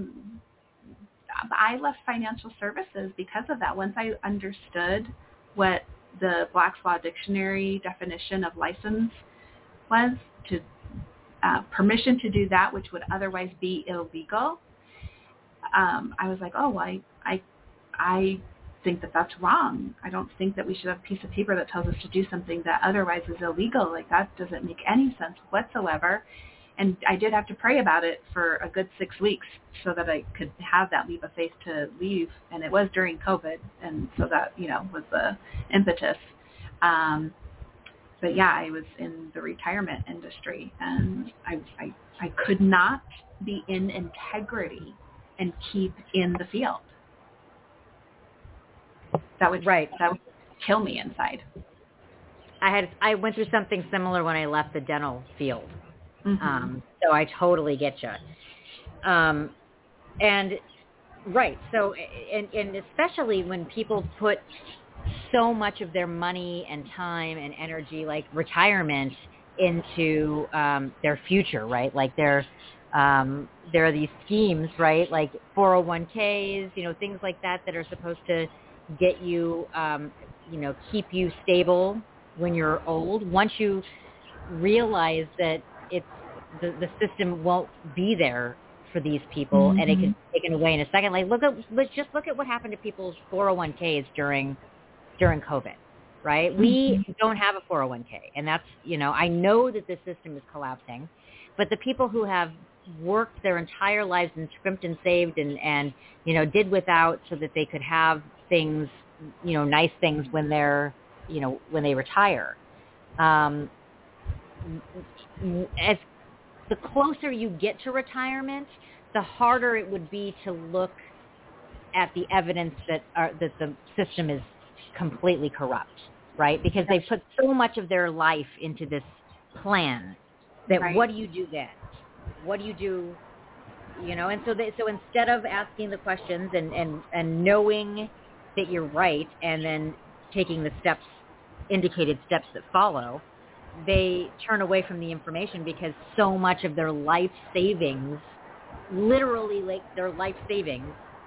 I left financial services because of that. Once I understood what the Black's Law Dictionary definition of license was, to permission to do that which would otherwise be illegal, I was like, oh, well, I think that that's wrong. I don't think that we should have a piece of paper that tells us to do something that otherwise is illegal. Like, that doesn't make any sense whatsoever. And I did have to pray about it for a good 6 weeks so that I could have that leap of faith to leave. And it was during COVID. And so that, was the impetus. But yeah, I was in the retirement industry, and I could not be in integrity and keep in the field. That would kill me inside. I went through something similar when I left the dental field. So I totally get you. And especially when people put so much of their money and time and energy, like retirement, into their future, right? Like there are these schemes, right? Like 401ks, things like that are supposed to get you, keep you stable when you're old. Once you realize that the system won't be there for these people, and it can be taken away in a second. Like let's look at what happened to people's 401ks during COVID, right? We don't have a 401k, and that's, I know that the system is collapsing, but the people who have worked their entire lives and scrimped and saved and did without so that they could have things, nice things when they're, when they retire. As the closer you get to retirement, the harder it would be to look at the evidence that the system is completely corrupt, right? Because they put so much of their life into this plan that what do you do then? What do you do? And so instead of asking the questions and knowing that you're right and then taking the indicated steps that follow, they turn away from the information because so much of their life savings, literally like their life savings,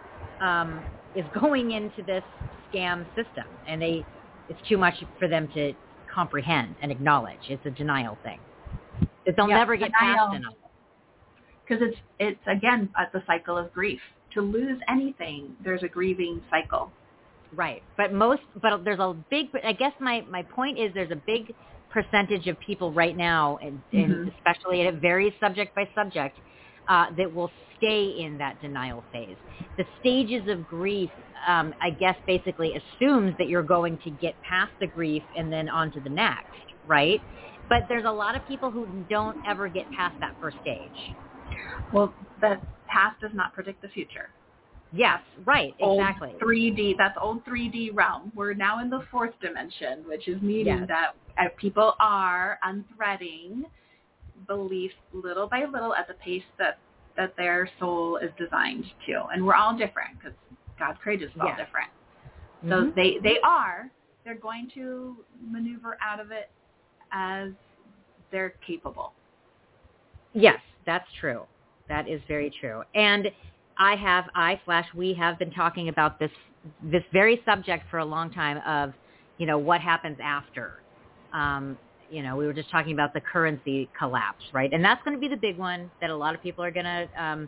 is going into this scam system, and it's too much for them to comprehend and acknowledge. It's a denial thing. They'll never get past enough. Because it's again the cycle of grief. To lose anything, there's a grieving cycle. Right, but there's a big. I guess my point is there's a big percentage of people right now, and especially, and it varies subject by subject, that will stay in that denial phase. The stages of grief, I guess, basically assumes that you're going to get past the grief and then on to the next, right? But there's a lot of people who don't ever get past that first stage. Well, the past does not predict the future. Yes, right, exactly. Old 3D, that's old 3D realm. We're now in the fourth dimension, which is meaning that people are unthreading beliefs little by little at the pace that their soul is designed to. And we're all different because God created us all different. So they're going to maneuver out of it as they're capable. Yes, that's true. That is very true. And we have been talking about this very subject for a long time of, what happens after. We were just talking about the currency collapse, right? And that's going to be the big one that a lot of people are going to,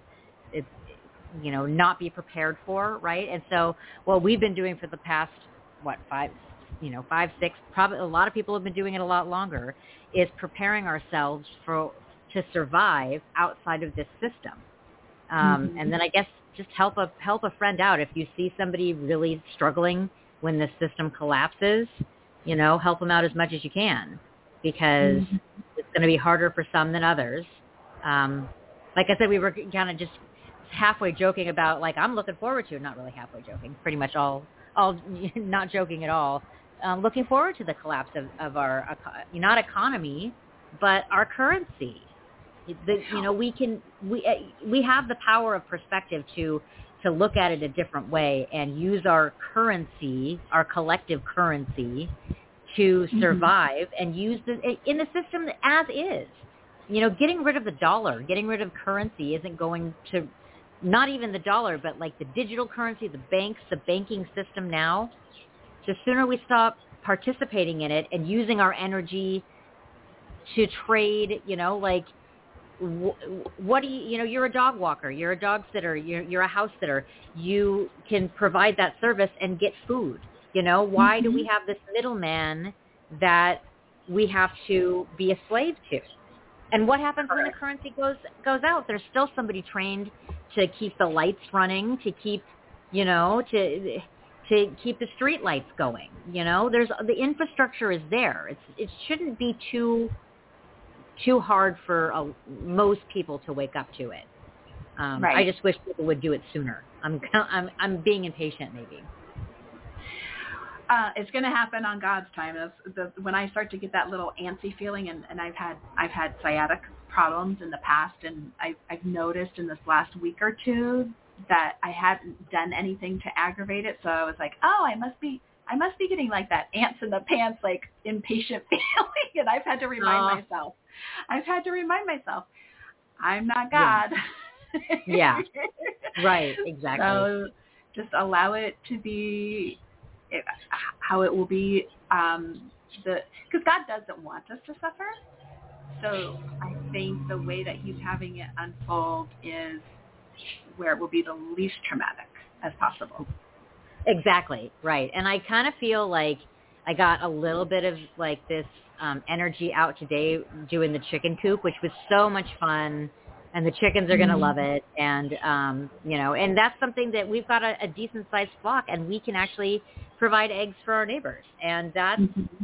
not be prepared for, right? And so what we've been doing for the past, 5, 6, probably a lot of people have been doing it a lot longer, is preparing ourselves to survive outside of this system. And then I guess just help a friend out. If you see somebody really struggling when the system collapses, help them out as much as you can, because it's going to be harder for some than others. Like I said, we were kind of just halfway joking about, like, I'm looking forward to, not really halfway joking, pretty much all not joking at all, looking forward to the collapse of our, not economy, but our currency. We have the power of perspective to look at it a different way and use our currency, our collective currency, to survive and use in the system as is. Getting rid of the dollar, getting rid of currency isn't going to, not even the dollar, but like the digital currency, the banks, the banking system now. The sooner we stop participating in it and using our energy to trade, what do you're a dog walker, you're a dog sitter, you're a house sitter. You can provide that service and get food. Why do we have this middleman that we have to be a slave to? And what happens when the currency goes out? There's still somebody trained to keep the lights running, to keep, to keep the street lights going. There's the infrastructure is there. It shouldn't be too hard for most people to wake up to it. I just wish people would do it sooner. I'm being impatient, maybe. It's going to happen on God's time. When I start to get that little antsy feeling, and I've had sciatic problems in the past, and I've noticed in this last week or two that I hadn't done anything to aggravate it. So I was like, oh, I must be getting like that ants in the pants, like impatient feeling. And I've had to remind myself. I'm not God. Yeah. Right. Exactly. So just allow it to be how it will be. Because God doesn't want us to suffer. So I think the way that He's having it unfold is where it will be the least traumatic as possible. Exactly. Right. And I kind of feel like I got a little bit of like this energy out today doing the chicken coop, which was so much fun. And the chickens are going to love it. And, and that's something that we've got a decent sized flock, and we can actually provide eggs for our neighbors. And that's,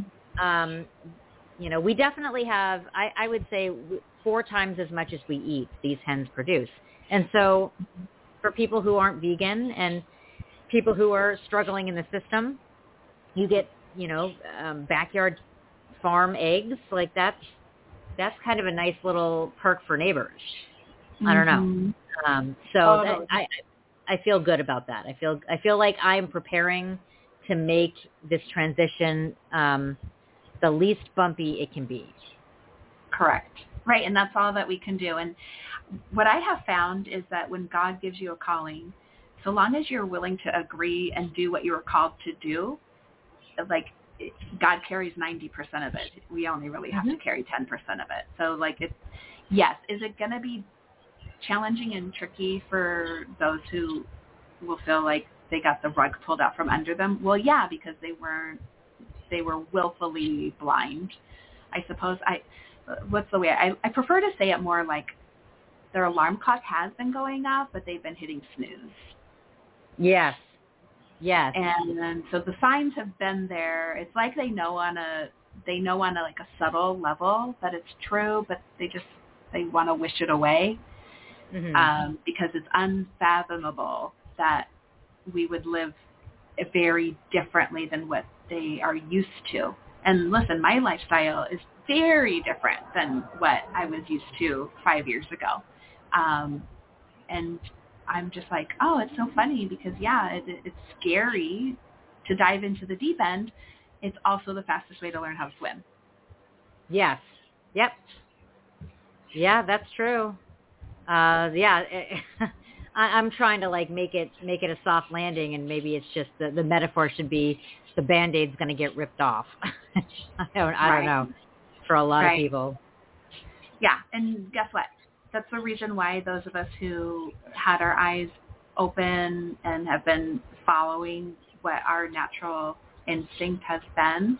we definitely have, I would say 4 times as much as we eat, these hens produce. And so for people who aren't vegan and people who are struggling in the system, you get, backyard farm eggs. Like that's kind of a nice little perk for neighbors. I don't know. I feel good about that. I feel like I'm preparing to make this transition the least bumpy it can be. Correct. Right. And that's all that we can do. And what I have found is that when God gives you a calling, so long as you're willing to agree and do what you were called to do, like God carries 90% of it. We only really have to carry 10% of it. So yes, is it going to be challenging and tricky for those who will feel like they got the rug pulled out from under them? Well, yeah, because they were willfully blind. I suppose what's the way? I prefer to say it more like their alarm clock has been going off, but they've been hitting snooze. Yes. Yes. And so the signs have been there. It's like they know on a like a subtle level that it's true, but they want to wish it away. Because it's unfathomable that we would live very differently than what they are used to. And listen, my lifestyle is very different than what I was used to 5 years ago. And I'm just like, oh, it's so funny because, it's scary to dive into the deep end. It's also the fastest way to learn how to swim. Yes. Yep. Yeah, that's true. I'm trying to make it a soft landing, and maybe it's just the metaphor should be the Band-Aid's going to get ripped off. I don't know, for a lot of people. Yeah, and guess what? That's the reason why those of us who had our eyes open and have been following what our natural instinct has been,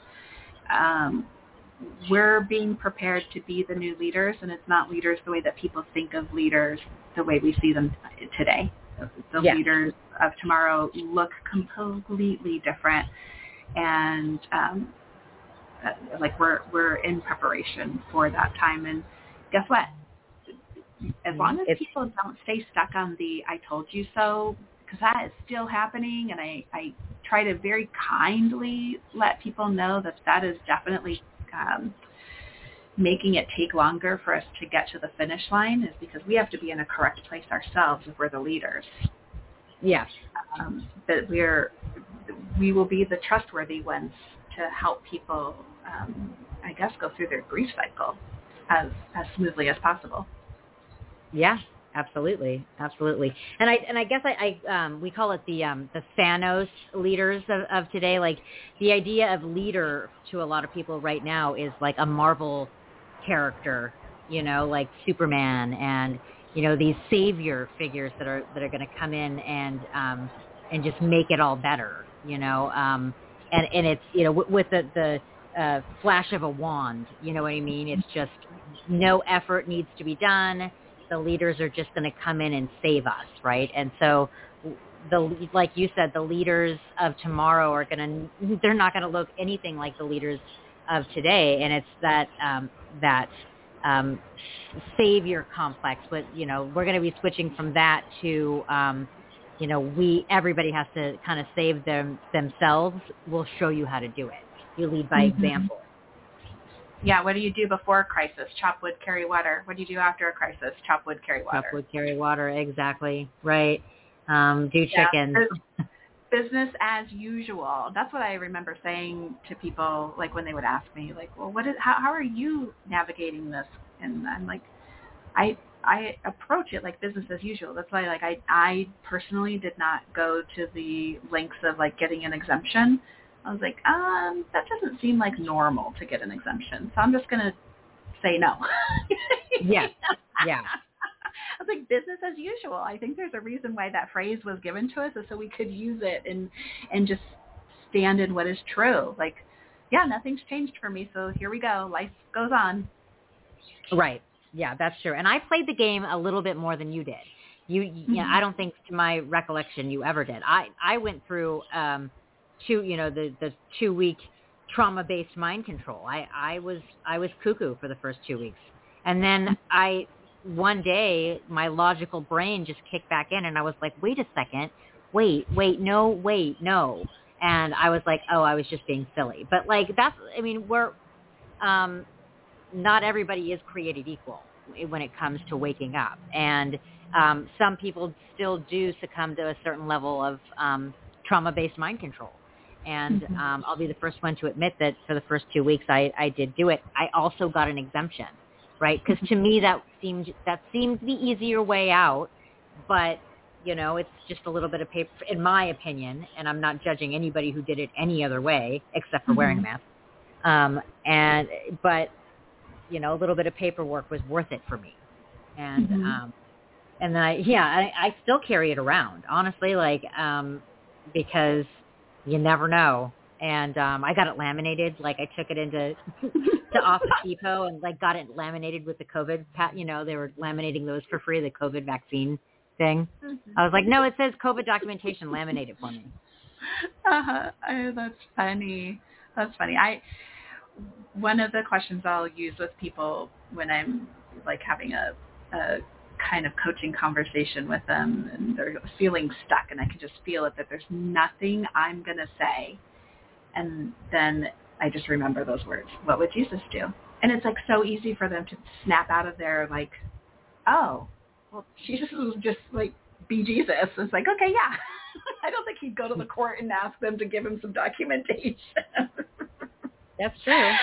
we're being prepared to be the new leaders, and it's not leaders the way that people think of leaders the way we see them today. The leaders of tomorrow look completely different, and like we're in preparation for that time. And guess what? As long as people don't stay stuck on the "I told you so," because that is still happening, and I try to very kindly let people know that is definitely making it take longer for us to get to the finish line, is because we have to be in a correct place ourselves if we're the leaders. Yes. But we will be the trustworthy ones to help people, I guess, go through their grief cycle as smoothly as possible. Yeah, absolutely, absolutely. And I guess we call it the Thanos leaders of today. Like, the idea of leader to a lot of people right now is like a Marvel character, like Superman, and these savior figures that are going to come in and just make it all better, and it's with the flash of a wand, you know what I mean? It's just no effort needs to be done. The leaders are just going to come in and save us, right? And so, like you said, the leaders of tomorrow they're not going to look anything like the leaders of today, and it's that savior complex. But we're going to be switching from that to everybody has to kind of save themselves. We'll show you how to do it. You lead by example. Yeah, what do you do before a crisis? Chop wood, carry water. What do you do after a crisis? Chop wood, carry water. Chop wood, carry water, exactly. Right. Do chicken. Business as usual. That's what I remember saying to people, like when they would ask me, like, well, how are you navigating this? And I'm like, I approach it like business as usual. That's why, like, I personally did not go to the lengths of like getting an exemption. I was like, that doesn't seem like normal to get an exemption, so I'm just going to say no. Yes. Yeah. I was like, business as usual. I think there's a reason why that phrase was given to us, is so we could use it and just stand in what is true. Like, yeah, nothing's changed for me, so here we go. Life goes on. Right. Yeah, that's true. And I played the game a little bit more than you did. I don't think, to my recollection, you ever did. I went through the 2-week trauma-based mind control. I was cuckoo for the first 2 weeks, and then one day my logical brain just kicked back in, and I was like, wait a second, wait, no, and I was like, oh, I was just being silly. But like, we're not everybody is created equal when it comes to waking up, and some people still do succumb to a certain level of trauma-based mind control. And I'll be the first one to admit that for the first 2 weeks I did do it. I also got an exemption, right? Because to me that seemed the easier way out. But it's just a little bit of paper, in my opinion. And I'm not judging anybody who did it any other way except for wearing a mask. But a little bit of paperwork was worth it for me. And and then I still carry it around, honestly, like because you never know. And I got it laminated. Like, I took it into to Office Depot and like got it laminated with the COVID. They were laminating those for free, the COVID vaccine thing. I was like, no, it says COVID documentation, laminate it for me. That's funny. One of the questions I'll use with people when I'm like having a kind of coaching conversation with them and they're feeling stuck, and I can just feel it, that there's nothing I'm going to say. And then I just remember those words. What would Jesus do? And it's like so easy for them to snap out of there like, oh, well, Jesus was just like, be Jesus. It's like, okay, yeah. I don't think he'd go to the court and ask them to give him some documentation. That's true.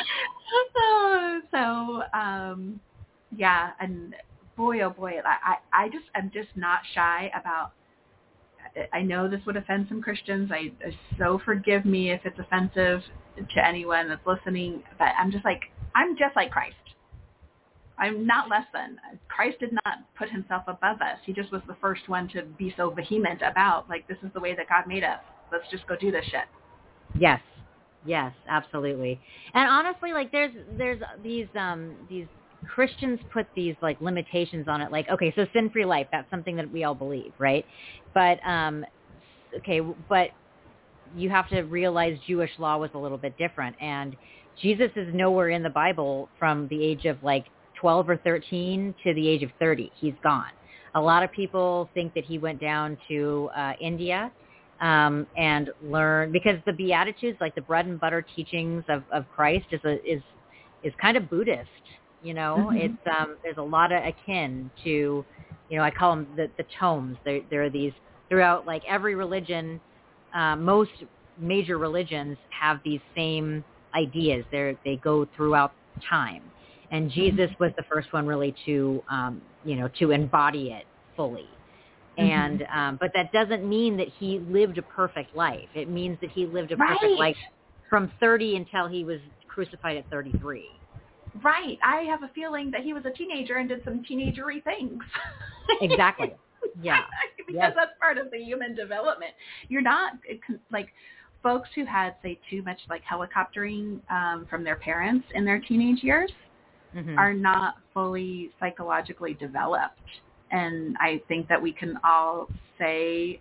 Yeah, and boy, oh boy, I'm just not shy about, I know this would offend some Christians. So forgive me if it's offensive to anyone that's listening, but I'm just like Christ. I'm not less than. Christ did not put himself above us. He just was the first one to be so vehement about, like, this is the way that God made us. Let's just go do this shit. Yes, absolutely. And honestly, like, there's these Christians put these like limitations on it, like, okay, so sin-free life, that's something that we all believe, right? But okay, but you have to realize Jewish law was a little bit different, and Jesus is nowhere in the Bible from the age of like 12 or 13 to the age of 30. He's gone. A lot of people think that he went down to India and learned, because the Beatitudes, like the bread and butter teachings of Christ, is kind of Buddhist. You know, it's there's a lot of akin to, I call them the tomes. There are these throughout, like every religion. Most major religions have these same ideas. They go throughout time, and Jesus was the first one really to to embody it fully. And but that doesn't mean that he lived a perfect life. It means that he lived a perfect life from 30 until he was crucified at 33. Right. I have a feeling that he was a teenager and did some teenagery things. Exactly. Yeah. Because that's part of the human development. You're not like folks who had, say, too much like helicoptering from their parents in their teenage years are not fully psychologically developed. And I think that we can all say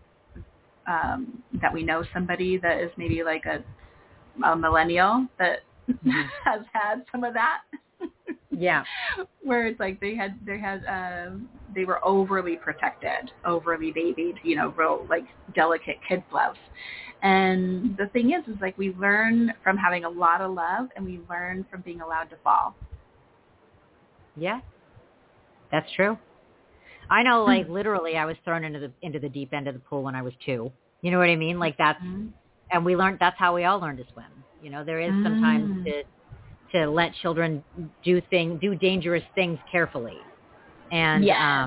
that we know somebody that is maybe like a millennial that has had some of that. Yeah. Where it's like they were overly protected, overly babied, real like delicate kid gloves. And the thing is like we learn from having a lot of love, and we learn from being allowed to fall. Yeah. That's true. I know, like literally I was thrown into the deep end of the pool when I was 2. You know what I mean? Like that's and we learned, that's how we all learn to swim. There is sometimes to let children do dangerous things carefully. And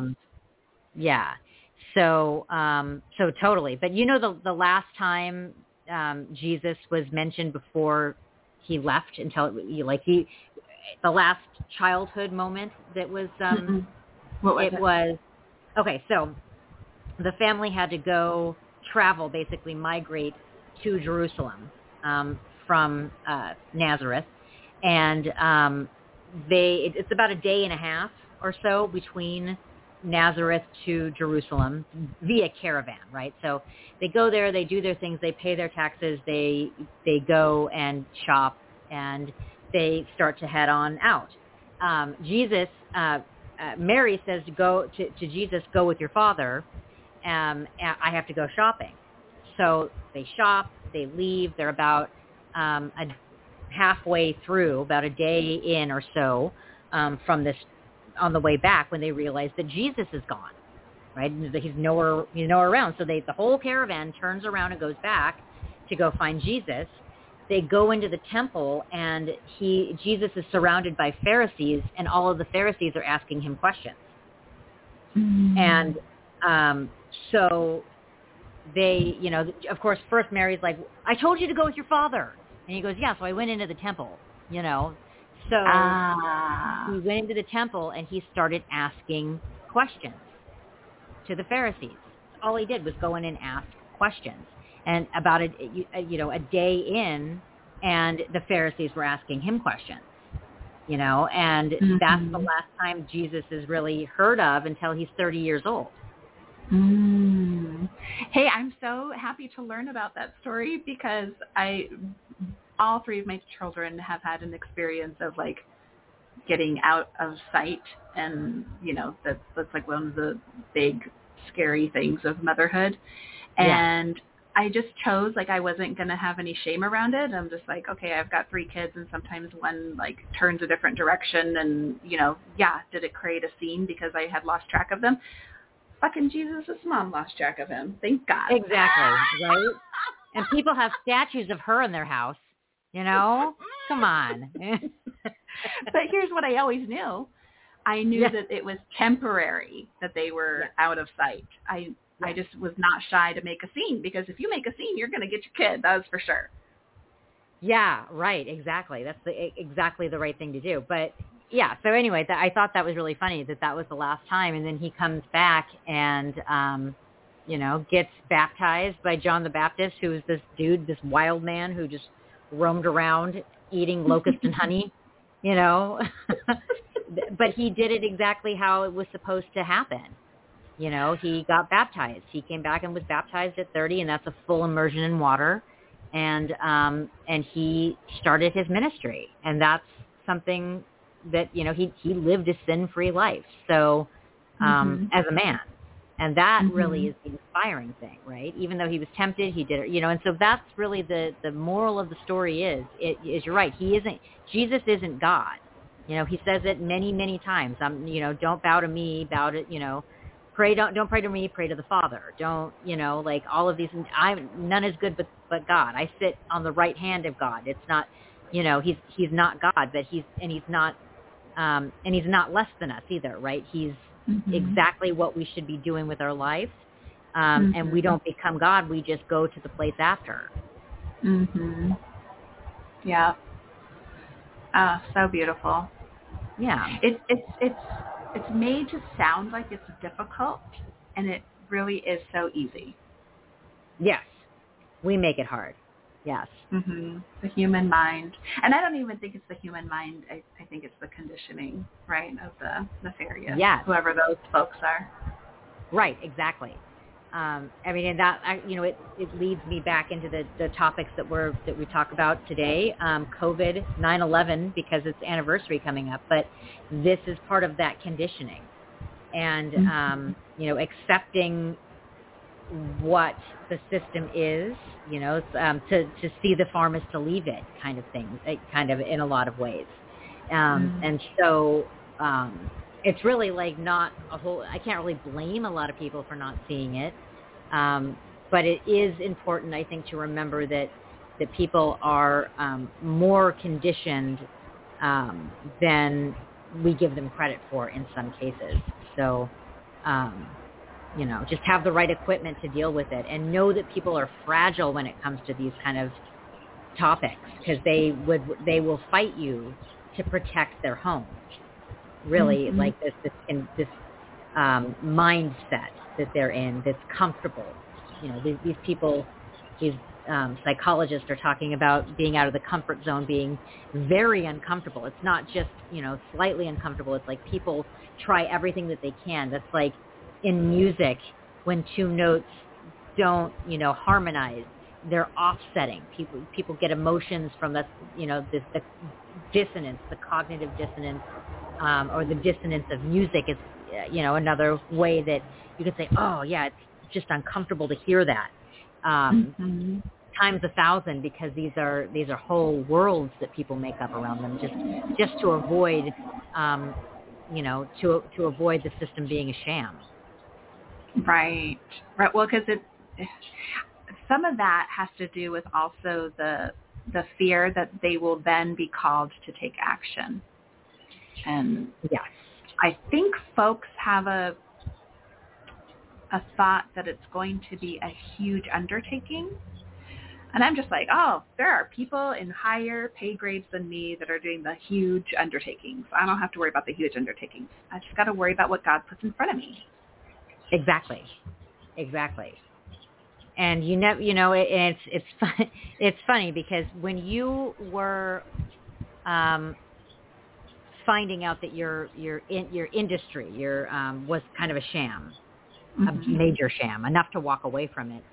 So totally. But the last time Jesus was mentioned before he left, until the last childhood moment that was what was it? Was okay, so the family had to go travel, basically migrate to Jerusalem from Nazareth. And it's about a day and a half or so between Nazareth to Jerusalem via caravan, right? So they go there, they do their things, they pay their taxes, they go and shop, and they start to head on out. Mary says to Jesus, go with your father. I have to go shopping. So they shop, they leave. They're about halfway through, about a day in or so from this, on the way back, when they realize that Jesus is gone, right? He's nowhere around. So the whole caravan turns around and goes back to go find Jesus. They go into the temple, and Jesus is surrounded by Pharisees, and all of the Pharisees are asking him questions. And so they, of course, first Mary's like, I told you to go with your father. And he goes, yeah, so I went into the temple, So he went into the temple, and he started asking questions to the Pharisees. All he did was go in and ask questions. And about a day in, and the Pharisees were asking him questions, and that's the last time Jesus is really heard of until he's 30 years old. Hey, I'm so happy to learn about that story, because all 3 of my children have had an experience of like getting out of sight, and that's like one of the big scary things of motherhood. And I just chose, like, I wasn't going to have any shame around it. I'm just like, okay, I've got 3 kids, and sometimes one like turns a different direction, and did it create a scene because I had lost track of them? Fucking Jesus' mom lost track of him. Thank God. Exactly, right? And people have statues of her in their house, Come on. But here's what I always knew. I knew that it was temporary, that they were out of sight. I just was not shy to make a scene, because if you make a scene, you're going to get your kid. That was for sure. Yeah, right. Exactly. That's exactly the right thing to do. But yeah, so anyway, I thought that was really funny that was the last time. And then he comes back and, gets baptized by John the Baptist, who is this dude, this wild man who just roamed around eating locust and honey, but he did it exactly how it was supposed to happen. You know, he got baptized. He came back and was baptized at 30, and that's a full immersion in water. And he started his ministry, and that's something that, you know, he lived a sin-free life. So as a man, and that really is the inspiring thing, right? Even though he was tempted, he did it, you know. And so that's really the moral of the story is you're right. Jesus isn't God. You know, he says it many, many times. You know, don't bow to me, bow to, you know, pray, don't pray to me, pray to the Father. Don't, you know, like all of these, none is good but God. I sit on the right hand of God. It's not, you know, he's not God, but he's not less than us either, right? He's exactly what we should be doing with our life. And we don't become God. We just go to the place after. Yeah. So beautiful. Yeah. It's made to sound like it's difficult, and it really is so easy. Yes. We make it hard. Yes. The human mind. And I don't even think it's the human mind. I think it's the conditioning, right, of the nefarious. Yes. Whoever those folks are. Right, exactly. I mean, and that, you know, it leads me back into the topics that we talk about today, COVID, 9/11, because it's anniversary coming up, but this is part of that conditioning, and you know, accepting what the system is, you know, to see the farm is to leave it, kind of thing, kind of in a lot of ways, and so. It's really like not a whole, I can't really blame a lot of people for not seeing it. But it is important, I think, to remember that people are more conditioned than we give them credit for in some cases. So, you know, just have the right equipment to deal with it, and know that people are fragile when it comes to these kind of topics, because they will fight you to protect their home. Really, like this mindset that they're in that's comfortable. You know, these people, these psychologists are talking about being out of the comfort zone, being very uncomfortable. It's not just, you know, slightly uncomfortable. It's like people try everything that they can. That's like in music when two notes don't, you know, harmonize. They're offsetting. People get emotions from the, you know, the dissonance, the cognitive dissonance. Or the dissonance of music is, you know, another way that you could say, oh, yeah, it's just uncomfortable to hear that. Times 1,000, because these are whole worlds that people make up around them just to avoid, you know, to avoid the system being a sham. Right. Well, because some of that has to do with also the fear that they will then be called to take action. And yes, I think folks have a thought that it's going to be a huge undertaking. And I'm just like, oh, there are people in higher pay grades than me that are doing the huge undertakings. I don't have to worry about the huge undertakings. I just got to worry about what God puts in front of me. Exactly. And you know, it's funny because when you were finding out that your industry was kind of a sham, a major sham, enough to walk away from it.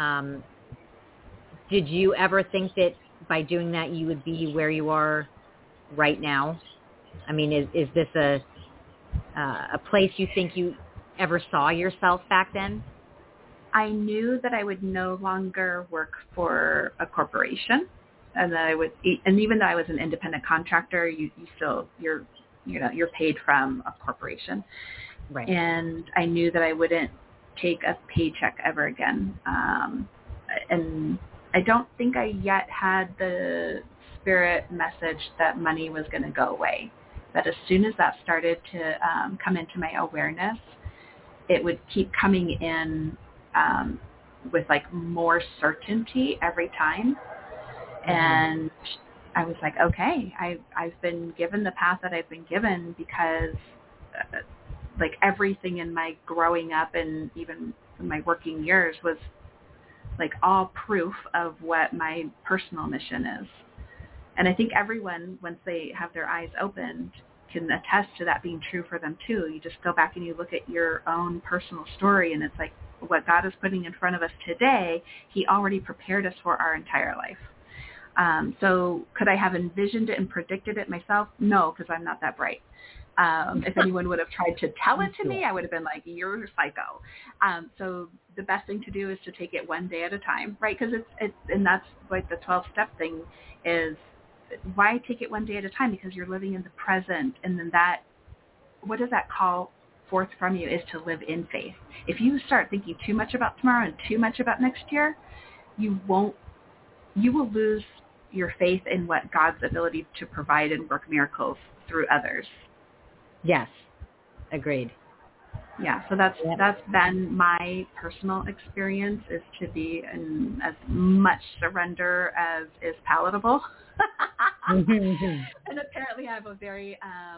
Did you ever think that by doing that you would be where you are right now? I mean, is this a place you think you ever saw yourself back then? I knew that I would no longer work for a corporation. And that I would, and even though I was an independent contractor, you're paid from a corporation, right? And I knew that I wouldn't take a paycheck ever again. And I don't think I yet had the spirit message that money was going to go away. That as soon as that started to come into my awareness, it would keep coming in with like more certainty every time. And I was like, okay, I've been given the path that I've been given because like everything in my growing up and even my working years was like all proof of what my personal mission is. And I think everyone, once they have their eyes opened, can attest to that being true for them too. You just go back and you look at your own personal story, and it's like what God is putting in front of us today, he already prepared us for our entire life. So could I have envisioned it and predicted it myself? No, because I'm not that bright. If anyone would have tried to tell it to me, I would have been like, you're psycho. So the best thing to do is to take it one day at a time, right? Because it's and that's like the 12-step thing is, why take it one day at a time? Because you're living in the present, and then that, what does that call forth from you is to live in faith. If you start thinking too much about tomorrow and too much about next year, you will lose your faith in what God's ability to provide and work miracles through others. Yes, agreed. Yeah, so that's been my personal experience, is to be in as much surrender as is palatable. And apparently I have a very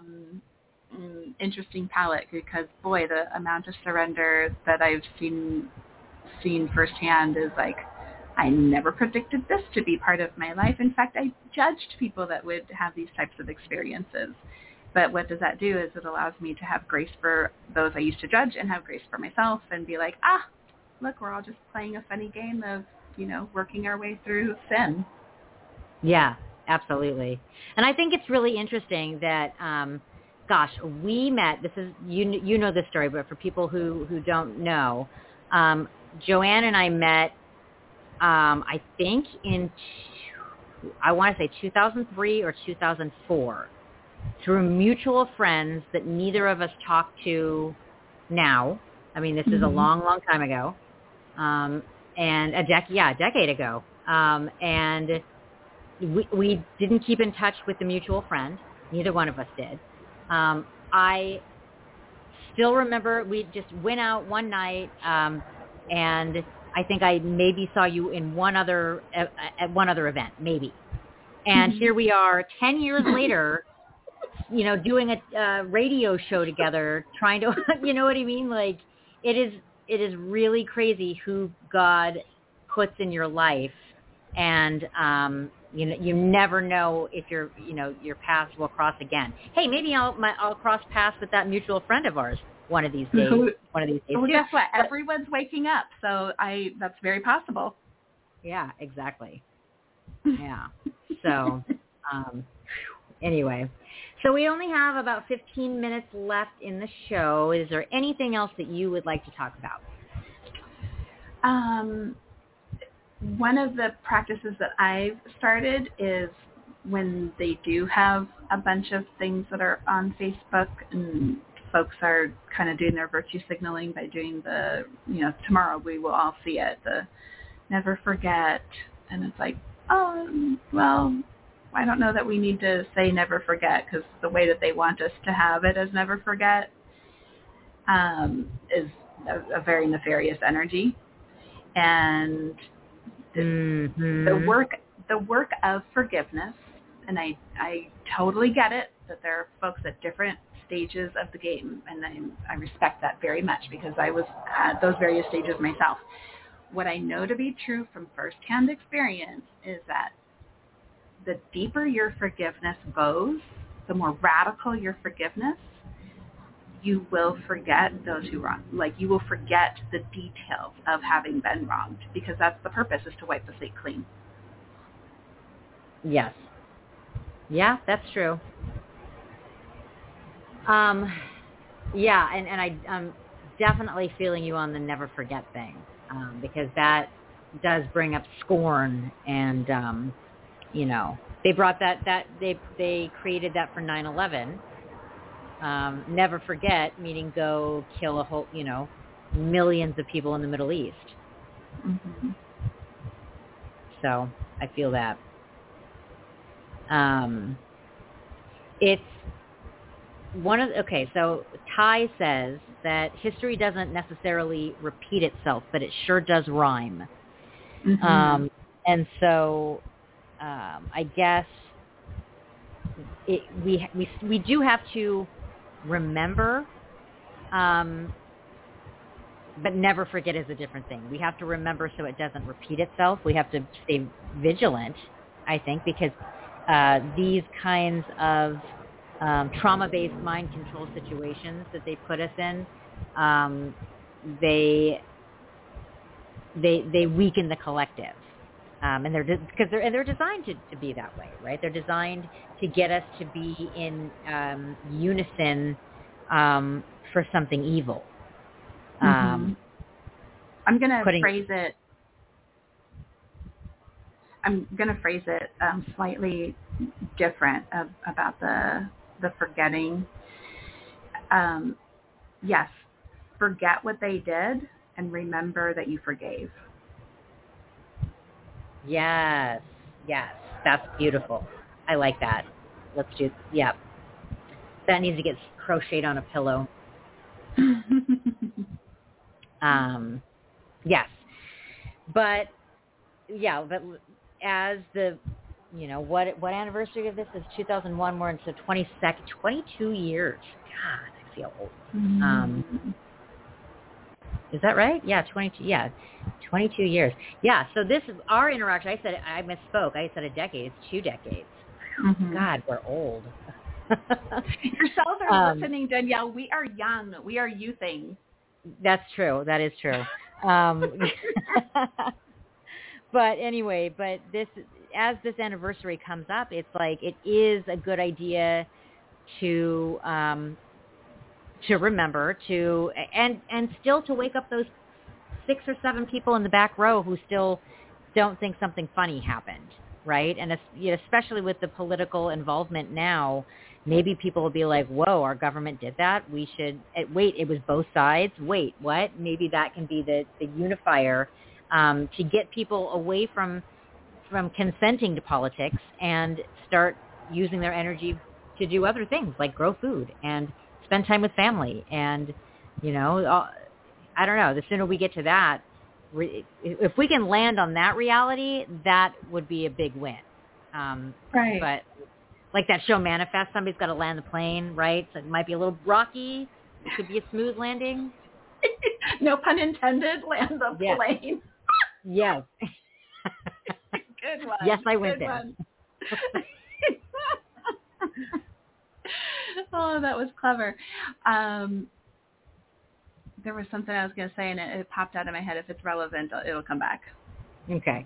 interesting palate, because boy, the amount of surrender that I've seen firsthand is like, I never predicted this to be part of my life. In fact, I judged people that would have these types of experiences. But what does that do is it allows me to have grace for those I used to judge, and have grace for myself, and be like, look, we're all just playing a funny game of, working our way through sin. Yeah, absolutely. And I think it's really interesting that, we met, this is, you know this story, but for people who don't know, Joanne and I met, I think I want to say 2003 or 2004, through mutual friends that neither of us talk to now. I mean, this is a long, long time ago, and a decade ago. And we didn't keep in touch with the mutual friend. Neither one of us did. I still remember we just went out one night, and I think I maybe saw you in at one other event, maybe. And here we are 10 years later, doing a radio show together, trying to, you know what I mean? Like, it is really crazy who God puts in your life. And, you never know if your paths will cross again. Hey, maybe I'll cross paths with that mutual friend of ours one of these days. Well, guess what? Everyone's waking up, so that's very possible. Yeah, exactly. Yeah. So, anyway, so we only have about 15 minutes left in the show. Is there anything else that you would like to talk about? One of the practices that I've started is when they do have a bunch of things that are on Facebook, and folks are kind of doing their virtue signaling by doing the, tomorrow we will all see it, the never forget. And it's like, well, I don't know that we need to say never forget, because the way that they want us to have it as never forget is a very nefarious energy. And the work of forgiveness, and I totally get it, that there are folks at different stages of the game, and I respect that very much, because I was at those various stages myself. What I know to be true from firsthand experience is that the deeper your forgiveness goes, the more radical your forgiveness, you will forget those who wronged. Like, you will forget the details of having been wronged, because that's the purpose, is to wipe the slate clean. Yes. Yeah, that's true. Yeah, and I'm definitely feeling you on the never forget thing, because that does bring up scorn, and they brought that they created that for 9/11. Never forget, meaning go kill a whole, millions of people in the Middle East. Mm-hmm. So I feel that. It's so Ty says that history doesn't necessarily repeat itself, but it sure does rhyme. Mm-hmm. And so I guess we do have to remember, but never forget is a different thing. We have to remember so it doesn't repeat itself. We have to stay vigilant, I think, because these kinds of trauma-based mind control situations that they put us in, they weaken the collective. And they're designed to be that way, right? They're designed to get us to be in unison for something evil. I'm going to phrase it. I'm going to phrase it slightly different about the forgetting. Yes, forget what they did and remember that you forgave. Yes, that's beautiful. I like that. Let's do, that needs to get crocheted on a pillow. Yes, but as the, what anniversary of this is? 2001. We're into 22 years. God, I feel old. Is that right? Yeah, 22. Yeah, 22 years. Yeah. So this is our interaction. I misspoke. I said a decade. It's 2 decades. God, we're old. Your cells are listening, Danielle. We are young. We are youthing. That's true. That is true. But anyway, as this anniversary comes up, it's like it is a good idea to remember and still to wake up those 6 or 7 people in the back row who still don't think something funny happened, right? And especially with the political involvement now, maybe people will be like, whoa, our government did that? We should, wait, it was both sides? Wait, what? Maybe that can be the unifier to get people away from consenting to politics and start using their energy to do other things like grow food and spend time with family. And, I don't know, the sooner we get to that, if we can land on that reality, that would be a big win. Right. But like that show Manifest, somebody's got to land the plane, right? So it might be a little rocky. It could be a smooth landing. No pun intended, land the plane. Yes. Good one. Yes, I went there. Oh, that was clever. There was something I was going to say, and it popped out of my head. If it's relevant, it'll come back. Okay.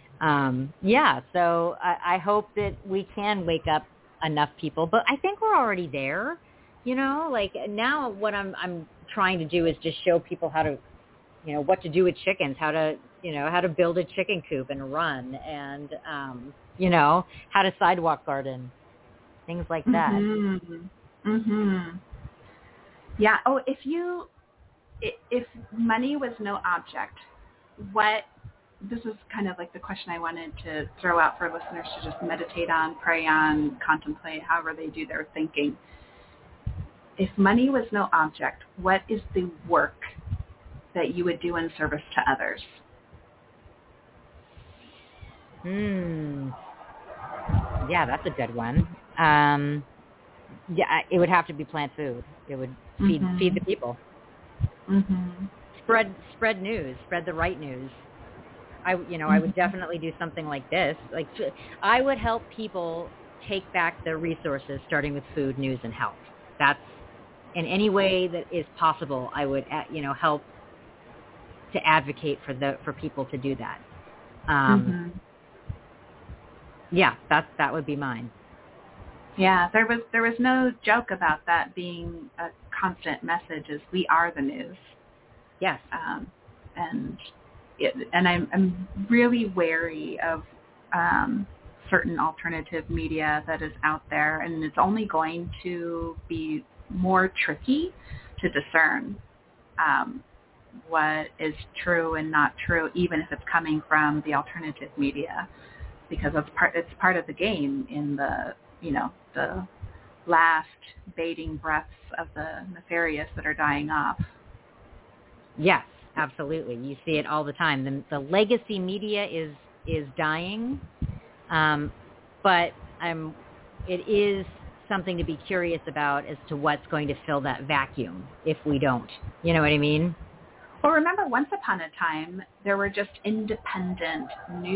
So I hope that we can wake up enough people, but I think we're already there. Like now what I'm trying to do is just show people how to, what to do with chickens, how to build a chicken coop and run, and, how to sidewalk garden, things like that. Yeah. Oh, if money was no object, this is kind of like the question I wanted to throw out for listeners to just meditate on, pray on, contemplate, however they do their thinking. If money was no object, what is the work that you would do in service to others? Yeah, that's a good one. It would have to be plant food. It would feed the people. Spread news, spread the right news. I would definitely do something like this. Like I would help people take back their resources, starting with food, news, and health. That's in any way that is possible. I would, help to advocate for people to do that. Yeah, that would be mine. Yeah, there was no joke about that being a constant message. Is we are the news. Yes. And I'm really wary of certain alternative media that is out there, and it's only going to be more tricky to discern what is true and not true, even if it's coming from the alternative media, because it's part of the game in the the last bating breaths of the nefarious that are dying off. Yes, absolutely. You see it all the time. The legacy media is dying, but it is something to be curious about as to what's going to fill that vacuum if we don't. You know what I mean? Well, remember, once upon a time, there were just independent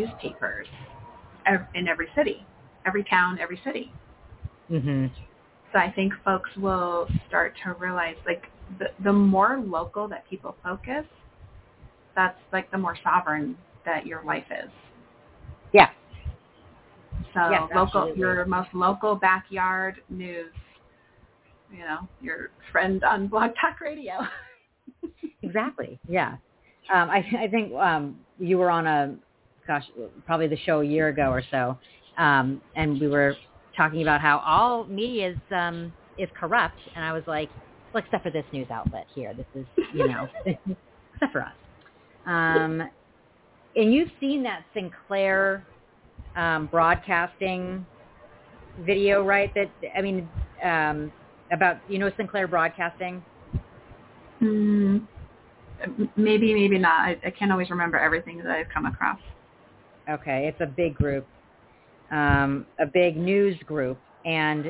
newspapers in every city, every town, every city. Mm-hmm. I think folks will start to realize, like, the more local that people focus, that's like the more sovereign that your life is. Yeah. So yes, your most local backyard news, your friend on Blog Talk Radio. Exactly. Yeah. I think you were on probably the show a year ago or so, and we were talking about how all media is corrupt, and I was like, well, except for this news outlet here. This is, except for us. And you've seen that Sinclair broadcasting video, right? About, Sinclair Broadcasting? Maybe not. I can't always remember everything that I've come across. Okay, it's a big group, a big news group, and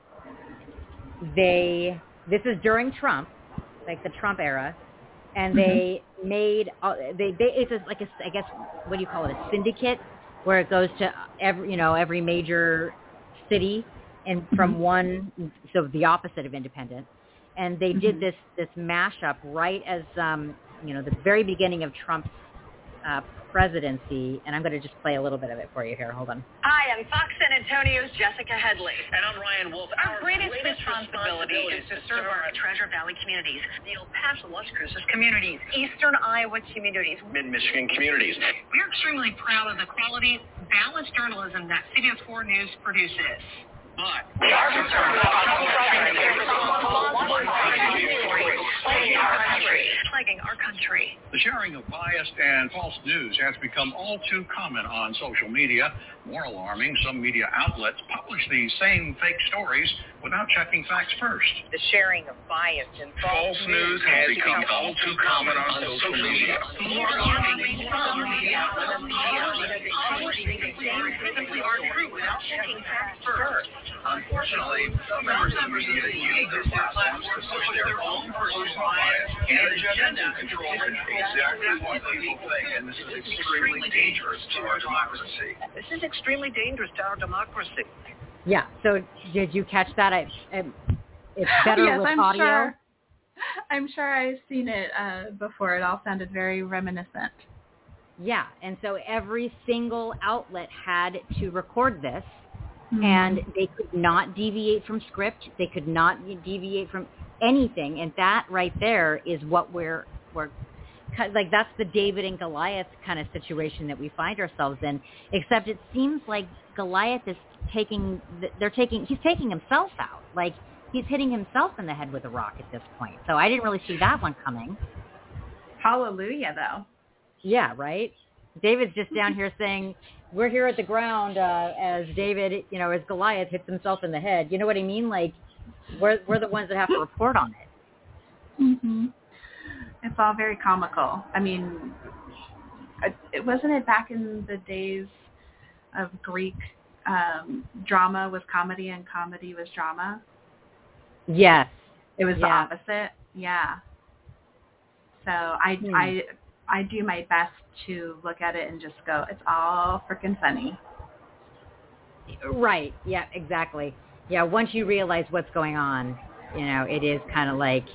this is during Trump, like the Trump era, and they made it's like I guess, what do you call it, a syndicate, where it goes to every major city and from one, so the opposite of independent, and they did this mashup right as the very beginning of Trump's presidency, and I'm going to just play a little bit of it for you here. Hold on. Hi, I'm Fox San Antonio's Jessica Headley. And I'm Ryan Wolf. Our greatest responsibility is to serve our Treasure Valley communities, the El Paso, Las Cruces communities, Eastern Iowa communities, Mid-Michigan communities. We're extremely proud of the quality, balanced journalism that CBS 4 News produces. But we are concerned about plaguing our country. The sharing of biased and false news has become all too common on social media. More alarming, some media outlets publish these same fake stories without checking facts first. The sharing of biased and false news has become all too common on social media. More alarming, some media outlets simply aren't true without checking facts first. Unfortunately, some members of the media use their platforms to push their own personal bias and agenda to control exactly what people think, and this is extremely dangerous to our democracy. This is extremely dangerous to our democracy. Yeah. So did you catch that? It's better yes, with I'm audio. Sure. I'm sure I've seen it before. It all sounded very reminiscent. Yeah, and so every single outlet had to record this, and they could not deviate from script. They could not deviate from anything, and that right there is what we're like. That's the David and Goliath kind of situation that we find ourselves in. Except it seems like Goliath is he's taking himself out. Like he's hitting himself in the head with a rock at this point. So I didn't really see that one coming. Hallelujah, though. Yeah, right? David's just down here saying, we're here at the ground as David, as Goliath hits himself in the head. You know what I mean? Like, we're the ones that have to report on it. Mm-hmm. It's all very comical. I mean, wasn't it back in the days of Greek drama was comedy and comedy was drama? Yes. It was the opposite. Yeah. So I do my best to look at it and just go, it's all freaking funny. Right. Yeah, exactly. Yeah, once you realize what's going on, it is kind of like,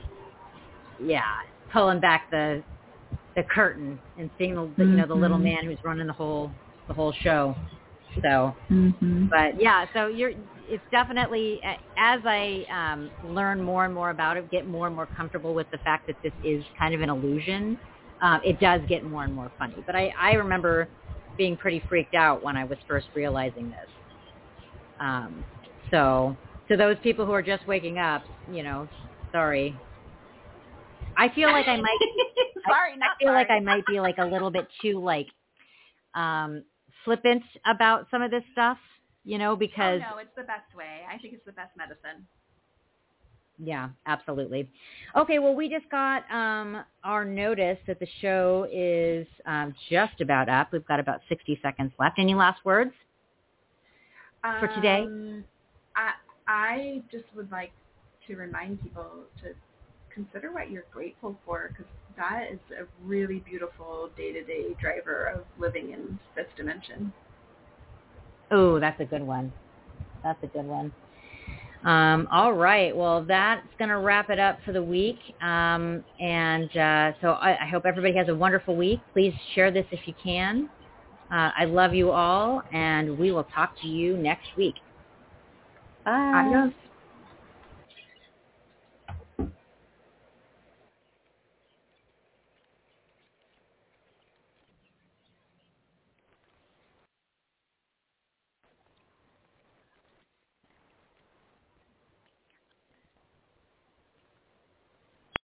pulling back the curtain and seeing the little man who's running the whole show. So, but yeah, so it's definitely, as I learn more and more about it, get more and more comfortable with the fact that this is kind of an illusion, it does get more and more funny. But I remember being pretty freaked out when I was first realizing this. So to those people who are just waking up, sorry. I feel like I might. Like I might be like a little bit too flippant about some of this stuff, because. Oh no, it's the best way. I think it's the best medicine. Yeah, absolutely. Okay, well, we just got our notice that the show is just about up. We've got about 60 seconds left. Any last words for today? I just would like to remind people to consider what you're grateful for, because that is a really beautiful day-to-day driver of living in fifth dimension. Oh, that's a good one. All right. Well, that's going to wrap it up for the week. So I hope everybody has a wonderful week. Please share this if you can. I love you all, and we will talk to you next week. Bye. Adios.